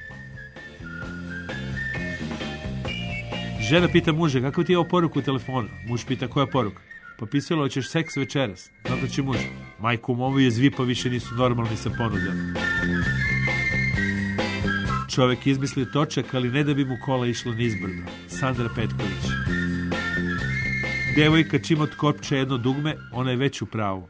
Žena pita muža, kakva ti je ovo poruka u telefonu? Muž pita, koja poruka? Pa pisalo, hoćeš seks večeras. Zato će muž. Majku momu je zvi, pa više nisu normalni sa ponudama. Čovek izmislio točak, ali ne da bi mu kola išlo nizbrdo. Sandra Petković. Devojka čim otkopče jedno dugme, ona je već u pravu.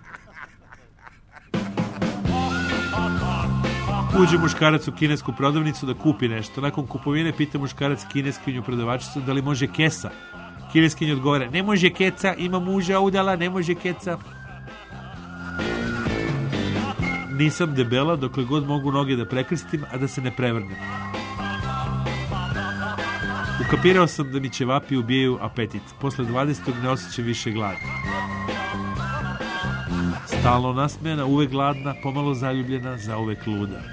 Uđe muškarac u kinesku prodavnicu da kupi nešto. Nakon kupovine pita muškarac kineskinju prodavačicu da li može kesa. Kineskinja odgovara, ne može keca, ima muža udala, ne može keca. Nisam debela dokle god mogu noge da prekrstim, a da se ne prevrnem. Ukapirao sam da mi ćevapi ubijaju apetit. Posle 20. ne osjećam više glad. Stalno nasmejana, uvek gladna, pomalo zaljubljena, zauvek luda.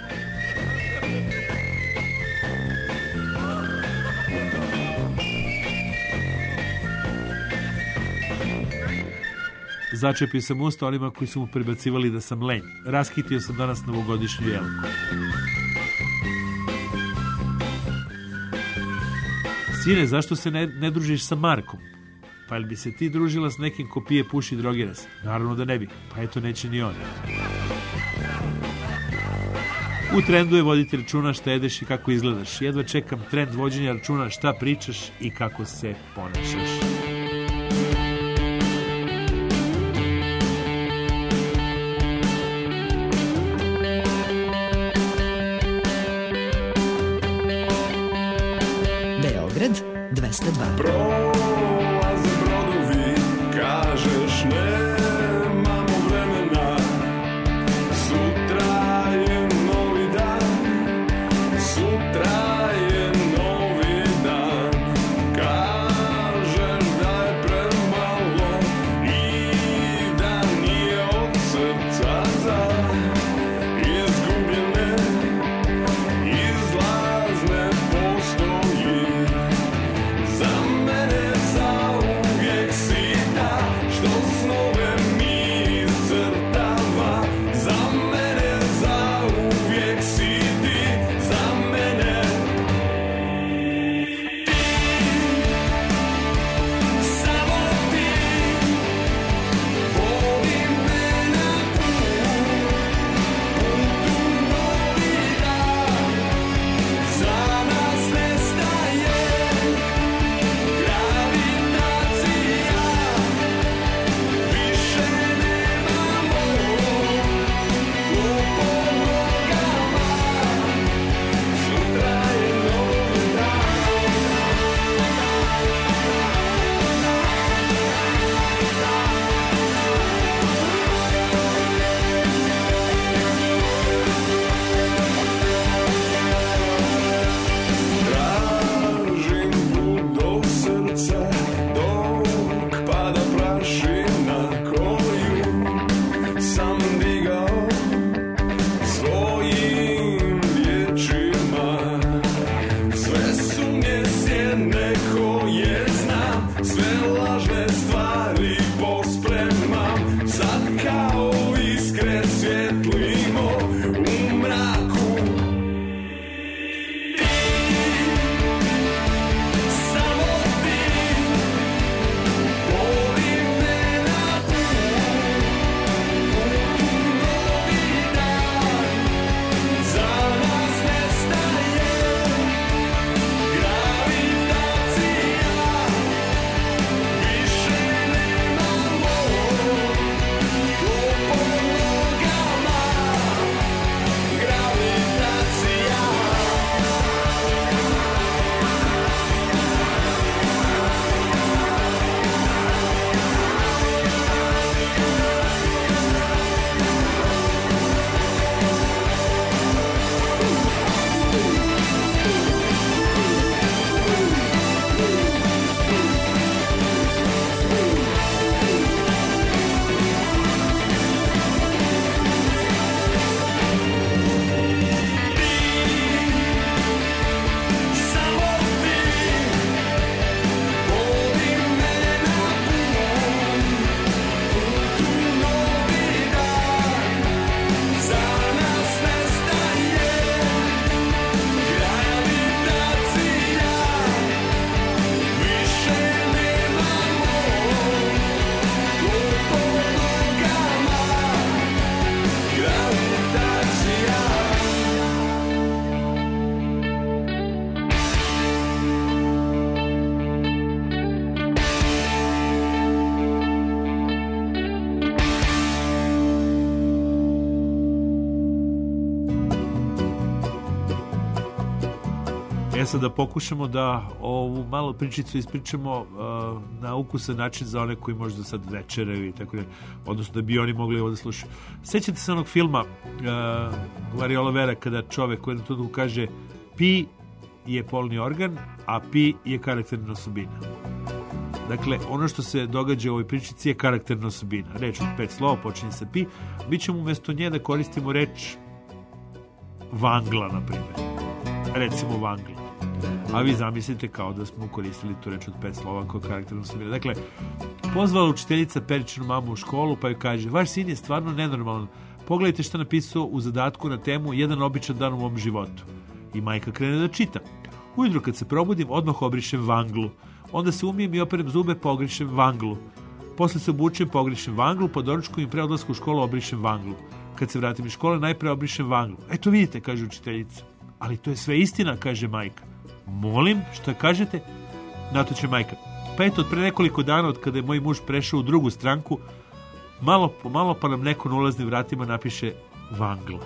Začepio sam usta onima koji su mu prebacivali da sam lenj. Raskitio sam danas novogodišnju jelku. Sine, zašto se ne družiš sa Markom? Pa jel bi se ti družila s nekim ko pije, puši, drogira se? Naravno da ne bi. Pa eto, neće ni on. U trendu je voditi računa šta jedeš i kako izgledaš. Jedva čekam trend vođenja računa šta pričaš i kako se ponašaš. Beograd 202. Prolaze brodovi, kažeš nemamo vremena. Sutra je novi dan, sutra je novi dan. Kažeš da je premalo Sad da pokušamo da ovu malu pričicu ispričamo na ukusan način za one koji možda sad večeraju i tako ne, odnosno da bi oni mogli ovo da slušaju. Sećate se onog filma Variola Vera kada čovek u jednom trenutku kaže pi je polni organ, a pi je karakterna osobina. Dakle, ono što se događa u ovoj pričici je karakterna osobina. Reč od 5 slova počinje sa pi. Mi ćemo umjesto nje da koristimo reč vangla, na primjer. Recimo vangla. A vi zamislite kao da smo koristili tu reč od 5 slova kao karakterna osobina. Dakle, pozvala učiteljica Peričinu mamu u školu pa joj kaže: vaš sin je stvarno nenormalan. Pogledajte šta napisao u zadatku na temu jedan običan dan u mom životu. I majka krene da čita. Ujutro kad se probudim, odmah obrišem vanglu. Onda se umijem i operem zube, pa ogrišem vanglu. Posle se obučem, pa ogrišem vanglu, pa doručkujem i pre odlasku u školu obrišem vanglu. Kad se vratim iz škole, najpre obrišem vanglu. Eto vidite, kaže učiteljica. Ali to je sve istina, kaže majka. Molim, šta kažete? Na to će majka. Pa eto, od pre nekoliko dana, od kada je moj muž prešao u drugu stranku, malo po malo pa nam neko na ulaznim vratima napiše vangla.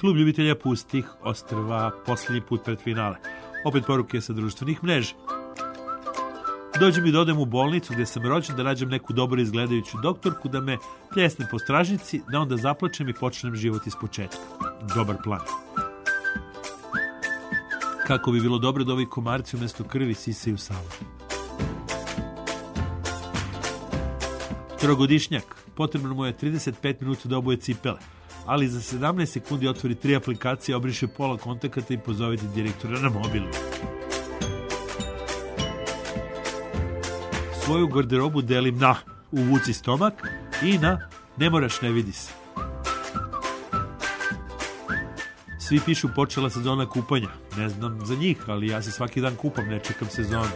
Klub ljubitelja pustih ostrva, posljednji put pred finale. Opet poruke sa društvenih mreža. Dođe mi da odem u bolnicu gdje sam rođen, da nađem neku dobro izgledajuću doktorku, da me pljesne po stražnici, da onda zaplačem i počnem život iz početka. Dobar plan. Kako bi bilo dobro da ovi komarci umjesto krvi sisaju savu. Trogodišnjak. Potrebno mu je 35 minuta da oboje cipele, ali za 17 sekundi otvori 3 aplikacije, obriše pola kontakata i pozovete direktora na mobilu. Svoju garderobu delim na uvuci stomak i na ne moraš, ne vidi se. Svi pišu počela sezona kupanja. Ne znam za njih, ali ja se svaki dan kupam, ne čekam sezonu.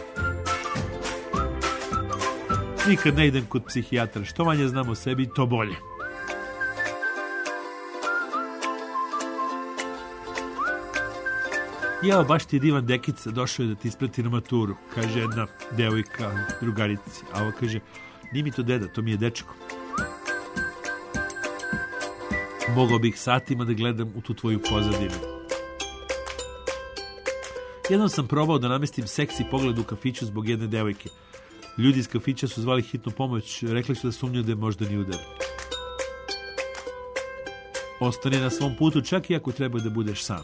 Nikad ne idem kod psihijatra. Što manje znam o sebi, to bolje. Jao, baš ti je divan dekica, došao je da ti isprati na maturu, kaže jedna devojka drugarici. A ovo kaže, nije mi to deda, to mi je dečko. Mogao bih satima da gledam u tu tvoju pozadinu. Jednom sam probao da namestim seksi pogled u kafiću zbog jedne devojke. Ljudi iz kafića su zvali hitnu pomoć, rekli su da sumnjaju da je moždani udar. Ostani na svom putu čak i ako treba da budeš sam.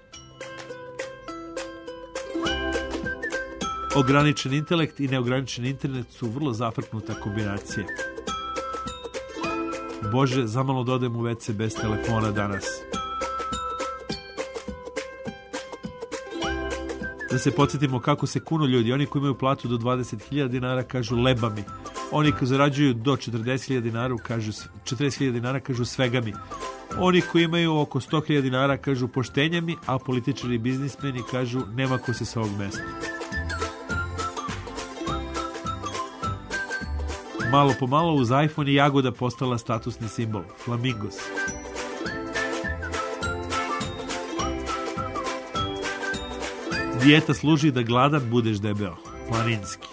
Ograničen intelekt i neograničen internet su vrlo zafrknuta kombinacija. Bože, zamalo da odem u WC bez telefona danas. Da se podsjetimo kako se kunu ljudi. Oni koji imaju platu do 20.000 dinara kažu leba mi. Oni koji zarađuju do 40.000 dinara kažu svega mi. Oni koji imaju oko 100.000 dinara kažu poštenja mi, a političari i biznismeni kažu nema ko se sa ovog mesta. Malo po malo uz iPhone i jagoda postala statusni simbol. Flamingos. Dijeta služi da gladan budeš debeo. Planinski.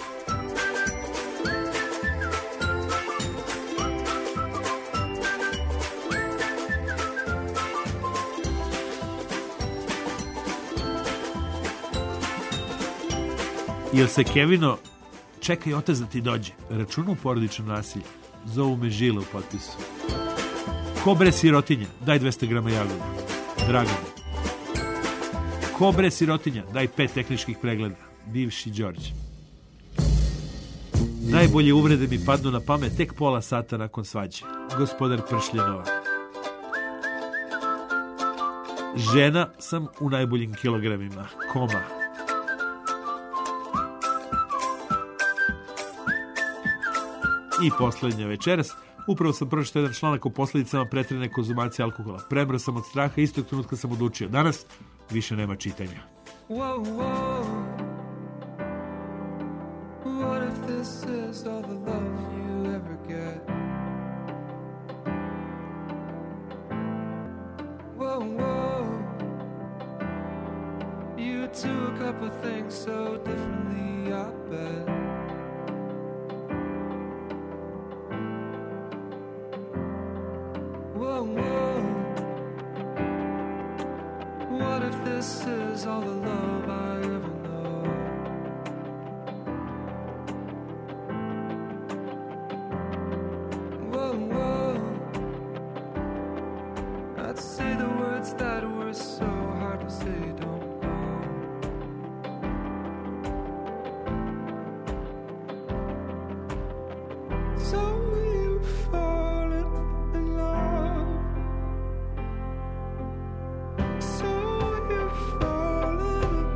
Jel se Kevino čekaj otac da ti dođe. Računa u porodično nasilje. Zovu me Žile u potpisu. Ko bre sirotinja? Daj 200 grama jagoda. Dragane. Ko bre sirotinja? Daj 5 tehničkih pregleda. Bivši Đorđe. Najbolje uvrede mi padnu na pamet tek pola sata nakon svađe. Gospodar Pršljenova. Žena sam u najboljim kilogramima. Koma. I posljednja večeras, upravo sam pročitao jedan članak o posljedicama pretjerane konzumacije alkohola. Premro sam od straha, istog trenutka sam odlučio. Danas više nema čitanja. Whoa, whoa. What if this is all the love you ever get? Whoa, whoa. You took up a thing so differently, I bet. Whoa, whoa. What if this is all the love I ever know? Whoa, whoa. I'd say the words that were so hard to say, don't go. So you've fallen in love. So you've fallen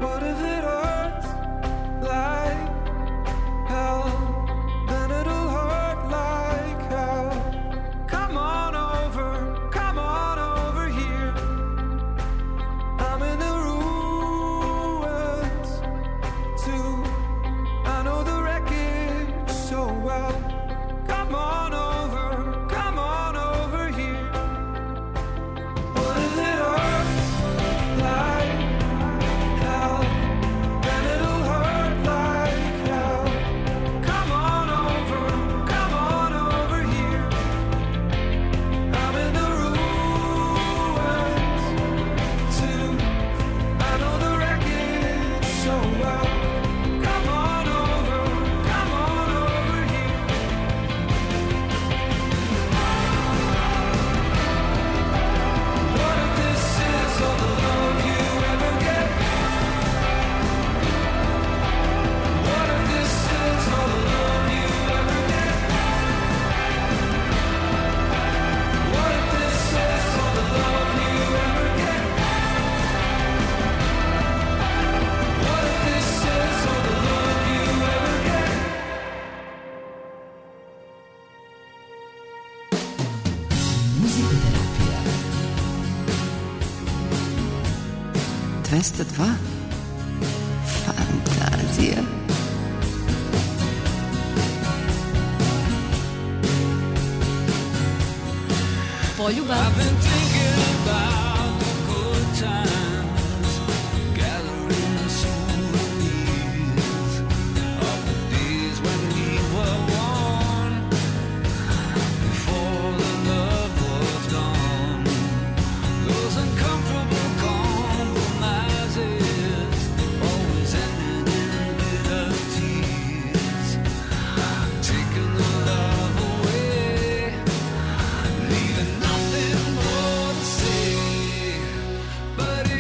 What if it hurts like hell? Then it'll hurt like hell. Come on over here. I'm in the ruins too. I know the wreckage so well. Come on over here. What if it hurts like hell? Then it'll hurt like hell. Come on over here. I'm in the ruins too. I know the wreckage so well. Come on over here. What if this is all the love you ever get? What if this is all the love you ever get? What if this is all the love you ever get? What if this is all the love you ever get? Muzikoterapija. 202. Fantazija. Poljubac. I've been thinking about the good times, gathering souvenirs of the days when we were one, before the love was gone. Those uncomfortable compromises always ended in bitter tears, taking the love away, leaving nothing more to say. But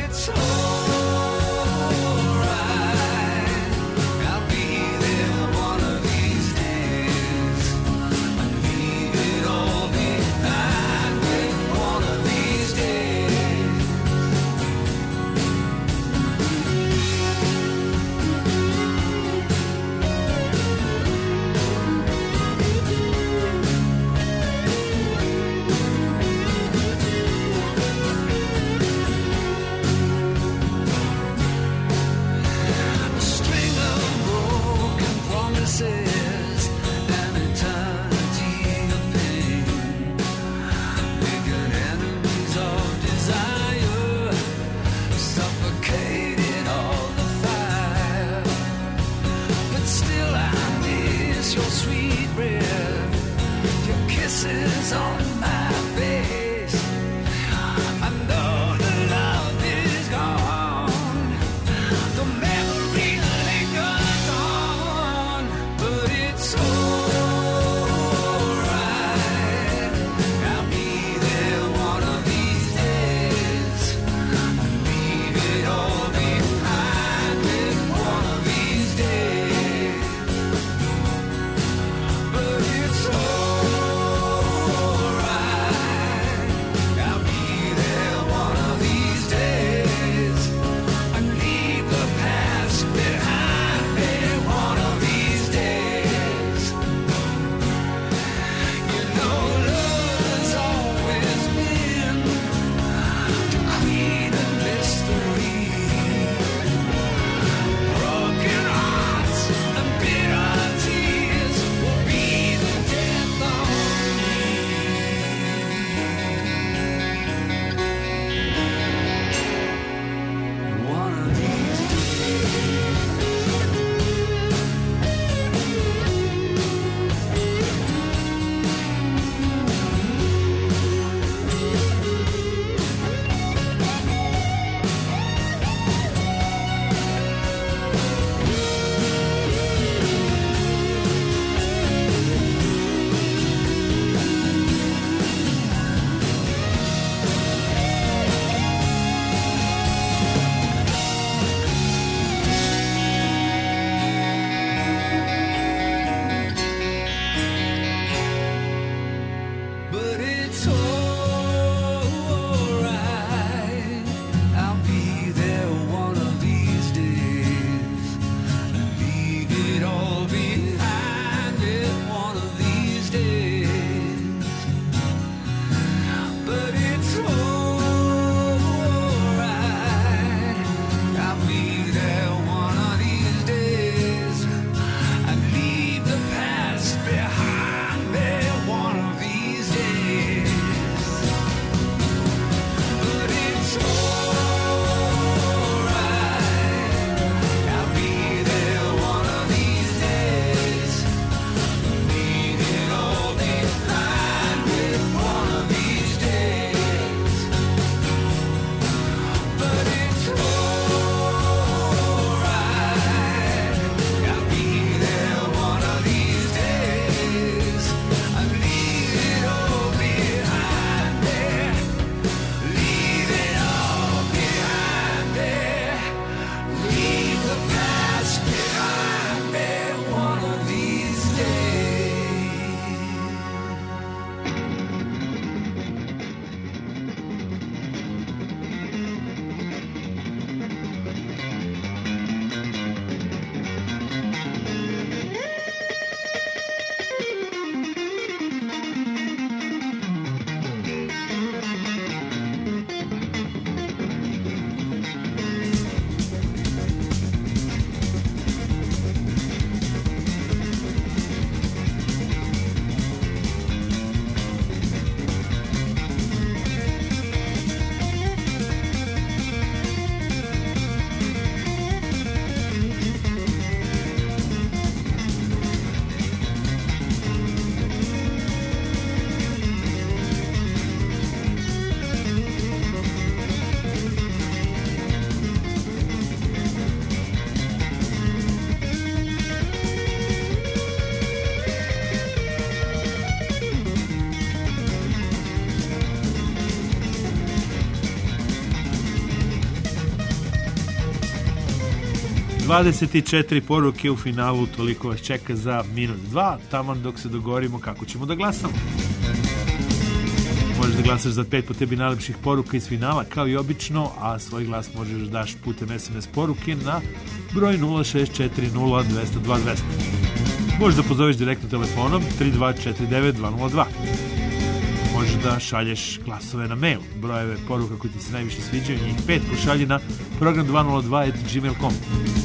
24 poruke u finalu, toliko vas čeka za minut 2, taman dok se dogovorimo kako ćemo da glasamo. Možeš da glasaš za 5 po tebi najlepših poruka iz finala, kao i obično, a svoj glas možeš da daš putem SMS poruke na broj 0640222. Možeš da pozoveš direktno telefonom 3249-202. Možeš da šalješ glasove na mail, brojeve poruka koji ti se najviše sviđaju, njih 5 pošalji na program202@gmail.com.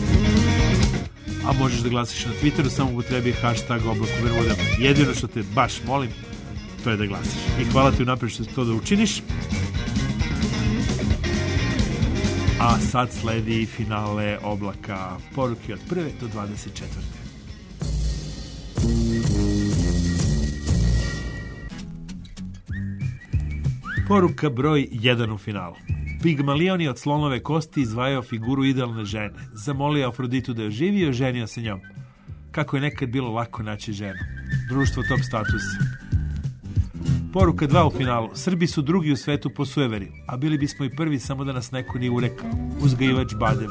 A možeš da glasiš na Twitteru, samo upotrebi hashtag Oblak u Bermudama. Jedino što te baš molim, to je da glasiš. I hvala ti unaprijed što to da učiniš. A sad sledi finale Oblaka, poruke od 1. do 24. Poruka broj 1 u finalu. Pigmalion je od slonove kosti izvajao figuru idealne žene. Zamolio Afroditu da je oživi i oženio se njom. Kako je nekad bilo lako naći ženu. Društvo top status. Poruka 2 u finalu. Srbi su drugi u svetu po sueveri, a bili bismo i prvi samo da nas neko nije urekao. Uzgajivač badema.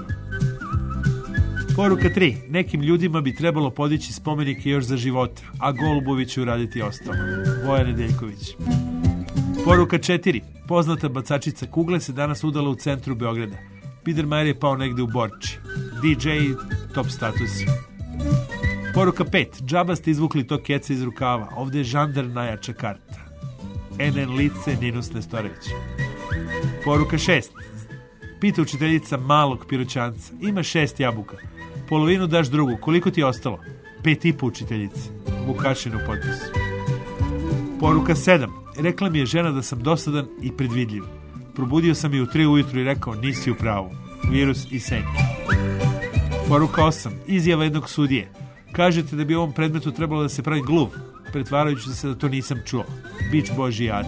Poruka 3. Nekim ljudima bi trebalo podići spomenike još za života, a Golubović će uraditi ostalo. Voja Nedeljković. Poruka 4. Poznata bacačica kugle se danas udala u centru Beograda. Biedermeier je pao negde u Borči. DJ top status. Poruka 5. Džaba ste izvukli to keca iz rukava. Ovde je žandar najjača karta. NN lice Ninus Nestorović. Poruka 6. Pita učiteljica malog piroćanca. Ima 6 jabuka. Polovinu daš drugu. Koliko ti je ostalo? 5,5 učiteljice. Vukašin u potpisu. Poruka 7. Rekla mi je žena da sam dosadan i predvidljiv. Probudio sam je u 3 ujutru i rekao nisi u pravu. Virus i senke. Poruka 8. Izjava jednog sudije. Kažete da bi u ovom predmetu trebalo da se pravi gluv, pretvarajući se da to nisam čuo. Bić Božijac.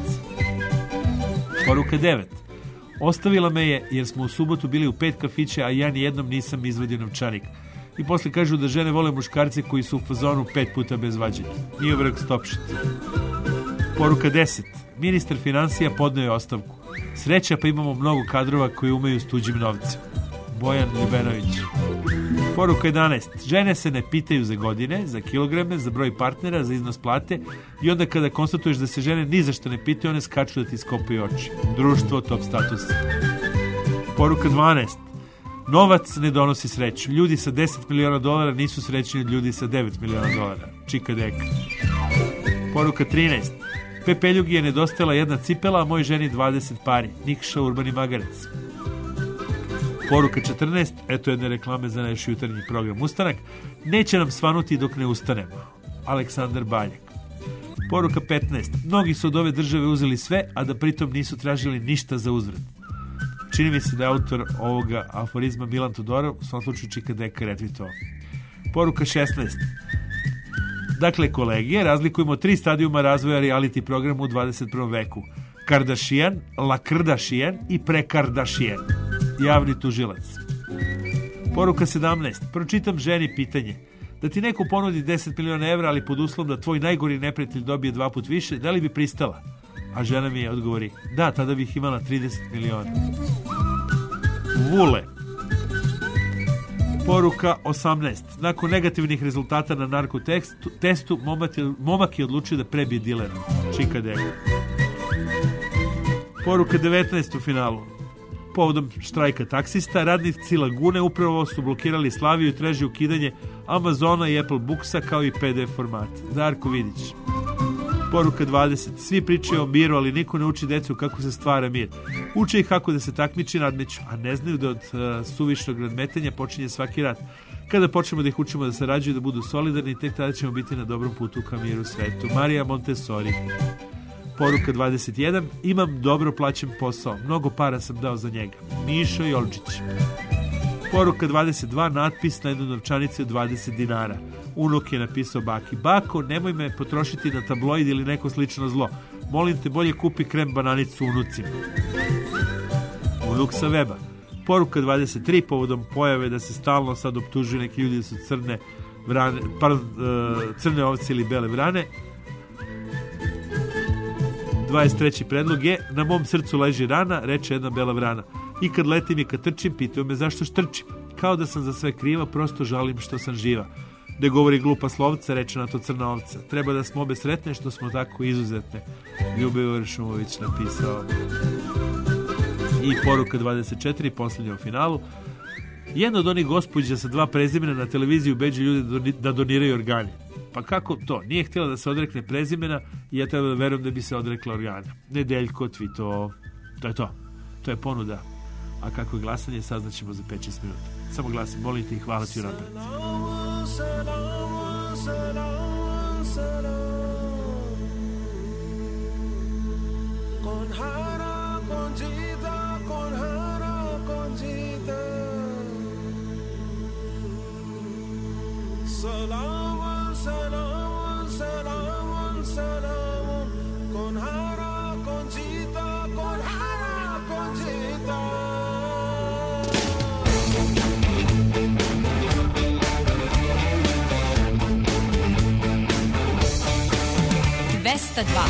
Poruka 9. Ostavila me je jer smo u subotu bili u 5 kafića, a ja nijednom nisam izvadio novčanik. I posle kažu da žene vole muškarce koji su u fazonu 5 puta bez vađenja. Nije vrh stopšit. Poruka 10. Ministar financija podneo je ostavku. Sreća pa imamo mnogo kadrova koji umeju s tuđim novcem. Bojan Ljubenović. Poruka 11. Žene se ne pitaju za godine, za kilograme, za broj partnera, za iznos plate i onda kada konstatuješ da se žene ni za što ne pitaju, one skaču da ti skopaju oči. Društvo top status. Poruka 12. Novac ne donosi sreću. Ljudi sa $10 miliona nisu srećni od ljudi sa $9 miliona. Čika Deka. Poruka 13. Pepeljugi je nedostajala jedna cipela, a moj ženi 20 pari. Nikša Urbani Magarec. Poruka 14. Eto jedne reklame za naš jutarnji program Ustanak. Neće nam svanuti dok ne ustanemo. Aleksandar Baljak. Poruka 15. Mnogi su od ove države uzeli sve, a da pritom nisu tražili ništa za uzvrat. Čini mi se da je autor ovoga aforizma Milan Todorov, u svom slučaju Čika Deka retvitovao. Poruka 16. Dakle, kolege, razlikujemo 3 stadijuma razvoja reality programa u 21. veku. Kardashian, La Kardashian i Prekardashian. Javni tužilac. Poruka 17. Pročitam ženi pitanje. Da ti neko ponudi 10 miliona evra, ali pod uslovom da tvoj najgori neprijatelj dobije 2 puta više, da li bi pristala? A žena mi je odgovori, da, tada bih imala 30 miliona. Vule. Poruka 18. Nakon negativnih rezultata na narkotestu, momak je odlučio da prebije dilera. Čika Deka. Poruka 19 u finalu. Povodom štrajka taksista, radnici Lagune upravo su blokirali Slaviju i traže ukidanje Amazona i Apple Booksa kao i PDF formata. Darko Vidić. Poruka 20. Svi pričaju o miru, ali niko ne uči decu kako se stvara mir. Uče ih kako da se takmiči, nadmeću, a ne znaju da od suvišnog nadmetanja počinje svaki rat. Kada počnemo da ih učimo da sarađuju, da budu solidarni, tek tada ćemo biti na dobrom putu ka miru svetu. Marija Montessori. Poruka 21. Imam dobro plaćen posao. Mnogo para sam dao za njega. Mišo Jolčić. Poruka 22. Natpis na jednoj novčanici od 20 dinara. Unuk je napisao baki. Bako, nemoj me potrošiti na tabloid ili neko slično zlo. Molim te, bolje kupi krem bananicu unucima. Unuk sa weba. Poruka 23. Povodom pojave da se stalno sad optužuju neki ljudi da su crne ovce ili bele vrane. 23. predlog je: na mom srcu leži rana, reče jedna bela vrana. I kad letim i kad trčim, pitaju me zašto štrčim. kao da sam za sve kriva, prosto žalim što sam živa. Da govori glupa slovca, reče na to crna ovca. Treba da smo obe sretne što smo tako izuzetne. Ljubomir Šumović napisao. I poruka 24, posljednja u finalu. Jedna od onih gospođa sa 2 prezimena na televiziji ubeđuje ljude da doniraju organe. Pa kako to? Nije htjela da se odrekne prezimena i ja treba da verujem da bi se odrekla organa. Nedeljko, Tvito, to je to. To je ponuda. A kako je glasanje, saznaćemo za 5-6 minuta. Samo glasim, molim te i hvala ti unapred. Salamun, salamun, salamun, salamun, con Hara, Conchita, con Hara, Conchita. 202.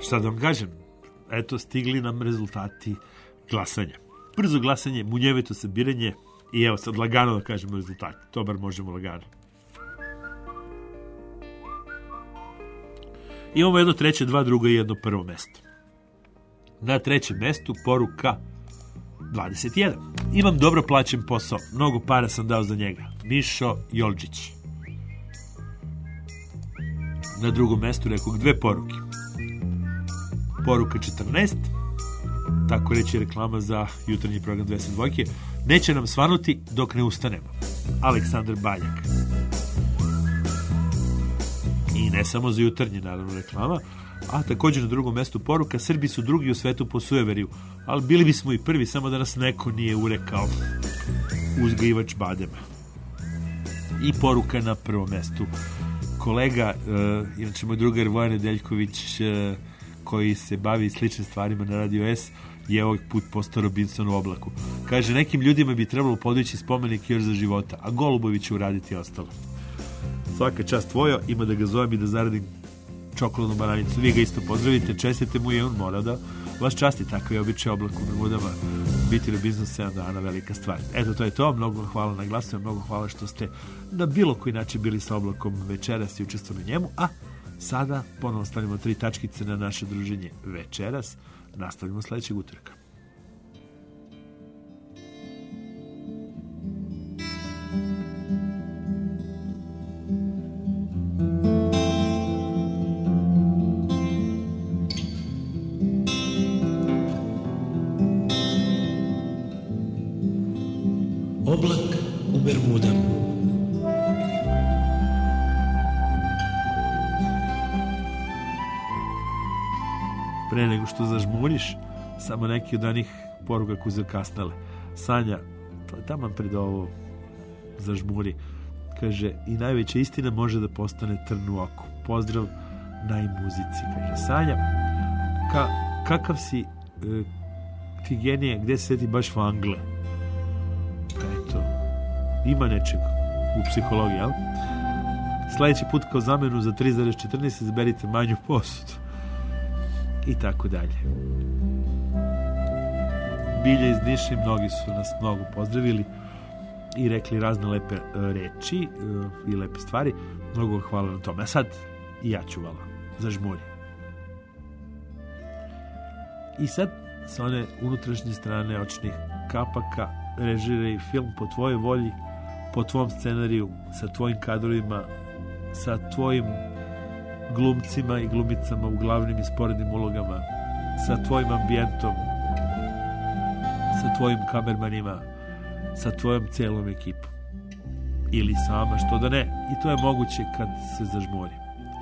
Sad vam kažem, eto, stigli nam rezultati glasanja. Brzo glasanje, munjevito sabiranje i evo sad lagano da kažemo rezultati. To bar možemo lagano. Imamo jedno treće, dva drugo i jedno prvo mesto. Na trećem mestu poruka 21. Imam dobro plaćen posao. Mnogo para sam dao za njega. Mišo Jolđić. Na drugom mestu rekao 2 poruke. Poruka 14. Tako reći reklama za jutarnji program 22. Neće nam svanuti dok ne ustanemo. Aleksandar Baljak. I ne samo za jutarnji, naravno, reklama, a također na drugom mestu poruka: Srbi su drugi u svetu po sujeveriju, ali bili bismo i prvi, samo da nas neko nije urekao. Uzgajivač badema. I poruka na prvom mestu. Kolega, inače moj drugar Vojan Nedeljković, koji se bavi sličnim stvarima na Radio S, je ovog put postao Robinson u oblaku. Kaže, nekim ljudima bi trebalo podići spomenik još za života, a Golubovi će uraditi ostalo. Svaka čast Vojo, ima da ga zovem i da zaradim čokoladnu bananicu. Vi ga isto pozdravite, čestite mu i on mora da vas časti. Takav je običaj Oblak u Bermudama. Biti Robinson 7 dana, velika stvar. Eto, to je to. Mnogo hvala na glasu, mnogo hvala što ste na bilo koji način bili sa Oblakom večeras i učestvovali u njemu. A sada ponovo stavimo 3 tačkice na naše druženje večeras. Nastavljamo sledećeg utorka. Oblak u Bermudama. Pre nego što zažmuriš, samo neki od onih poruka koje zakasnale. Sanja, to je taman pred ovo, zažmuri. Kaže, i najveća istina može da postane trn u oku. Pozdrav najmuzici, kaže Sanja. Kakav si ti genije, gde se ti baš vangle? Eto, ima nečeg u psihologiji, jel? Sljedeći put kao zamenu za 3,14 izberite manju posudu. I tako dalje. Bilja iz Niša, mnogi su nas mnogo pozdravili i rekli razne lepe reči i lepe stvari. Mnogo hvala na tome. A sad i ja ću vala zažmuri. I sad sa one unutrašnje strane očnih kapaka režiraj film po tvojoj volji, po tvom scenariju, sa tvojim kadrovima, sa tvojim glumcima i glumicama u glavnim i sporednim ulogama, sa tvojim ambijentom, sa tvojim kamermanima, sa tvojom celom ekipom. Ili sama, što da ne. I to je moguće kad se zažmuri.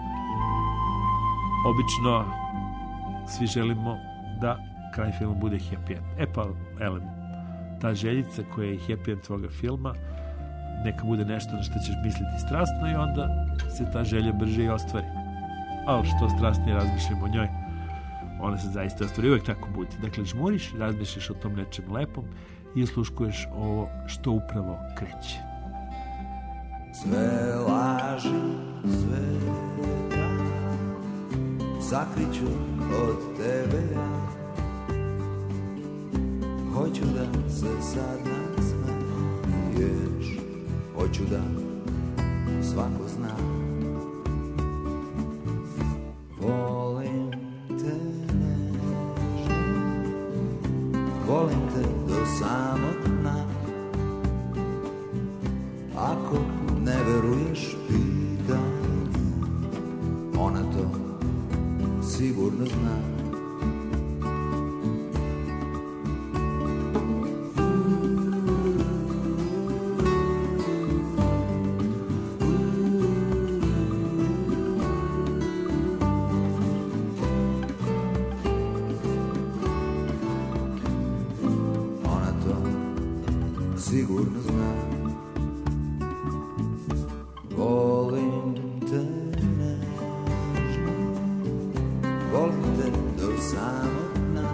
Obično svi želimo da kraj filma bude happy end. E pa, elem, ta željica koja je happy end tvoga filma, neka bude nešto na što ćeš misliti strastno i onda se ta želja brže i ostvari. Ali što strastnije razmišljamo o njoj, ona se zaista ostvari. Uvijek tako bude. Dakle, žmuriš, razmišljaš o tom nečem lepom i osluškuješ ovo što upravo kreće. Sve laži sveta sakriću od tebe ja. Hoću da se sad nasmeješ, hoću da svako zna. Volim te nežno, volim te do samog dna. Ako ne veruješ pitanju, ona to sigurno zna. Sigurno zna. Volim te nežno, volim te do samog dna.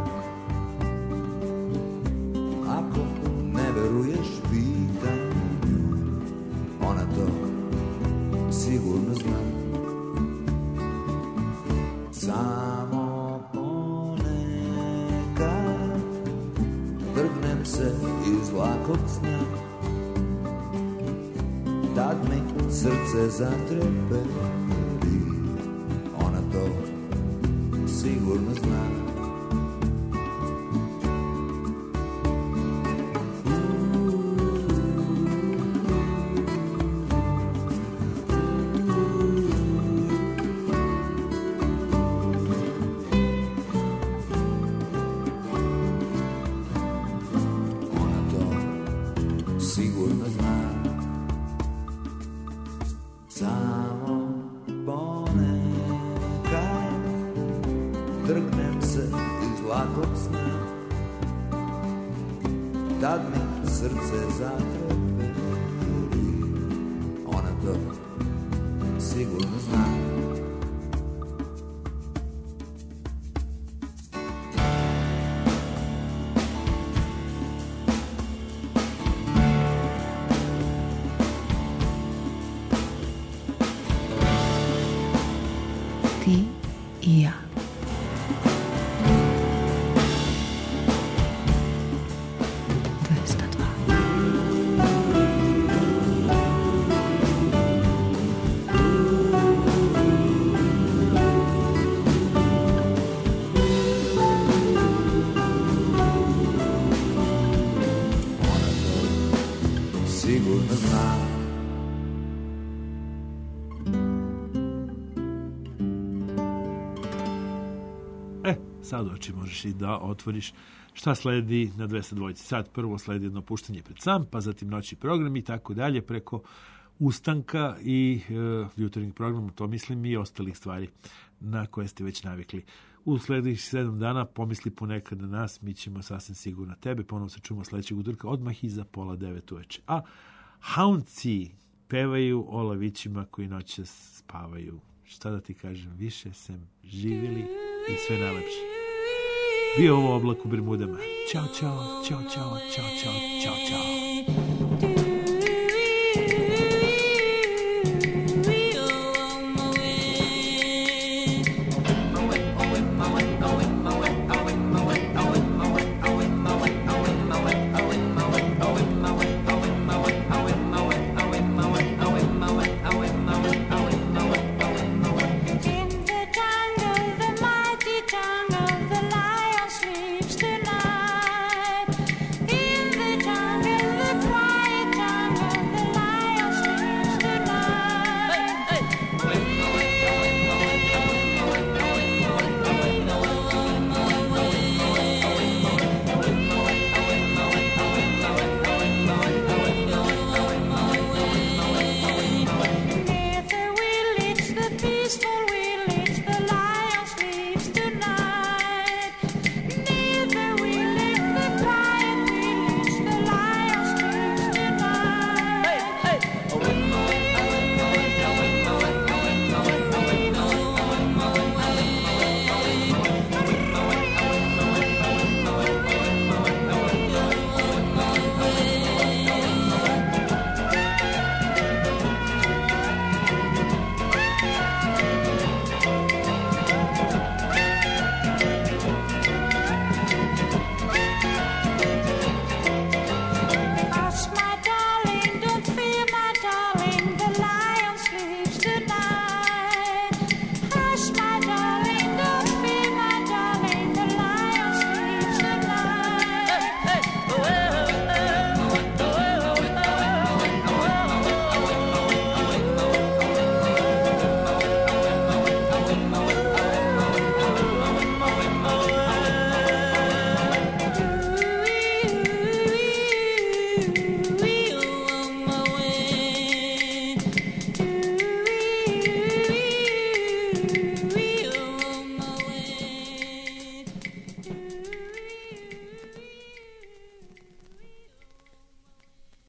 Ako ne veruješ pitanju, ona to sigurno zna. Samo zlatog sna. Tad mi srce zatreperi, ona to sigurno zna. Sigurno zna. Samo ponekad trgnem se iz zlatog sna. Tad mi srce zatreperi, ona to sigurno zna. Ti i ja. Sigurno zna. Sad oči možeš i da otvoriš šta sledi na 202. Sad prvo sledi jedno puštanje pred sam, pa zatim noći program i tako dalje preko ustanka i jutarnjeg programa, to mislim i ostalih stvari na koje ste već navikli. U sljedećih 7 dana pomisli ponekad na nas, mi ćemo sasvim sigurno tebe, ponovno se čujemo sljedećeg utorka odmah iza 8:30 uveče. A Houndsi pevaju o lavićima koji noćas spavaju. Šta da ti kažem, više sem živjeli i sve najlepše. Bio ovo Oblak u Bermudama. Ćao, čao, čao, čao, čao, čao, čao, čao.